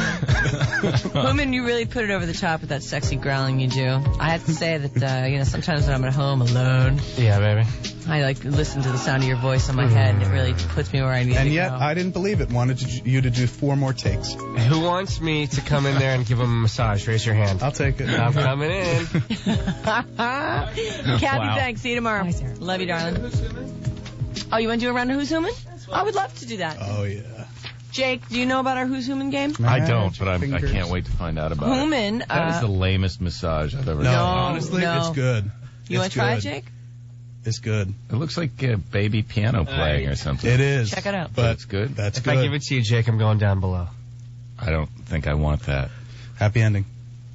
Human. Women, you really put it over the top with that sexy growling you do. I have to say that, uh, you know, sometimes when I'm at home alone, Yeah, baby. I like to listen to the sound of your voice in my head, and it really puts me where I need And to yet, go. I didn't believe it. Wanted to, you to do four more takes. Who wants me to come in there and give him a massage? Raise your hand. I'll take it. I'm coming in. Kathy, Wow. thanks. See you tomorrow. Bye, Sarah. Love you, darling. Oh, you want to do a round of Who's Human? I would love to do that. Oh, yeah. Jake, do you know about our Who's Human game? I don't, but I'm, I Fingers. can't wait to find out about Human, it. That is uh, the lamest massage I've ever No, seen. honestly, no. it's good. You want It's to try it, good. Jake? It's good. It looks like a baby piano playing or something. It is. Check it out. But That's good. That's If good. I give it to you, Jake, I'm going down below. I don't think I want that. Happy ending.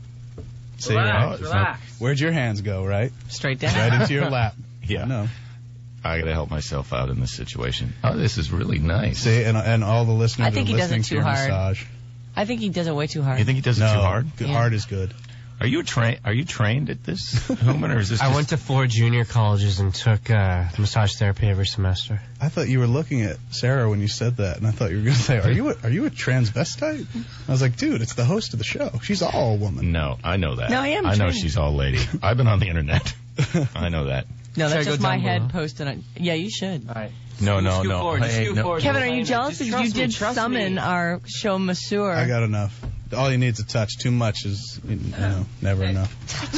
See you Relax, right. it's relax. Where'd your hands go, right? Straight down. Right into your lap. Yeah. No. I gotta help myself out in this situation. Oh, this is really nice. See, and, and all the listeners I think are he does listening it to too your hard. massage. I think he does it way too hard. You think he does it no, too hard? good- Yeah. hard is good. Are you trained? Are you trained at this, Human, or is this? I just- went to four junior colleges and took uh, massage therapy every semester. I thought you were looking at Sarah when you said that, and I thought you were going to say, "Are you a, are you a transvestite?" I was like, "Dude, it's the host of the show. She's all woman." No, I know that. No, I am I know trained. she's all lady. I've been on the internet. I know that. No, Should I that's go just my down head below? posted on. Yeah, you should. All right. No, no, Scoot no. forward, just Hey, scoot no. forward. Kevin, are Just you find jealous it. because Just you trust me, did trust summon me. our show masseur? I got enough. All you need is a touch. Too much is, you know, never enough.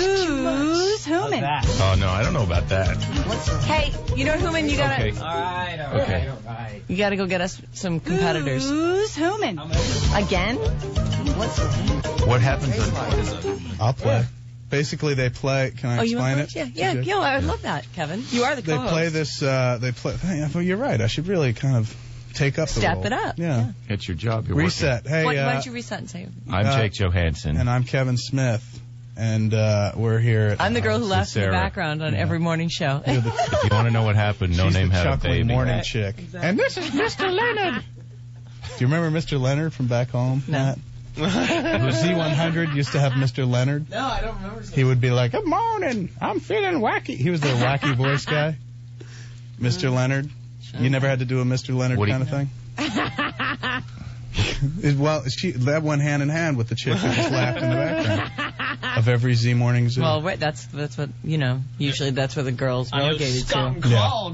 Who's Human? Oh no, I don't know about that. Hey, you know, Human, you gotta, Okay. All right, all right, Okay. all right. you gotta go get us some competitors. Who's Human? Again? What happens? On, I'll play. Basically, they play. Can I Oh, you explain want it? to Yeah, yeah, yeah. I would love that, Kevin. You are the They co-host. play this. Uh, they play. Hey, well, you're right. I should really kind of take up the Step role. it up. Yeah. it's your job. You're Reset. Hey, Why, uh, why don't you reset and say? Working. I'm uh, Jake Johansson. and I'm Kevin Smith. and uh, we're here. At, I'm the girl uh, who laughs in the Sarah. background on every morning show. If you want to know what happened, No She's Name the had a chuckling baby. morning Right. chick. Exactly. And this is Mister Leonard. Do you remember Mister Leonard from back home? No. Matt? Z one hundred used to have Mister Leonard. No, I don't remember. He would be like, "Good morning, I'm feeling wacky." He was the wacky voice guy. Mister Leonard. You never had to do a Mister Leonard What do kind you- of thing? It- well, she that went hand in hand with the chick who just laughed in the background of every Z Morning Zoo. Well, right, that's that's what you know. Usually, that's where the girls relegated to. Yeah.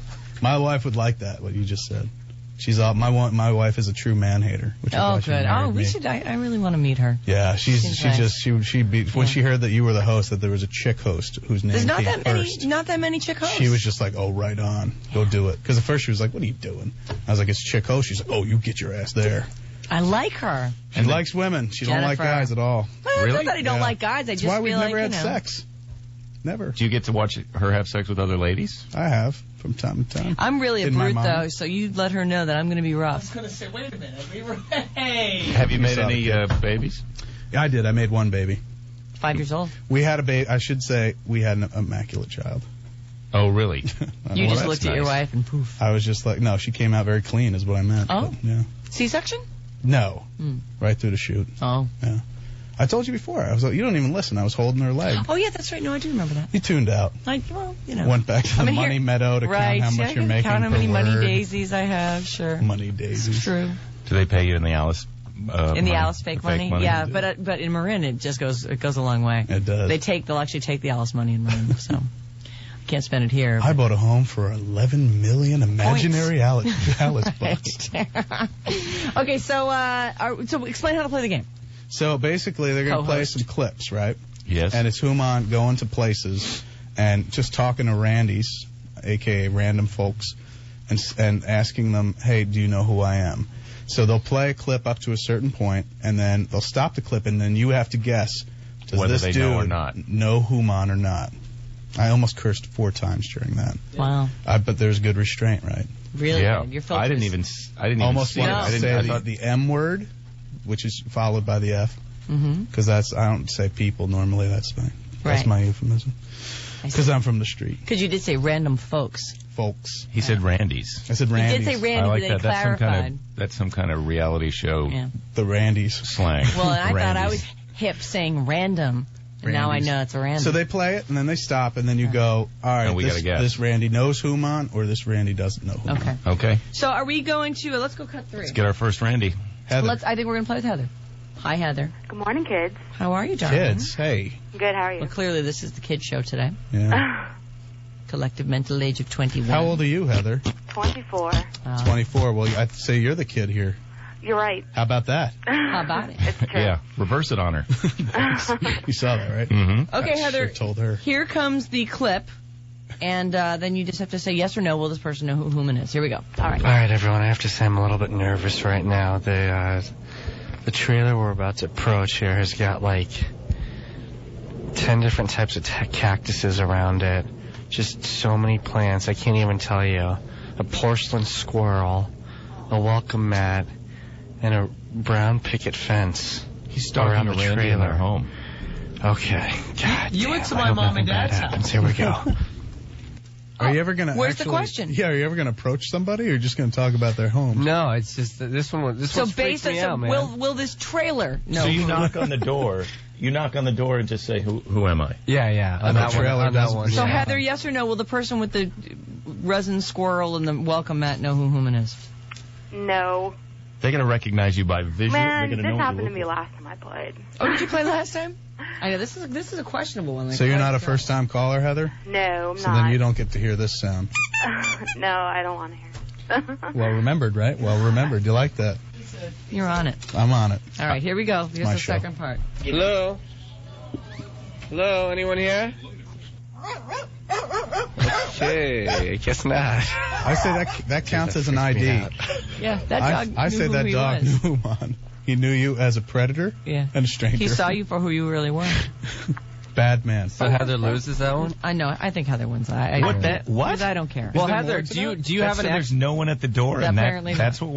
My wife would like that. What you just said. She's all my wa- my wife is a true man hater. Which is Oh, why she good. married Oh, we me. should. I, I really want to meet her. Yeah, she's Seems she nice. just she she be, when she heard that you were the host, that there was a chick host whose name There's not came that many. first. Not that many chick hosts. She was just like, "Oh, right on, go do it." Because at first she was like, "What are you doing?" I was like, "It's chick host." She's like, "Oh, you get your ass there." I like her. She likes women. She don't like Jennifer. guys at all. Well, it's not that I don't like guys. I That's just why we've feel never like had you know. sex. Never. Do you get to watch her have sex with other ladies? I have from time to time. I'm really a In my brute mind. though, so you let her know that I'm going to be rough. I was gonna say, wait a minute. We were, hey. Have you made saw any the uh, babies? Yeah, I did. I made one baby. Five years old. We had a baby. I should say we had an immaculate child. Oh, really? I You know just that's looked at your nice. wife and poof. I was just like, no, she came out very clean, is what I meant. Oh. But, yeah. C-section? No. Hmm. Right through the chute. Oh. Yeah. I told you before. I was like, you don't even listen. I was holding her leg. Oh yeah, that's right. No, I do remember that. You tuned out. Like, well, you know. Went back to the I mean, money here- meadow to right, count how yeah, much I you're can making count how per many money word. daisies I have. Sure. Money daisies. It's true. Do they pay you in the Alice? Uh, in the money? Alice fake, money? yeah, but uh, but in Marin it just goes it goes a long way. It does. They take they'll actually take the Alice money in Marin, so I can't spend it here. I bought a home for eleven million imaginary Alice, Alice bucks. Okay, so uh, are, so explain how to play the game. So basically, they're going to play Co-host. some clips, right? Yes. And it's Human going to places and just talking to randies, aka random folks, and s- and asking them, "Hey, do you know who I am?" So they'll play a clip up to a certain point, and then they'll stop the clip, and then you have to guess, does Whether this they dude know or not. know Human or not? I almost cursed four times during that. Wow. I, but there's good restraint, right? Really Yeah. good. Your I didn't filters- even. s- I didn't Almost even see want it. to I say didn't. I the, thought, the M word, which is followed by the F, Mhm. because that's I don't say people normally. That's my that's Right. my euphemism. I see. Because I'm from the street, Because you did say random folks. folks. he said Randy's. I said You Randy's. did say I Randy, like but that. they That's some clarified. kind of. That's some kind of reality show Yeah. The Randys. slang. Well, and I thought I Randy's. was hip saying random. And now I Randy's. know it's a random. So they play it, and then they stop, and then you go, all right, And we this, gotta guess. this Randy knows Human, or this Randy doesn't know Human. Okay. Okay. So are we going to? Let's go cut three. Let's get our first Randy. Heather. Let's. I think we're gonna play with Heather. Hi, Heather. Good morning, kids. How are you, darling? Kids, hey. Good, how are you? Well, clearly this is the kid show today. Yeah. Collective mental age of twenty-one. How old are you, Heather? twenty-four. Uh, twenty-four. Well, I'd say you're the kid here. You're right. How about that? How about it? It's true. Yeah. Reverse it on her. You saw that, right? Mm-hmm. Okay, I Heather. sure told her. Here comes the clip, and uh, then you just have to say yes or no. Will this person know who Human is? Here we go. All right. All right, everyone. I have to say I'm a little bit nervous right now. The uh, the trailer we're about to approach here has got like ten different types of ta- cactuses around it. Just so many plants. I can't even tell you. A porcelain squirrel, a welcome mat, and a brown picket fence. He's stalking around a the Randy in trailer. their home. Okay. God You damn, went to I my hope mom nothing and bad dad's happens. house. Here we go. Are you ever gonna? Where's the actually- question? Yeah, are you ever gonna approach somebody, or just gonna talk about their home? No, it's just that this one. This So one freaks based on me so out, man. will will this trailer know? So you who- knock on the door. You knock on the door and just say, "Who, who am I?" Yeah, yeah. On On the that one. trailer On that doesn't- one. So yeah. Heather, yes or no? Will the person with the resin squirrel and the welcome mat know who Human is? No. They're gonna recognize you by visual. Man, They're this gonna know happened what to you me look last time I played. Oh, did you play last time? I know this is this is a questionable one. Like, So you're not a what- first-time caller, Heather? No, I'm So not. then you don't get to hear this sound. no, I don't want to hear it. Well remembered, right? Well remembered. You like that? You're on it. I'm on it. All right, here we go. Here's My the show. second part. Hello? Hello? Anyone here? Okay, I guess not. I say that that counts as an I D. Yeah, that I, dog. I knew say who that he dog was. knew Human. He knew you as a predator Yeah. and a stranger. He saw you for who you really were. Bad man. So Heather loses that one? I know. I think Heather wins. I, I What agree. the- what? Because I don't care. Well, there Heather, more to do you that? do you That's have an so ex- there's no one at the door, and Apparently that, not. that's what we're.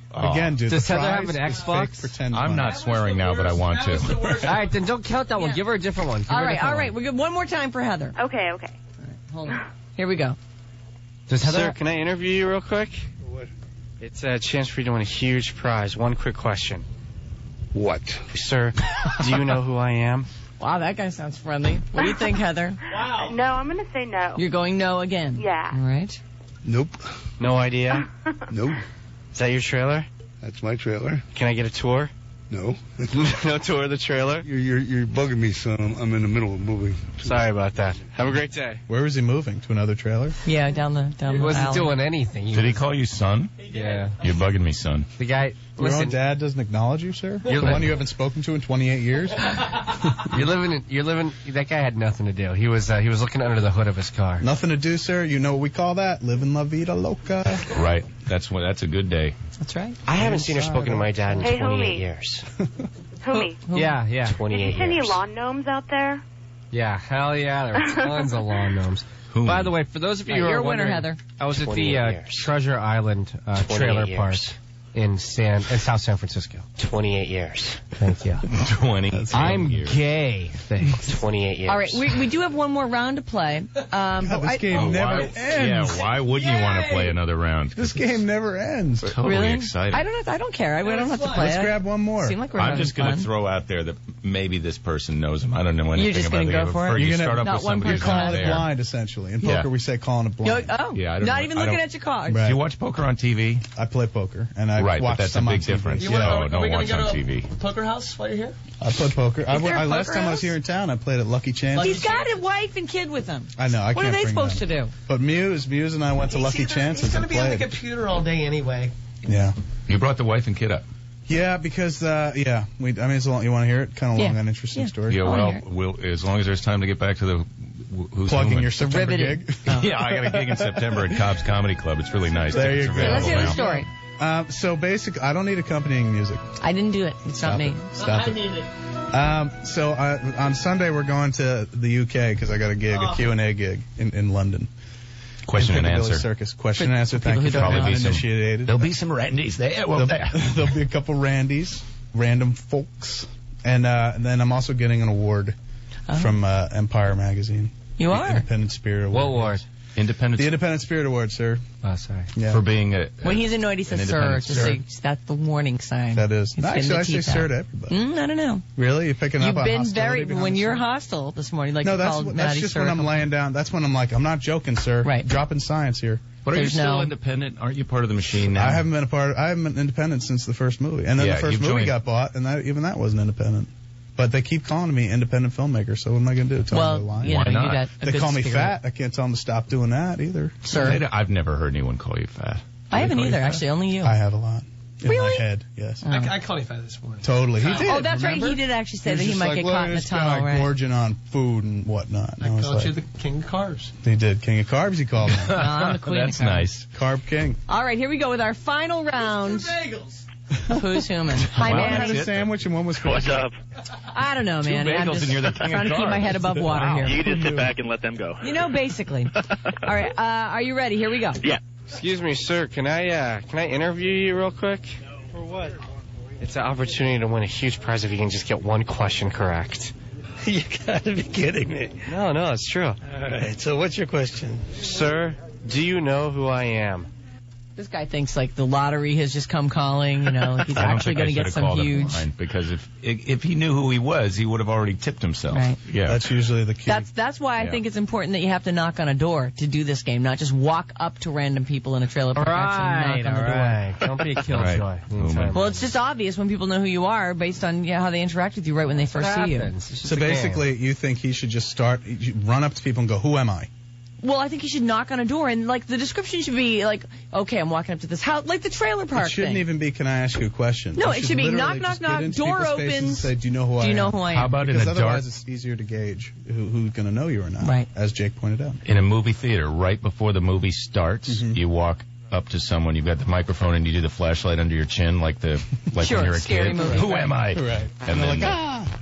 Oh. Again, dude. Does the Heather have prize an is Xbox? fake pretend I'm money. not swearing now, but I want to. All right, then don't count that one. Give her a different one. Give All her a right, different all right. one. We're good. One more time for Heather. Okay, okay. Hold on. Here we go. Does Heather? Sir, can I interview you real quick? What? It's a chance for you to win a huge prize. One quick question. What? Sir, do you know who I am? Wow, that guy sounds friendly. What do you think, Heather? Wow. No, I'm going to say no. You're going no again. Yeah. All right. Nope. No idea? Nope. Is that your trailer? That's my trailer. Can I get a tour? No. No tour of the trailer? You're, you're, you're bugging me, son. I'm in the middle of a movie. Sorry about that. Have a great day. Where was he moving? To another trailer? Yeah, down the down He the wasn't alley. doing anything. Did he call you son? Yeah. You're bugging me, son. The guy. Your Listen, own dad doesn't acknowledge you, sir? You're the li- one you haven't spoken to in twenty-eight years? you're living. In, you're living. That guy had nothing to do. He was. Uh, he was looking under the hood of his car. Nothing to do, sir. You know what we call that? Living la vida loca. Right. That's what. That's a good day. That's right. I haven't seen or spoken to my dad in Hey, twenty-eight homie. years. Homie, Yeah, yeah, did you twenty-eight see any years. lawn gnomes out there? yeah. Hell yeah, there are tons of lawn gnomes. By the way, for those of you All who right, are you're a winner, wondering, Heather. I was at the twenty-eight uh, years. Treasure Island uh, twenty-eight trailer years. park in San in South San Francisco. twenty-eight years. Thank you. Twenty. I'm years. gay. Thanks. twenty-eight years. All right, we, we do have one more round to play. Um, God, but this I, game Oh, never why, ends. yeah, why wouldn't you want to play another round? This game never ends. Totally really? excited. I don't. I don't care. I, we don't have to play. Let's it. grab one more. Seem like we're I'm having just going to fun. throw out there that maybe this person knows him. I don't know anything You're just about gonna the go game. for it? Or you You're start gonna- up Not with one somebody who's person not Calling it there. blind, essentially. In Yeah. poker, we say calling it Yo, blind. oh, Yeah, I don't not know. even I looking don't- at your cards. Right. Do you watch poker on T V? I play poker, and I Right, but watch that's a some on big T V. difference. Yeah, No, Are don't we gonna watch go on to T V. Poker House while you're here? I play poker. I, Is there a I, last poker time I was house? here in town, I played at Lucky Chances. He's got a wife and kid with him. I know. I What can't are they bring supposed them. to do? But Muse, Muse, and I went to Lucky He's either- Chances He's going and to be on the played. computer all day anyway. Yeah. You brought the wife and kid up. Yeah, because uh, yeah, we. I mean, it's a long, you want to hear it? Kind of long Yeah. and interesting Yeah. story. Yeah, wanna well, hear it. we'll, as long as there's time to get back to the wh- who's Plugging Human. your September riveted. gig. Yeah, I got a gig in September at Cobb's Comedy Club. It's really nice. There Tickets you are go. Okay, let's hear the available now. story. Um, so basically, I don't need accompanying music. I didn't do it. It's Stop not me. it. Stop it. Um, so I, on Sunday we're going to the U K because I got a gig, a Q and A gig in, in London. Question in and Piccadilly answer. Circus. Question For- and answer. for people Thank you who for don't being know. uninitiated. There'll be some Randys there, won't there? There'll, there'll be a couple Randys, random folks, and, uh, and then I'm also getting an award Oh. from uh, Empire Magazine. You The are? Independent Spirit Award. What award? Independent The Independent Spirit Award, sir. Oh, sorry. Yeah. for being a. When he's annoyed, he says An sir. independent Just sir. say that's the warning sign. That is. He's No, getting actually, the I say teeth sir out. to everybody. Mm, I don't know. Really? You're picking You've up on been hostility very behind when the you're scenes? hostile this morning. Like No, you that's called what- that's Maddie just sir when a I'm couple- laying down. That's when I'm like, I'm not joking, sir. Right. Dropping science here. But are you There's still no- independent? Aren't you part of the machine now? I haven't been a part. Of, I haven't been independent since the first movie, and then Yeah, the first you've movie joined- got bought, and that, even that wasn't independent. But they keep calling me independent filmmaker. So what am I going to do? Tell Well, them they're lying? you know, Why you not? got a They good call me spirit. fat. I can't tell them to stop doing that either. Sir. I've never heard anyone call you fat. I haven't call you either. fat? Actually, only you. I have a lot in Really? my head. Yes. Oh. I, I called him fat this morning. Totally. He did. Oh, that's remember? right. He did actually say was that he just might like, get "Look, caught in the this guy tunnel, right? gorging on food and whatnot. And I I was called like, you the king of carbs. he did. King of carbs, he called me. No, I'm the queen. That's of carbs. nice. Carb king. All right, here we go with our final round Bagels. of Who's Human. Hi, Wow, One had Manny. a sandwich and one was What's up? I don't know, Two man. I'm bagels just and you're the king of trying to keep my carbs. head above water Wow. here. You just sit back and let them go. You know, basically. All right, uh, are you ready? Here we go. Yeah. Excuse me, sir. Can I uh, can I interview you real quick? For what? It's an opportunity to win a huge prize if you can just get one question correct. You gotta be kidding me. No, no, it's true. All right, so what's your question? Sir, do you know who I am? This guy thinks like the lottery has just come calling. You know, like he's I don't actually think I going to get should've some called it huge. blind, because if if he knew who he was, he would have already tipped himself. Right. Yeah. That's usually the key. That's that's why I Yeah. think it's important that you have to knock on a door to do this game, not just walk up to random people in a trailer park. actually knock on the door. right. Don't be a killjoy. Right. Anytime. Well, it's just obvious when people know who you are based on yeah, how they interact with you right when they first What see you. happens? It's just so a game. basically, you think he should just start, you run up to people and go, "Who am I?" Well, I think you should knock on a door and like the description should be like, okay, I'm walking up to this house, like the trailer park It shouldn't thing. even be, "Can I ask you a question?" No, You it should be literally knock, knock, just get knock, into door people's faces opens. and say, "Do you know who I Do you am?" know who I am? How about in Because a otherwise, dark, it's easier to gauge who, who's going to know you or not. Right. As Jake pointed out. in a movie theater, right before the movie starts, Mm-hmm. you walk up to someone, you've got the microphone, and you do the flashlight under your chin, like the like Sure, when you're a scary kid. movie. Who Right. am I? Right. And they're then like, ah.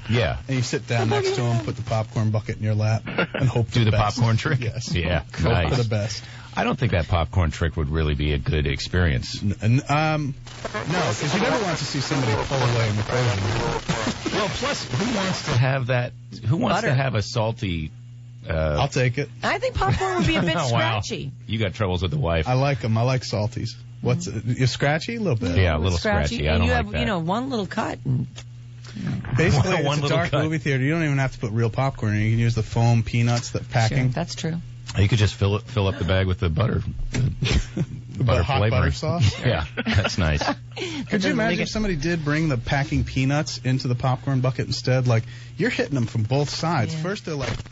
Yeah. And you sit down next to him, put the popcorn bucket in your lap, and hope for Do the best. popcorn trick? Yes. Yeah. Hope Nice. for the best. I don't think that popcorn trick would really be a good experience. And, um, no, because you never want to see somebody pull away in the frozen. Well, plus, who wants to have that? Who wants Butter. to have a salty? Uh, I'll take it. I think popcorn would be a bit Wow. scratchy. You got troubles with the wife. I like them. I like salties. What's it? You scratchy? A little bit. Yeah, a little scratchy. I and don't you like have, that. you know, one little cut. And Basically, One- one it's a little dark cut. movie theater. You don't even have to put real popcorn in. You can use the foam peanuts that packing. Sure, that's true. You could just fill it, fill up the bag with the butter, the butter hot flavoring. butter sauce? Yeah, that's nice. Could you doesn't imagine make if it- somebody did bring the packing peanuts into the popcorn bucket instead? Like, you're hitting them from both sides. Yeah. First, they're like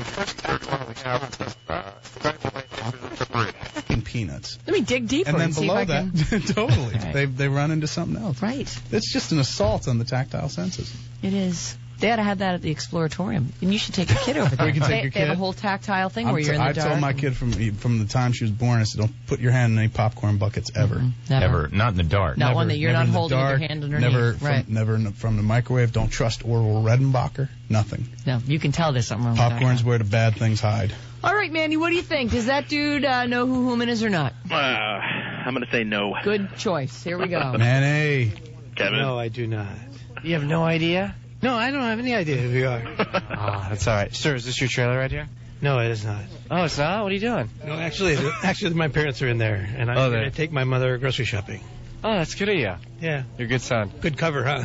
packing peanuts. Let me dig deeper And then see below if I that, can. totally, Right. they they run into something else. Right. It's just an assault on the tactile senses. It is. They ought to have that at the Exploratorium. And you should take your kid over there. We can take they, your they have a kid? whole tactile thing I'm where t- you're in the I dark. told my kid from from the time she was born, I said, don't put your hand in any popcorn buckets ever. Never. Ever, not in the dark. Not Never, one that you're never not in the holding with your dark, hand underneath. Never from, Right. never in- from the microwave. Don't trust Orville Redenbacher. Nothing. No, you can tell there's something wrong with Popcorn's that. where the bad things hide. All right, Mandy, what do you think? Does that dude uh, know who Hooman is or not? Uh, I'm going to say no. Good choice. Here we go. Manny. Kevin? No, I do not. You have no idea? No, I don't have any idea who you are. Ah, that's all right. Sir, is this your trailer right here? No, it is not. Oh, it's not? What are you doing? No, actually, actually, my parents are in there, and I'm Oh, going they- to take my mother grocery shopping. Oh, that's good of you. Yeah. You're a good son. Good cover, huh?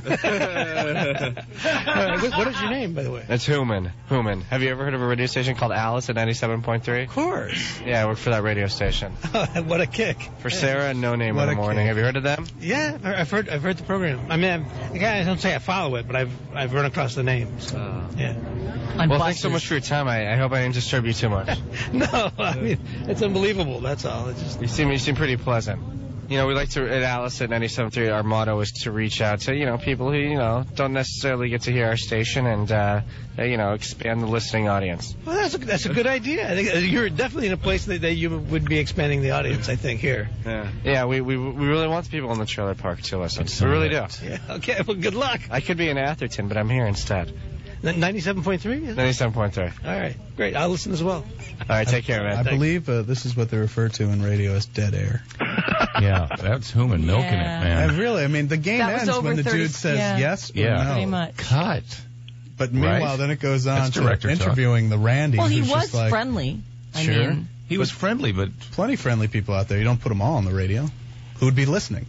Uh, what, what is your name, by the way? That's Hooman. Hooman. Have you ever heard of a radio station called Alice at ninety-seven point three? Of course. Yeah, I work for that radio station. What a kick. For Sarah and No Name What in the a morning. kick. Have you heard of them? Yeah, I- I've heard I've heard the program. I mean, I've, I don't say I follow it, but I've I've run across the names. Uh, Yeah. well, thanks so much for your time. I, I hope I didn't disturb you too much. No, I mean it's unbelievable. That's all. It's just You seem you seem pretty pleasant. You know, we like to at Alice at ninety-seven point three. Our motto is to reach out to you know people who you know don't necessarily get to hear our station and uh, you know expand the listening audience. well, that's a, that's a good idea. I think uh, you're definitely in a place that, that you would be expanding the audience. I think here. Yeah, yeah. We we we really want the people in the trailer park to listen. We really do. Yeah. Okay. Well, good luck. I could be in Atherton, but I'm here instead. ninety-seven point three. ninety-seven point three. All right. Great. I'll listen as well. All right. Take care, man. I believe uh, this is what they refer to in radio as dead air. Yeah, that's Hooman milking Yeah. it, man. And really, I mean, the game That was ends over when the thirty dude says yeah. yes or Yeah. no. Pretty much. Cut. But meanwhile, Right? then it goes on That's to director talk. interviewing the Randy. Well, he who's was just like, friendly. I Sure. mean, He was friendly, but Plenty friendly people out there. You don't put them all on the radio. Who would be listening?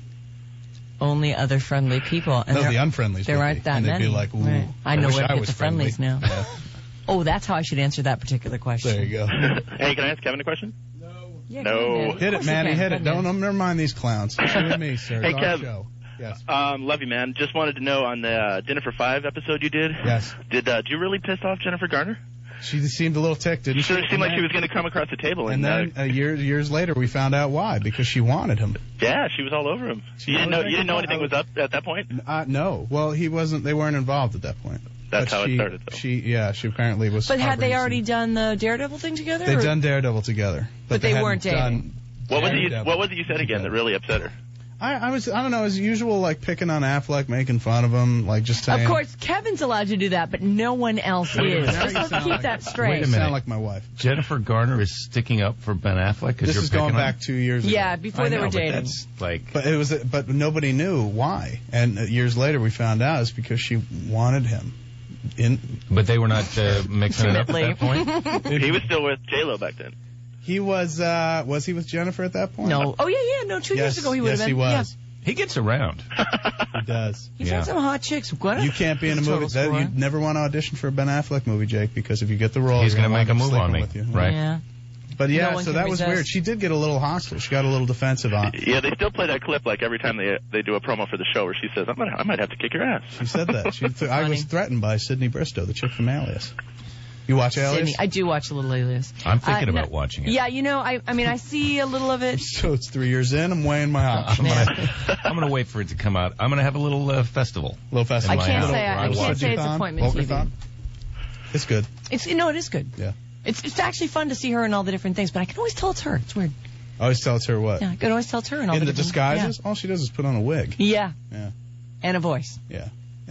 only other friendly people. And No, there, the unfriendlies There would aren't be. that And they'd many. be like, ooh, Right. I I know wish where to I get was the friendlies friendly. now. Yeah. Oh, that's how I should answer that particular question. There you go. Hey, can I ask Kevin a question? Yeah, No. go ahead, man. Hit Of it, course you Manny. can. Hit Go it. ahead. Don't um, never mind these clowns. It's you and me, sir. Hey, It's our Kev. show. Yes. Um, love you, man. Just wanted to know on the uh, Dinner for Five episode you did. Yes. Did uh, did you really piss off Jennifer Garner? She seemed a little ticked, didn't she? Sure, it seemed like she was going to come across the table. And And, then uh, uh, years years later, we found out why. Because she wanted him. yeah, she was all over him. You didn't know you didn't know anything was up at that point. Uh, no. Well, he wasn't. They weren't involved at that point. That's But how she, it started, though. She, yeah, she apparently was. But had they harboring already done the Daredevil thing together? some- They'd or- done Daredevil together, but, But they hadn't weren't dating. done What was it? You, Daredevil. what was it you said again that really upset her? I, I was. I don't know. As usual, like picking on Affleck, making fun of him, like just saying. Of course, Kevin's allowed to do that, but no one else is. Just let's keep that Wait straight. a minute. Sound like my wife. Jennifer Garner is sticking up for Ben Affleck. 'Cause This you're is going picking on back two years ago. Yeah, before I they know, were but dating. that's like, But it was. But nobody knew why. And uh, years later, we found out it's because she wanted him. In. but they were not uh, mixing it up at that point. He was still with J Lo back then. He was. uh Was he with Jennifer at that point? No. Oh, yeah, yeah. No, two Yes, years ago he would yes, have he been. was. He gets around. He does. Yeah. He's Yeah. had some hot chicks. What You can't be in a Total movie. That, score. you'd never want to audition for a Ben Affleck movie, Jake, because if you get the role, He's you're gonna make a wind up move on sleeping me, with you. right? Yeah. But No yeah, one so can that was resist. weird. She did get a little hostile. She got a little defensive on. Yeah, they still play that clip like every time they they do a promo for the show where she says, "I'm gonna, I might have to kick your ass." She said that. She th- I was threatened by Sydney Bristow, the chick from Alias. You watch Alias? Sydney. I do watch a little Alias. I'm thinking Uh, no- about watching it. Yeah, you know, I I mean, I see a little of it. So it's three years in. I'm weighing my I'm options. gonna, I'm gonna wait for it to come out. I'm gonna have a little uh, festival. Little festival. I in my can't house say where I, I watch can't it. say it's appointment T V. Walkathon? It's good. It's no, it is good. Yeah. It's it's actually fun to see her in all the different things, but I can always tell it's her. It's weird. I always tell her what. Yeah, I can always tell it's her in all In the the different disguises, all she does is put on a wig. Yeah. Yeah. And a voice. Yeah.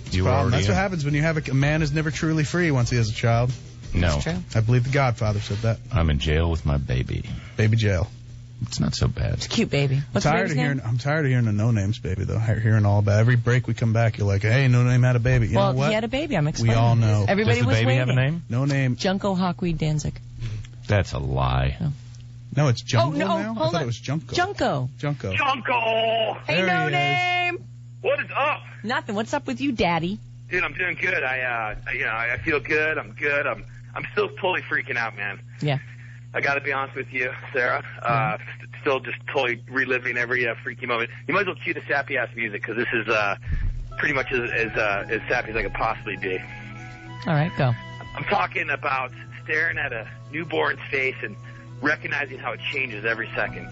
You were Problem. already That's what in. happens when you have a, a man is never truly free once he has a child. No. I believe the Godfather said that. I'm in jail with my baby. Baby jail. It's not so bad. It's a cute baby. What's I'm the tired baby's of name? hearing. I'm tired of hearing the no names baby though. Hearing all about every break we come back, you're like, hey, no name had a baby. You well, know what? he had a baby. I'm We explaining. all know. Everybody Does the was baby waiting. have a name? No name. Junko Hawkweed Danzig. That's a lie. No, it's Junko Oh, no, now. hold I thought on. it was Junko. Junko. Junko. Junko! Hey, There no he is. name. What is up? Nothing. What's up with you, Daddy? Dude, I'm doing good. I, uh, I, you know, I feel good. I'm good. I'm, I'm still totally freaking out, man. Yeah. I got to be honest with you, Sarah. Uh, st- still just totally reliving every uh, freaky moment. You might as well cue the sappy ass music because this is uh, pretty much as as, uh, as sappy as I could possibly be. All right, go. I'm talking about staring at a newborn's face and recognizing how it changes every second.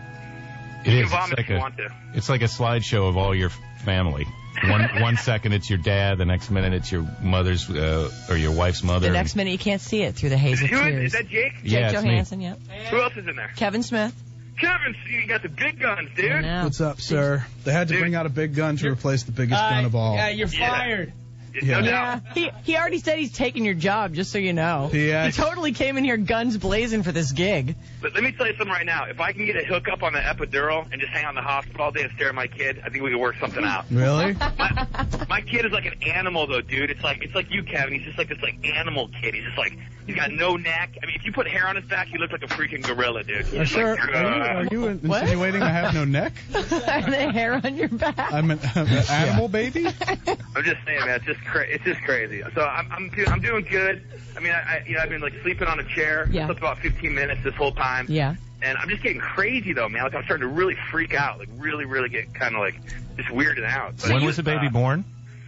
It You is. can vomit It's if you like want to. a, it's like a slideshow of all your family. One one second it's your dad, the next minute it's your mother's uh, or your wife's mother. The next minute you can't see it through the haze of Who is, tears. is that Jake? Jake Yeah, it's me. Johansson, yeah. Who else is in there? Kevin Smith. Kevin, you got the big guns, dude. What's up, sir? They had to bring out a big gun to replace the biggest gun of all. Yeah, you're fired. Yeah. Yeah, he he already said he's taking your job, just so you know. Yeah. He totally came in here guns blazing for this gig. But let me tell you something right now. If I can get a hookup on the epidural and just hang out in the hospital all day and stare at my kid, I think we can work something out. Really? My, my kid is like an animal, though, dude. It's like it's like you, Kevin. He's just like this like animal kid. He's just like he's got no neck. I mean, if you put hair on his back, he looks like a freaking gorilla, dude. He's Uh, just sir, like, are you, are you insinuating I have no neck? And the hair on your back. I'm an, I'm an animal baby? I'm just saying, man. It's just cra- it's just crazy. So I'm I'm do- I'm doing good. I mean, I, I you know I've been like sleeping on a chair. Yeah. I slept about fifteen minutes this whole time. Yeah. And I'm just getting crazy though, man. Like I'm starting to really freak out. Like really, really get kind of like just weirded out. But, When was the baby uh, born?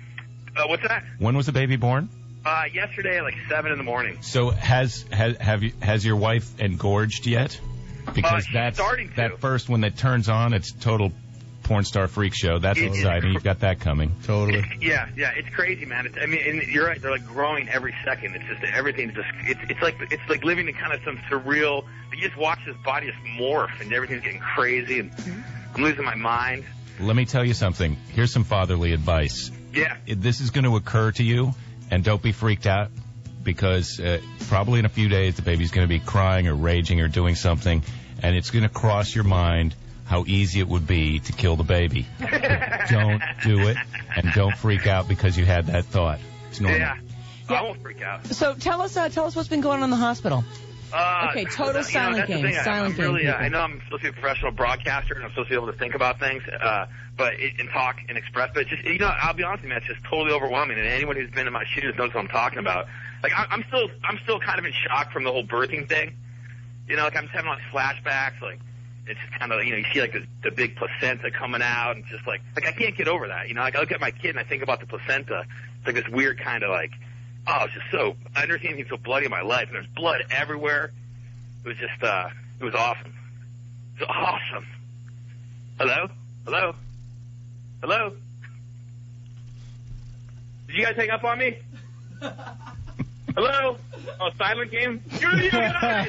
Uh, what's that? When was the baby born? Uh, yesterday at like seven in the morning. So has has have you has your wife engorged yet? Because Uh, she's that's starting to. that first one that turns on, it's total porn star freak show. That's It is exciting. You've got that coming. Totally. Yeah, yeah, it's crazy, man. It's, I mean, and you're right. They're like growing every second. It's just everything's just. It's it's like it's like living in kind of some surreal. You just watch this body just morph, and everything's getting crazy, and I'm losing my mind. Let me tell you something. Here's some fatherly advice. Yeah. If this is going to occur to you, and don't be freaked out, because uh, probably in a few days the baby's going to be crying or raging or doing something, and it's going to cross your mind how easy it would be to kill the baby. But don't do it, and don't freak out because you had that thought. It's normal. Yeah. I won't freak out. So tell us, uh, tell us what's been going on in the hospital. Uh, Okay, total you know, silent that's the game, thing. I- silent I'm game really, uh, people. I know I'm supposed to be a professional broadcaster and I'm supposed to be able to think about things, uh, but it, and talk and express. But it's just, you know, I'll be honest with you, man, it's just totally overwhelming. And anyone who's been in my shoes knows what I'm talking about. Like, I, I'm still, I'm still kind of in shock from the whole birthing thing. You know, like I'm just having like flashbacks, like. It's just kind of, you know, you see like the, the big placenta coming out, and just like, like I can't get over that. You know, like I look at my kid and I think about the placenta. It's like this weird kind of like, oh, it's just so, I've never seen anything so bloody in my life, and there's blood everywhere. It was just, uh, it was awesome. It was awesome. Hello? Hello? Hello? Did you guys hang up on me? Hello? Oh, silent game? You're you guys!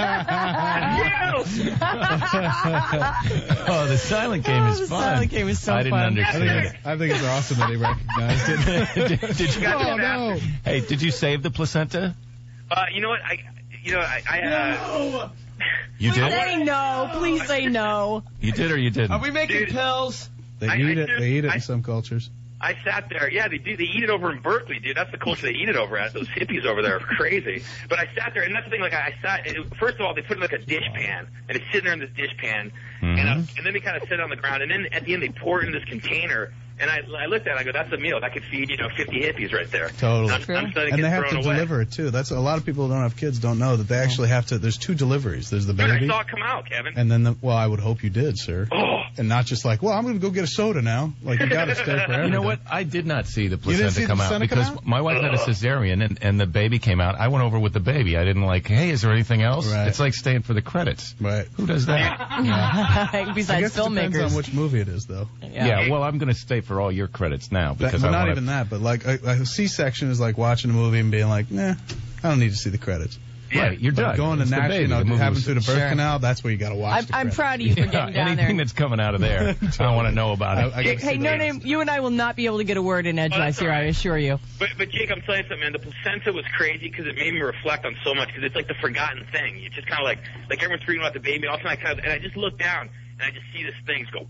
You! Oh, the silent game is the fun. silent game is so I didn't fun. understand I it. think, I think it's awesome that he recognized it. did, did you, Oh, no. Hey, did you save the placenta? Uh, you know what? I, you know, I, I uh, You Please did? say no. Please say no. You did or you didn't? Are we making Dude. pills? They I- eat I it. just- They eat it I- in some cultures. I sat there. Yeah, they do. They eat it over in Berkeley, dude. That's the culture they eat it over at. Those hippies over there are crazy. But I sat there, and that's the thing. Like I, I sat. It, first of all, they put it in like a dish pan, and it's sitting there in this dish pan, Mhm. and, uh, and then they kind of sit on the ground, and then at the end they pour it in this container. And I, I looked at it, I go, that's a meal. That could feed, you know, fifty hippies right there. Totally. I'm, I'm starting to And get they have to thrown away. deliver it too. That's a lot of people who don't have kids don't know that they actually have to. There's two deliveries. There's the Dude, I baby, saw it come out, Kevin. and then the. Well, I would hope you did, sir. Oh. And not just like, well, I'm going to go get a soda now. Like you got to stay for everything. You know what? I did not see the didn't placenta see the come out placenta come because out? my wife had a cesarean and, and the baby came out. I went over with the baby. I didn't like, hey, is there anything else? Right. It's like staying for the credits. Right. Who does that? I Besides guess it depends filmmakers. on which movie it is, though. Yeah, well, I'm going to stay for all your credits now That, because but I not wanna, even that. But like a, a C-section is like watching a movie and being like, nah, I don't need to see the credits. Right, you're But done. going to It's the Nashville, baby. you know, The movie having was- through the birth Sure. canal, that's where you got to watch. I'm, the I'm crap. proud of you for Yeah, getting down anything there. that's coming out of there, I want to know about it. I, I gotta Hey, see no the- name. You and I will not be able to get a word in edgewise here. I assure you. But, but Jake, I'm telling you something, man. The placenta was crazy because it made me reflect on so much because it's like the forgotten thing. It's just kind of like, like everyone's freaking about the baby. All of a sudden I kind of, and I just look down and I just see this thing go,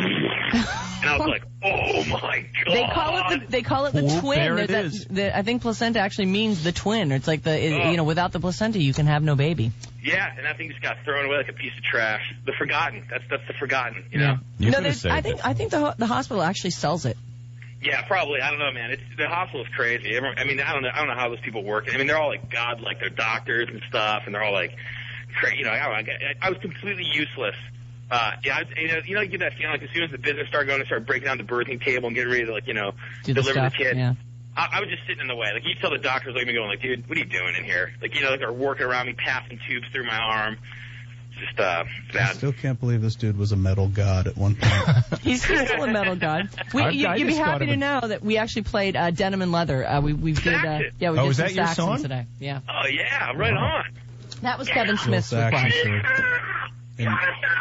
and I was like, oh my god. They call it the they call it the Whoop, twin. there it There's is. that- the, I think placenta actually means the twin. It's like the it- Oh. you know without the placenta you can have no baby. Yeah, and that thing just got thrown away like a piece of trash. The forgotten. That's that's the forgotten. You know. no, there's- I think I think the ho- the hospital actually sells it. Yeah, probably. I don't know, man. It's the hospital is crazy. Everyone, I mean, I don't know. I don't know how those people work. I mean, they're all like God, like they're doctors and stuff, and they're all like, cra You know, I, don't know, I, I was completely useless. Uh, yeah, I was, you know, you know, you get that feeling like as soon as the business started going to start breaking down the birthing table and getting ready to like, you know, Do the deliver stuff, the kid. yeah. I, I was just sitting in the way. Like you tell the doctors like me going like, dude, what are you doing in here? Like, you know, like they're working around me, passing tubes through my arm. It's just uh, it's I bad. still can't believe this dude was a metal god at one point. He's still a metal god. We, I- you, I you'd be just thought happy of to it. know that we actually played uh, Denim and Leather. Uh, we we did uh, yeah we Oh, did is some that your Saxon song? today. Yeah, Oh yeah, right on. that was Kevin Real Smith's Saxon request. shit. And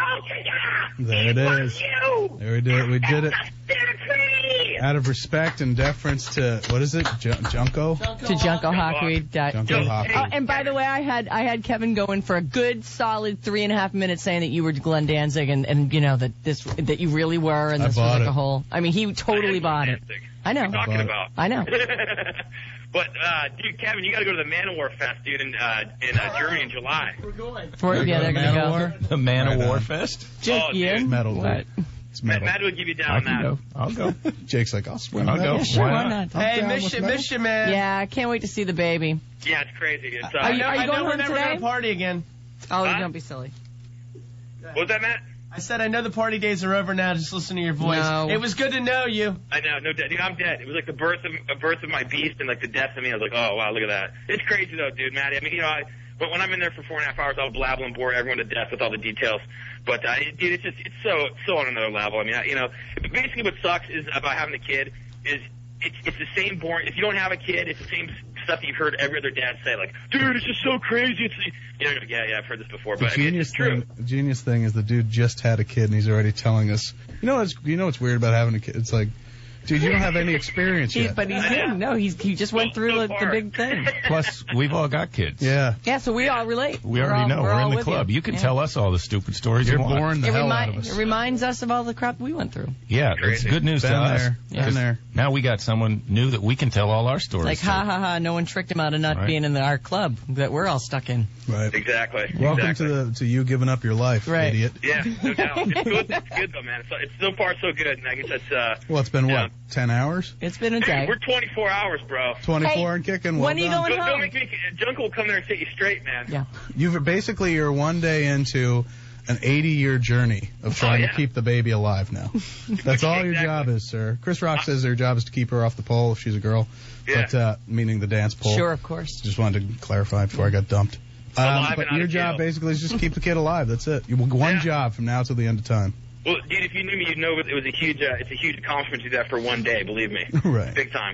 there it is. There we did it. We did it. Out of respect and deference to what is it, J- Junko? To Junko Hawkweed. dot Junko D. Hawkweed. Oh, and by the way, I had I had Kevin going for a good solid three and a half minutes saying that you were Glenn Danzig and, and you know that this that you really were and I this was bought like it. a whole. I mean, he totally bought it. I know. What are you talking about? I know. But uh, dude, Kevin, you got to go to the Manowar Fest, dude, in uh, in uh, Germany in July. We're going. For, yeah, they're gonna go. The Man of Right War on. Fest? Jake, Oh, you dude. in? Metal. What? It's Matt, metal. Matt would give you down I on can that. go. I'll go. Jake's like, I'll swing I'll that. go. Yeah, sure, Why why not? not? I'm Hey, down miss with you, metal. miss you, man. Yeah, I can't wait to see the baby. Yeah, it's crazy. It's, uh, Are you, are you I going know we're home never today? gonna party again. Oh, Huh? don't be silly. what was that, Matt? I said I know the party days are over now. Just listen to your voice. No. It was good to know you. I know, no, dude, I'm dead. It was like the birth of a birth of my beast and like the death of me. I was like, oh wow, look at that. It's crazy though, dude, Matty. I mean, you know, I, but when I'm in there for four and a half hours, I'll blabble and bore everyone to death with all the details. But uh, it, dude, it's just it's so so on another level. I mean, I, you know, basically what sucks is about having a kid is it's it's the same boring. If you don't have a kid, it's the same stuff that you've heard every other dad say, like, dude, it's just so crazy. It's you know, yeah, yeah, I've heard this before, The but I mean, genius it's true. thing, the genius thing is the dude just had a kid and he's already telling us. You know what's you know what's weird about having a kid? It's like, dude, you don't have any experience He, yet. but he's in. No, he's he just went through the, the big thing. Plus, we've all got kids. Yeah. Yeah, so we all relate. We We're already all- know. We're, all in the with club. You, can Yeah. tell us all the stupid stories You're you want. boring the It, hell remi- out of us. it reminds us of all the crap we went through. Yeah, it's good news Been to us. there. Been 'Cause there. Now we got someone new that we can tell all our stories. Like, to. ha ha ha, no one tricked him out of not Right. being in the, our club that we're all stuck in. Right. Exactly. Welcome exactly. to the to you giving up your life, Right. idiot. Yeah, no doubt. It's good. It's good though, man. It's, it's so far so good. And I guess that's uh. Well, it's been Yeah. what, ten hours? It's been a Dude, day. we're twenty-four hours, bro. twenty-four Hey, and kicking. Well when are you done. going Don't, home? don't make me. Jungle will come there and set you straight, man. Yeah. You've basically you're one day into an eighty-year journey of trying yeah. to keep the baby alive now. That's all your Exactly. job is, sir. Chris Rock says their job is to keep her off the pole if she's a girl, Yeah. but uh, meaning the dance pole. Sure, of course. Just wanted to clarify before I got dumped. Um, Alive but and out your of job jail. basically is just keep the kid alive. That's it. You one Yeah. job from now till the end of time. Well, dude, if you knew me, you'd know it was a huge. Uh, it's a huge accomplishment to do that for one day. Believe me. Right. Big time.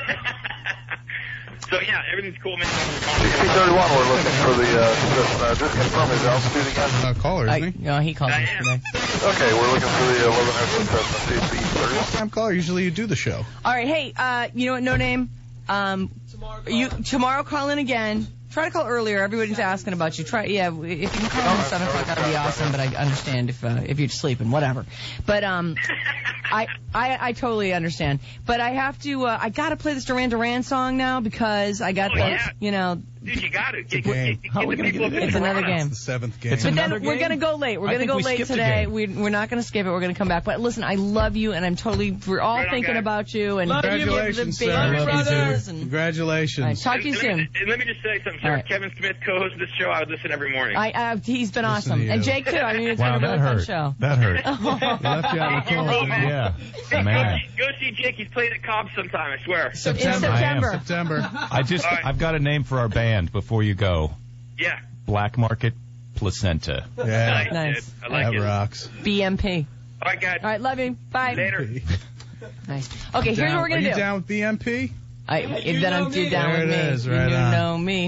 So yeah, everything's cool, man. sixteen thirty-one, we're looking for the, uh, just, uh, just confirm his altitude again. Uh, caller, I, isn't he? no, he called I us am. today. Okay, we're looking for the eleven Hertz Cessna C C thirty-one. Time caller. Usually you do the show. All right, hey, uh, you know what? No name. Um, you tomorrow call in again. Try to call earlier. Everybody's asking about you. Try, yeah. If you can call in at seven o'clock, that'd be awesome. But I understand if uh, if you're sleeping, whatever. But um, I, I I totally understand. But I have to. Uh, I gotta play this Duran Duran song now because I got Oh, the, yeah. you know. Dude, you got to It's a get, game. get, How are get we the gonna people get up it in It's the another Toronto. game. The seventh game. It's But another then we're game? gonna go late. We're I gonna think go we late skipped a today. game. We, we're not gonna skip it. We're gonna come back. But listen, I love you, and I'm totally. We're all Right on, thinking guys. about you. And Love you. Congratulations, the sir. baby Love you, brothers dude. and- Congratulations. All right, talk to you And let me- soon. And let me just say something, sir. All right. Kevin Smith co-hosts this show. I would listen every morning. I, uh, he's been Listen awesome, to and you. Jake too. I mean, it's Wow, been a that really fun hurt. show. That hurt. You left you out in the cold. Oh, man. Yeah. Hey, Man. Go, go see Jake. He's playing at Cobb sometime. I swear. September. In September. September. I just, All right. I've got a name for our band before you go. Yeah. Black Market Placenta. Yeah. Nice. Nice. Dude. I like That it. rocks. B M P. All right, guys. All right, love you. Bye. Later. Nice. Okay, here's Down- what we're gonna Are you do. down with B M P? I, if then I'm due down There with it me. is, you right do on. know me.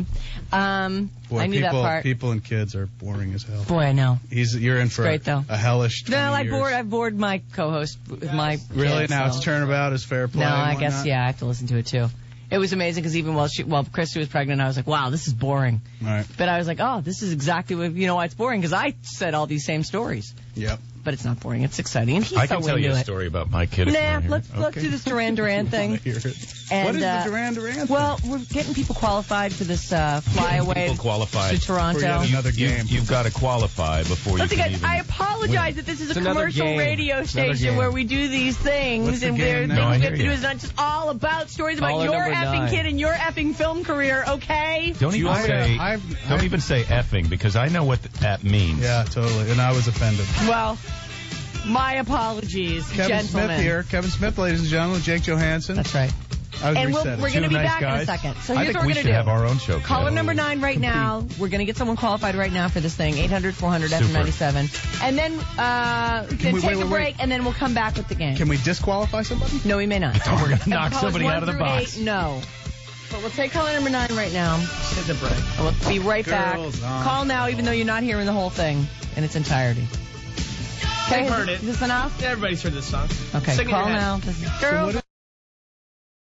Um, Boy, I knew people, that part. people and kids are boring as hell. Boy, I know. He's you're in for great, though. a hellish twenty No, I years. bored. I bored my co-host with my. Really? kids, Now so. it's turnabout is fair play. No, and I guess whatnot? yeah. I have to listen to it too. It was amazing because even while she, while Christy was pregnant, I was like, wow, this is boring. All right. But I was like, oh, this is exactly what you know why it's boring because I said all these same stories. Yep. But it's not boring. It's exciting. And he's I so can tell into you a it. story about my kid. if you Nah, wanna hear let's it. let's Okay. do this Duran Duran thing. What And, is the uh, Duran Duran thing? Well, we're getting people qualified for this uh, flyaway People qualified. to Toronto. For yet another You, game. you've got to qualify before you Listen, can guys, even. I apologize that this is It's a another commercial game. radio It's another station game. where we do these things, What's the and game there are now? things No, I we hear have to do. you. It's not just all about stories about Caller your number effing nine. kid and your effing film career, okay? Don't even I- say. I've- don't I've- even say effing because I know what that means. Yeah, totally. And I was offended. Well, my apologies, Kevin gentlemen. Smith here. Kevin Smith, ladies and gentlemen. Jake Johansson. That's right. I was And we'll, reset it. we're going to Two be nice back in a guys. second. So I here's think what we're we going should to do. have our own show. Caller Ken. number nine right now. We're going to get someone qualified right now for this thing. eight hundred four hundred F M ninety-seven. And then, uh, then we- take wait, wait, a break, wait. and then we'll come back with the game. Can we disqualify somebody? No, we may not. We're going to And knock callers somebody one out of the through box. Eight, no. But we'll take caller number nine right now. Hit the break. And we'll be right Girls back. on. Call now, even though you're not hearing the whole thing in its entirety. Okay, I've is- heard it. Is this enough? Yeah, everybody's heard this song. Okay, Sing in call your head. now. Girls.